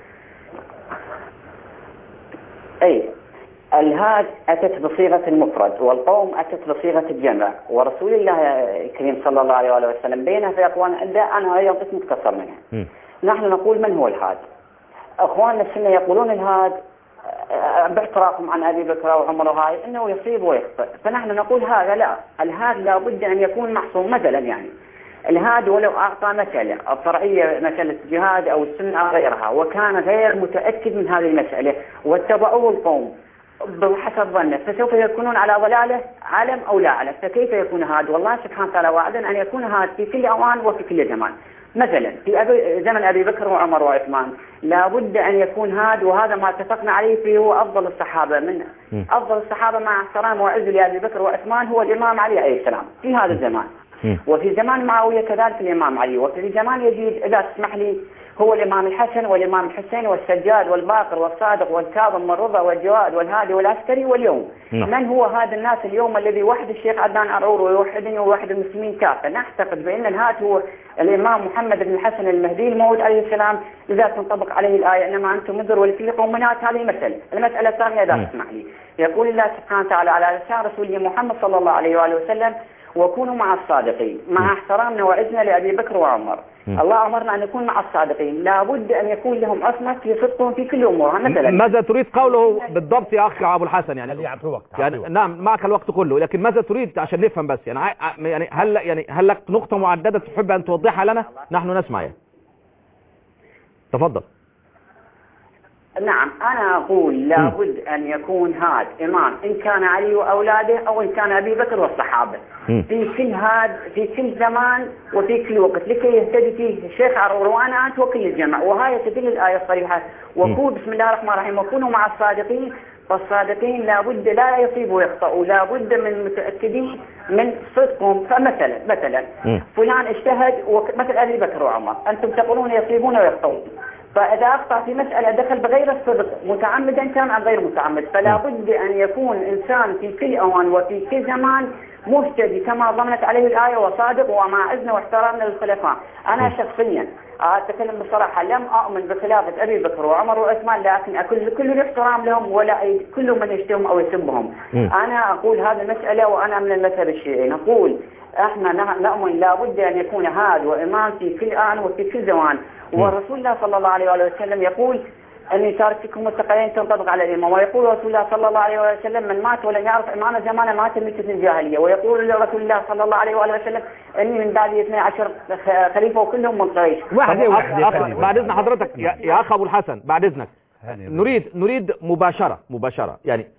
أي الهاد أتت بصيغة المفرد، والقوم أتت بصيغة الجمع، ورسول الله الكريم صلى الله عليه وآله وسلم بينها في أقوال عدة، أنا أيضا مختصر منها. نحن نقول من هو الهاد؟ أخواننا السنة يقولون الهاد باعترافهم عن أبي بكر وعمر وهاي أنه يصيب ويخطئ، فنحن نقول هذا لا، الهاد لابد أن يكون محصور. مثلا يعني الهاد ولو أعطى مثلا الفرعية مثلا الجهاد أو السنة أو غيرها، وكان غير متأكد من هذه المسألة واتبعوه القوم، بحسب ظنه، فسوف يكونون على ضلاله علم أو لا علم. فكيف يكون هذا؟ والله سبحانه وتعالى وعدنا أن يكون هذا في كل أوان وفي كل زمان. مثلا في زمن أبي بكر وعمر وعثمان لابد أن يكون هذا، وهذا ما اتفقنا عليه فيه، هو أفضل الصحابة. من أفضل الصحابة مع احترام وعز لأبي بكر وعثمان هو الإمام علي عليه السلام في هذا الزمان. وفي زمان معاوية كذلك الإمام علي. وفي زمان يزيد إذا تسمح لي هو الإمام الحسن والإمام الحسين والسجاد والباقر والصادق والكاظم والرضا والجواد والهادي والعسكري. واليوم من هو هذا الناس اليوم الذي وحد الشيخ عدنان عرعور ويوحدني ويوحد المسلمين كافة؟ نعتقد بأن الهات هو الإمام محمد بن الحسن المهدي الموعود عليه السلام إذا تنطبق عليه الآية إنما أنتم منذر ولكل قوم منات. هذه المسألة الثانية إذا تسمح لي يقول الله سبحانه وتعالى على لسان رسوله محمد صلى الله عليه وآله وسلم وكونوا مع الصادقين. مع احترامنا وعزنا لأبي بكر وعمر الله أمرنا أن نكون مع الصادقين، لابد أن يكون لهم عصمة في صدقهم في كل أمورها. مثلا ماذا تريد قوله بالضبط يا أخي أبو الحسن؟ يعني نعم معك الوقت كله، لكن ماذا تريد عشان نفهم بس؟ يعني هل لك نقطة معددة تحب أن توضحها لنا؟ نحن نسمع يعني. تفضل. نعم أنا أقول لابد أن يكون هذا إمام إن كان علي وأولاده أو إن كان أبي بكر والصحابة في كل هذا في كل زمان وفي كل وقت لكي يهتدي فيه الشيخ عرعور وأنا أنت وكل الجمع. وهي تدل الآية الصريحة وقول بسم الله الرحمن الرحيم وكونوا مع الصادقين. فالصادقين لابد لا يصيبوا ويخطئوا، لابد من متأكدين من صدقهم. فمثلا فلان اجتهد مثل أبي بكر وعمر، أنتم تقولون يصيبون ويخطئون، فإذا أخطأ في مسألة دخل بغير الصدق متعمدا كان عن غير متعمد. فلا بد أن يكون إنسان في كل أوان وفي كل زمان مهتدي كما ضمنت عليه الآية وصادق ومع إذن واحترامنا للخلفاء. أنا شخصيا أتكلم بصراحة لم أؤمن بخلافة أبي بكر وعمر وعثمان، لكن أكل كل الاحترام لهم ولا كل من يشتمهم أو يسبهم. أنا أقول هذه المسألة وأنا من المذهب الشيعي نقول احنا نؤمن لابد ان يكون هذا وامام في كل آن وفي كل زمان. ورسول الله صلى الله عليه وسلم يقول اني تارككم الثقلين تنطبق على الامام. ويقول رسول الله صلى الله عليه وسلم من مات ولم يعرف امام زمانه مات ميتة الجاهليه. ويقول رسول الله صلى الله عليه وسلم اني من بعد 12 خليفه وكلهم من قريش. بعد اذن حضرتك يا اخ ابو الحسن بعد اذنك نريد مباشره يعني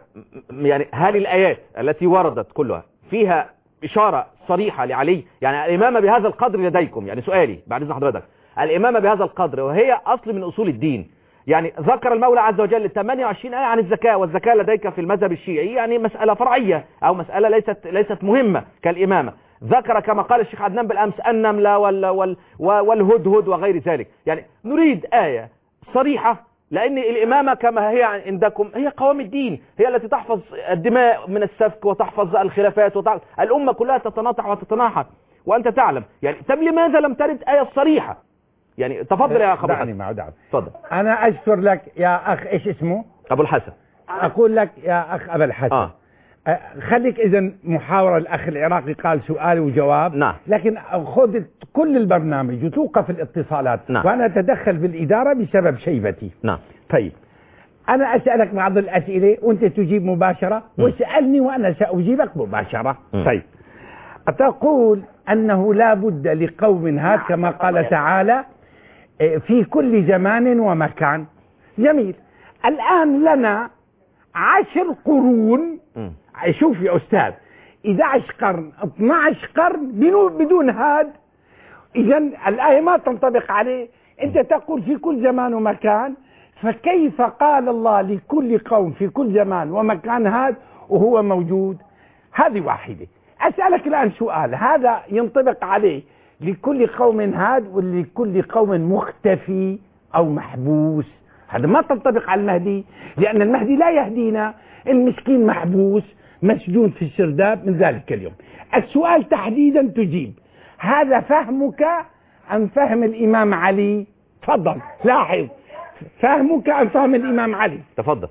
هذه الايات التي وردت كلها فيها إشارة صريحة لعلي، يعني الإمامة بهذا القدر لديكم. يعني سؤالي بعد إذن حضرتك الإمامة بهذا القدر وهي أصل من أصول الدين. يعني ذكر المولى عز وجل 28 آية عن الزكاة، والزكاة لديك في المذهب الشيعي يعني مسألة فرعية أو مسألة ليست مهمة كالإمامة. ذكر كما قال الشيخ عدنان بالأمس النملة والهدهد وغير ذلك. يعني نريد آية صريحة، لأن الإمامة كما هي عندكم هي قوام الدين، هي التي تحفظ الدماء من السفك وتحفظ الخلافات الأمة كلها تتناطع وتتناحر وأنت تعلم. يعني طب لماذا لم ترد آية صريحة؟ يعني تفضل يا أخ أبو الحسن. تفضل. أنا أشكر لك يا أخ إيش اسمه؟ أبو الحسن. أقول لك يا أخ أبو الحسن خليك إذا محاورة. الأخ العراقي قال سؤال وجواب. نعم. لكن خذ كل البرنامج وتوقف الاتصالات. نعم. وأنا أتدخل في الإدارة بسبب شيبتي. نعم. طيب أنا أسألك بعض الأسئلة وأنت تجيب مباشرة واسألني وأنا سأجيبك مباشرة. طيب أتقول أنه لا بد لقوم هذا كما قال تعالى في كل زمان ومكان. جميل. الآن لنا 10 قرون. شوف يا أستاذ 11 قرن 12 قرن بدون هاد. إذا الآية ما تنطبق عليه. أنت تقول في كل زمان ومكان، فكيف قال الله لكل قوم في كل زمان ومكان هاد وهو موجود؟ هذه واحدة. أسألك الآن سؤال هذا ينطبق عليه لكل قوم هاد ولكل قوم مختفي أو محبوس؟ هذا ما تنطبق على المهدي، لأن المهدي لا يهدينا. المسكين محبوس مسجون في السرداب من ذلك اليوم. السؤال تحديدا تجيب هذا فهمك أم فهم الإمام علي؟ تفضل لاحظ فهمك أم فهم الإمام علي؟ تفضل.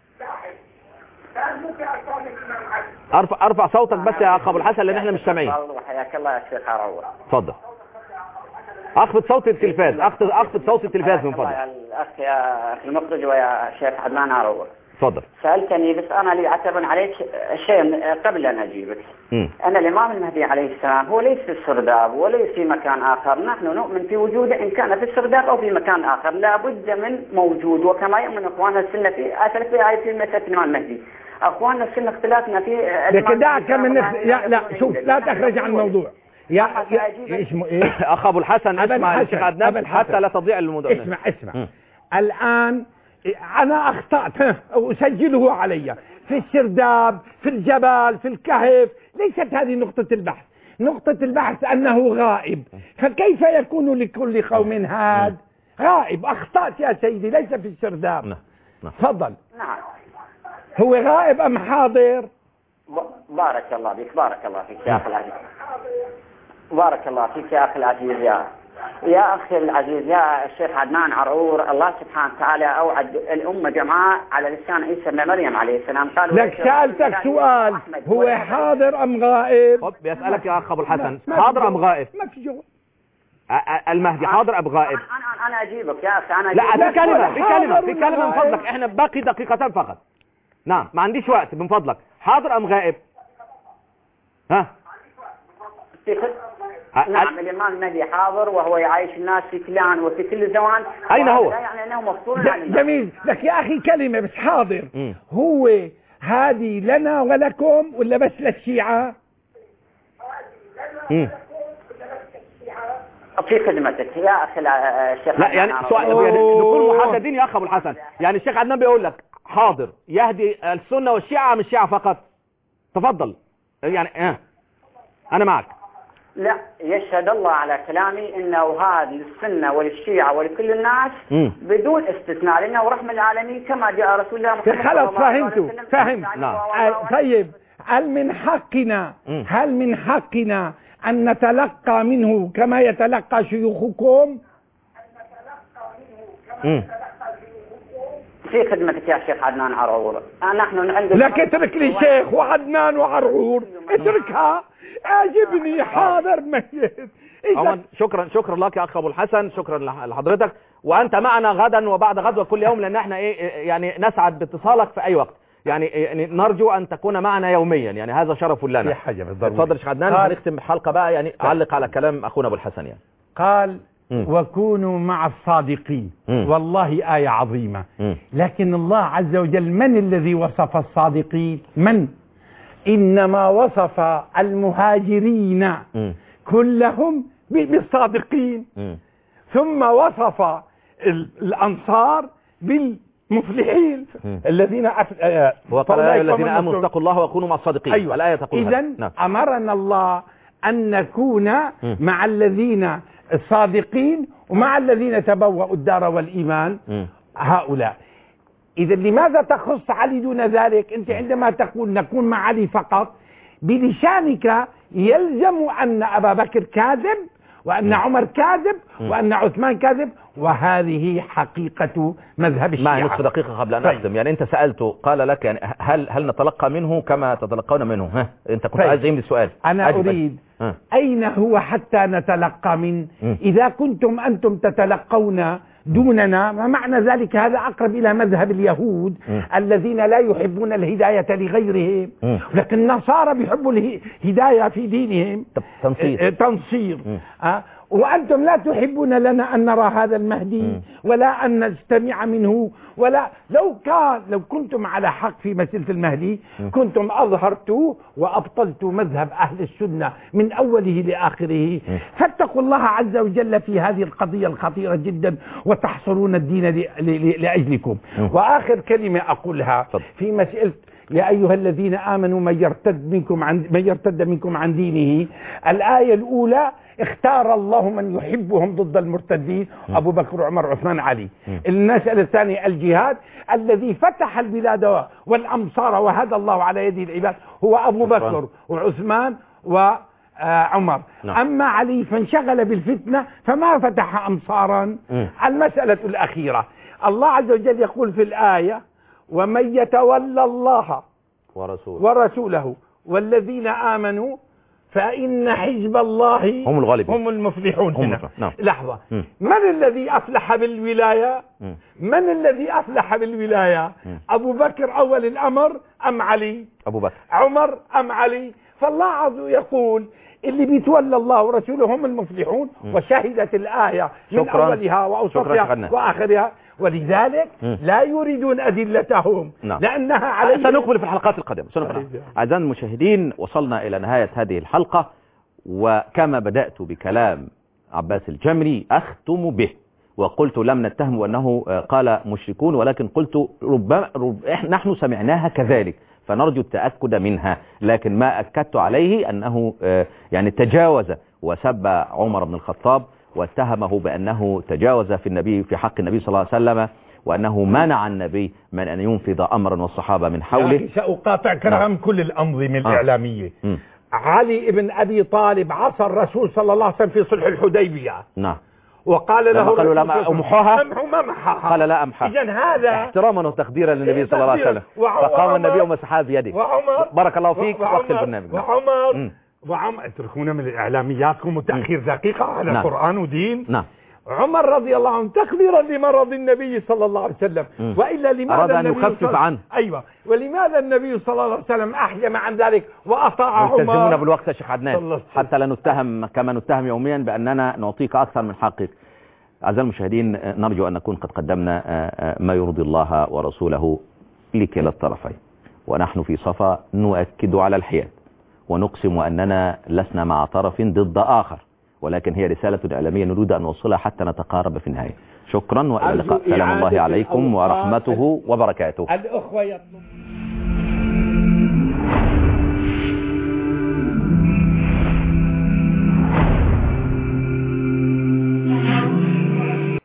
ارفع صوتك بس يا أخ أبو الحسن لأن احنا مش سامعين. حياك الله يا شيخ عرعور. تفضل. اخفض صوت التلفاز، اخفض صوت التلفاز من فضلك. الأخ يا أخي المخرج ويا شيخ عدنان عرعور. تفضل. سألتني بس أنا اللي أعتبر عليك شيء قبل أن أجيبك. أنا الإمام المهدي عليه السلام هو ليس في السرداب وليس في مكان آخر، نحن نؤمن في وجوده إن كان في السرداب أو في مكان آخر، لا بد من موجود، وكما يؤمن أخواننا السنة في مسألة الإمام المهدي. أخواننا السنة اختلافنا في لكن دعك من لا شوف لا تخرج عن الموضوع. يا اسمه ايه؟ اخ ابو الحسن اسمع الشيخ عدنان حتى لا تضيع الموضوع. اسمع الان انا اخطأت واسجله علي في السرداب في الجبل في الكهف، ليست هذه نقطة البحث. نقطة البحث انه غائب، فكيف يكون لكل قوم هاد؟ غائب. اخطأت يا سيدي، ليس في السرداب. تفضل. نعم. هو غائب ام حاضر؟ بارك الله فيك، بارك الله فيك يا اخي العزيز، بارك الله فيك يا اخي العزيز. يا اخي العزيز يا الشيخ عدنان عرعور، الله سبحانه وتعالى اوعد الامه جمعاء على لسان عيسى بن مريم عليه السلام. قال لك سالتك سؤال، هو حاضر ام غائب؟ طب بيسالك يا اخ ابو الحسن، حاضر ام غائب؟ ما في جواب. المهدي حاضر ام غائب؟ انا اجيبك يا اخي. انا لا في كلمه من فضلك، احنا باقي دقيقتين فقط. نعم ما عنديش وقت، من فضلك حاضر ام غائب؟ ها؟ نعم الإمام المهدي حاضر وهو يعيش الناس في كل آن وفي كل زمان. أين هو؟ لا يعني أنه مفصول عن جميل. لك يا أخي كلمة بس حاضر. هو هذه لنا ولكم ولا بس للشيعة؟ في خدمتك يا أخي الشيخ. لا يعني سؤال نكون محددين يا أخ أبو الحسن، يعني الشيخ عدنان بيقول لك حاضر يهدي السنة والشيعة مش الشيعة فقط. تفضل يعني أنا معك. لا يشهد الله على كلامي انه هذه السنه وللشيعه ولكل الناس بدون استثناء، لانه رحمه العالمين كما جاء رسول الله محمد خلاص فهمت. طيب هل من حقنا ان نتلقى منه كما يتلقى شيوخكم؟ في خدمتك يا شيخ عدنان عرعور. نحن عندنا لك اترك لي شيخ وعدنان وعرعور، اتركها. اعجبني حاضر ميت. شكرا لك يا اخ ابو الحسن، شكرا لحضرتك، وانت معنا غدا وبعد غد وكل يوم، لان احنا يعني نسعد باتصالك في اي وقت، يعني نرجو ان تكون معنا يوميا، يعني هذا شرف لنا. في حاجه بالضبط. اتفضل يا شيخ عدنان، هنختم الحلقه بقى، يعني علق على كلام اخونا ابو الحسن. يعني قال وكونوا مع الصادقين، والله آية عظيمة. لكن الله عز وجل من الذي وصف الصادقين؟ من؟ إنما وصف المهاجرين كلهم بالصادقين، ثم وصف الأنصار بالمفلحين الذين وقال يا الذين آمنوا اتقوا الله وكونوا مع الصادقين. أيوة. الآية تقول إذن أمرنا الله أن نكون مع الذين الصادقين ومع الذين تبوأوا الدار والإيمان هؤلاء. إذا لماذا تخص علي دون ذلك؟ أنت عندما تقول نكون مع علي فقط بلسانك يلزم أن أبا بكر كاذب وأن عمر كاذب وأن عثمان كاذب، وهذه حقيقة مذهب الشيعة. نصف دقيقة قبل أن أختم. يعني أنت سألته قال لك يعني هل نتلقى منه كما تتلقون منه؟ أنت كنت عايز يملي السؤال. أنا أريد أين هو حتى نتلقى منه؟ إذا كنتم أنتم تتلقون دوننا، ومعنى ذلك هذا أقرب إلى مذهب اليهود الذين لا يحبون الهداية لغيرهم، لكن النصارى بيحبوا الهداية في دينهم. تنصير. وأنتم لا تحبون لنا أن نرى هذا المهدي ولا أن نستمع منه، ولا لو كنتم على حق في مسألة المهدي كنتم أظهرتوا وأبطلتوا مذهب أهل السنة من أوله لآخره. فاتقوا الله عز وجل في هذه القضية الخطيرة جدا وتحصرون الدين لأجلكم. وآخر كلمة أقولها في مسألة يا أيها الذين آمنوا من يرتد منكم عن دينه، الآية الأولى اختار الله من يحبهم ضد المرتدين، أبو بكر وعمر وعثمان علي. المسألة الثانية الجهاد الذي فتح البلاد والأمصار وهدى الله على يد العباد هو أبو بكر وعثمان وعمر. أما علي فانشغل بالفتنة فما فتح أمصارا. المسألة الأخيرة الله عز وجل يقول في الآية ومن يتولى الله ورسوله والذين آمنوا فإن حزب الله هم الغالبين، هم المفلحون. هنا نعم. لحظة، من الذي أفلح بالولاية؟ من الذي أفلح بالولاية؟ أبو بكر أول الأمر أم علي؟ أبو بكر. عمر أم علي؟ فالله عز وجل يقول اللي بيتولى الله ورسوله هم المفلحون. وشهدت الآية من أولها وأوسطها وآخرها، ولذلك لا يريدون أدلتهم لأنها عليهم. سنقبل في الحلقات القادمة. أعزائي المشاهدين، وصلنا إلى نهاية هذه الحلقة، وكما بدأت بكلام عباس الجمري أختم به، وقلت لم نتهم أنه قال مشركون، ولكن قلت ربما نحن سمعناها كذلك، فنرجو التأكد منها. لكن ما أكدت عليه أنه يعني تجاوز وسب عمر بن الخطاب، واتهمه بأنه تجاوز في حق النبي صلى الله عليه وسلم، وأنه منع النبي من أن ينفذ أمرا والصحابة من حوله. سأقاطع كلام كل الأنظمة الإعلامية. علي بن أبي طالب عصى الرسول صلى الله عليه وسلم في صلح الحديبية. نعم. وقال له قالوا لا أمحوها، قال لا أمحها. إذن هذا احتراما وتقديرا للنبي صلى الله عليه وسلم، فقام النبي ومسحها بيده. بارك الله فيك. وقت البرنامج. وعمر اتركونا من الإعلامياتكم وتأخير دقيقة على القرآن ودين. نعم. عمر رضي الله عنه تقديرا لمرض النبي صلى الله عليه وسلم، وإلا لماذا أراد أن يخفف عنه. أيوة، ولماذا النبي صلى الله عليه وسلم أحجم عن ذلك وأطاع عمر؟ يلتزمون بالوقت يا شيخ عدنان، حتى لا نتهم كما نتهم يوميا بأننا نعطيك أكثر من حقك. أعزائي المشاهدين، نرجو أن نكون قد قدمنا ما يرضي الله ورسوله لكلا الطرفين، ونحن في صفا نؤكد على الحياد، ونقسم أننا لسنا مع طرف ضد آخر، ولكن هي رسالة إعلامية نريد أن نوصلها حتى نتقارب في النهاية. شكرا، وإلى اللقاء. سلام الله عليكم ورحمته وبركاته. الأخوة يطلب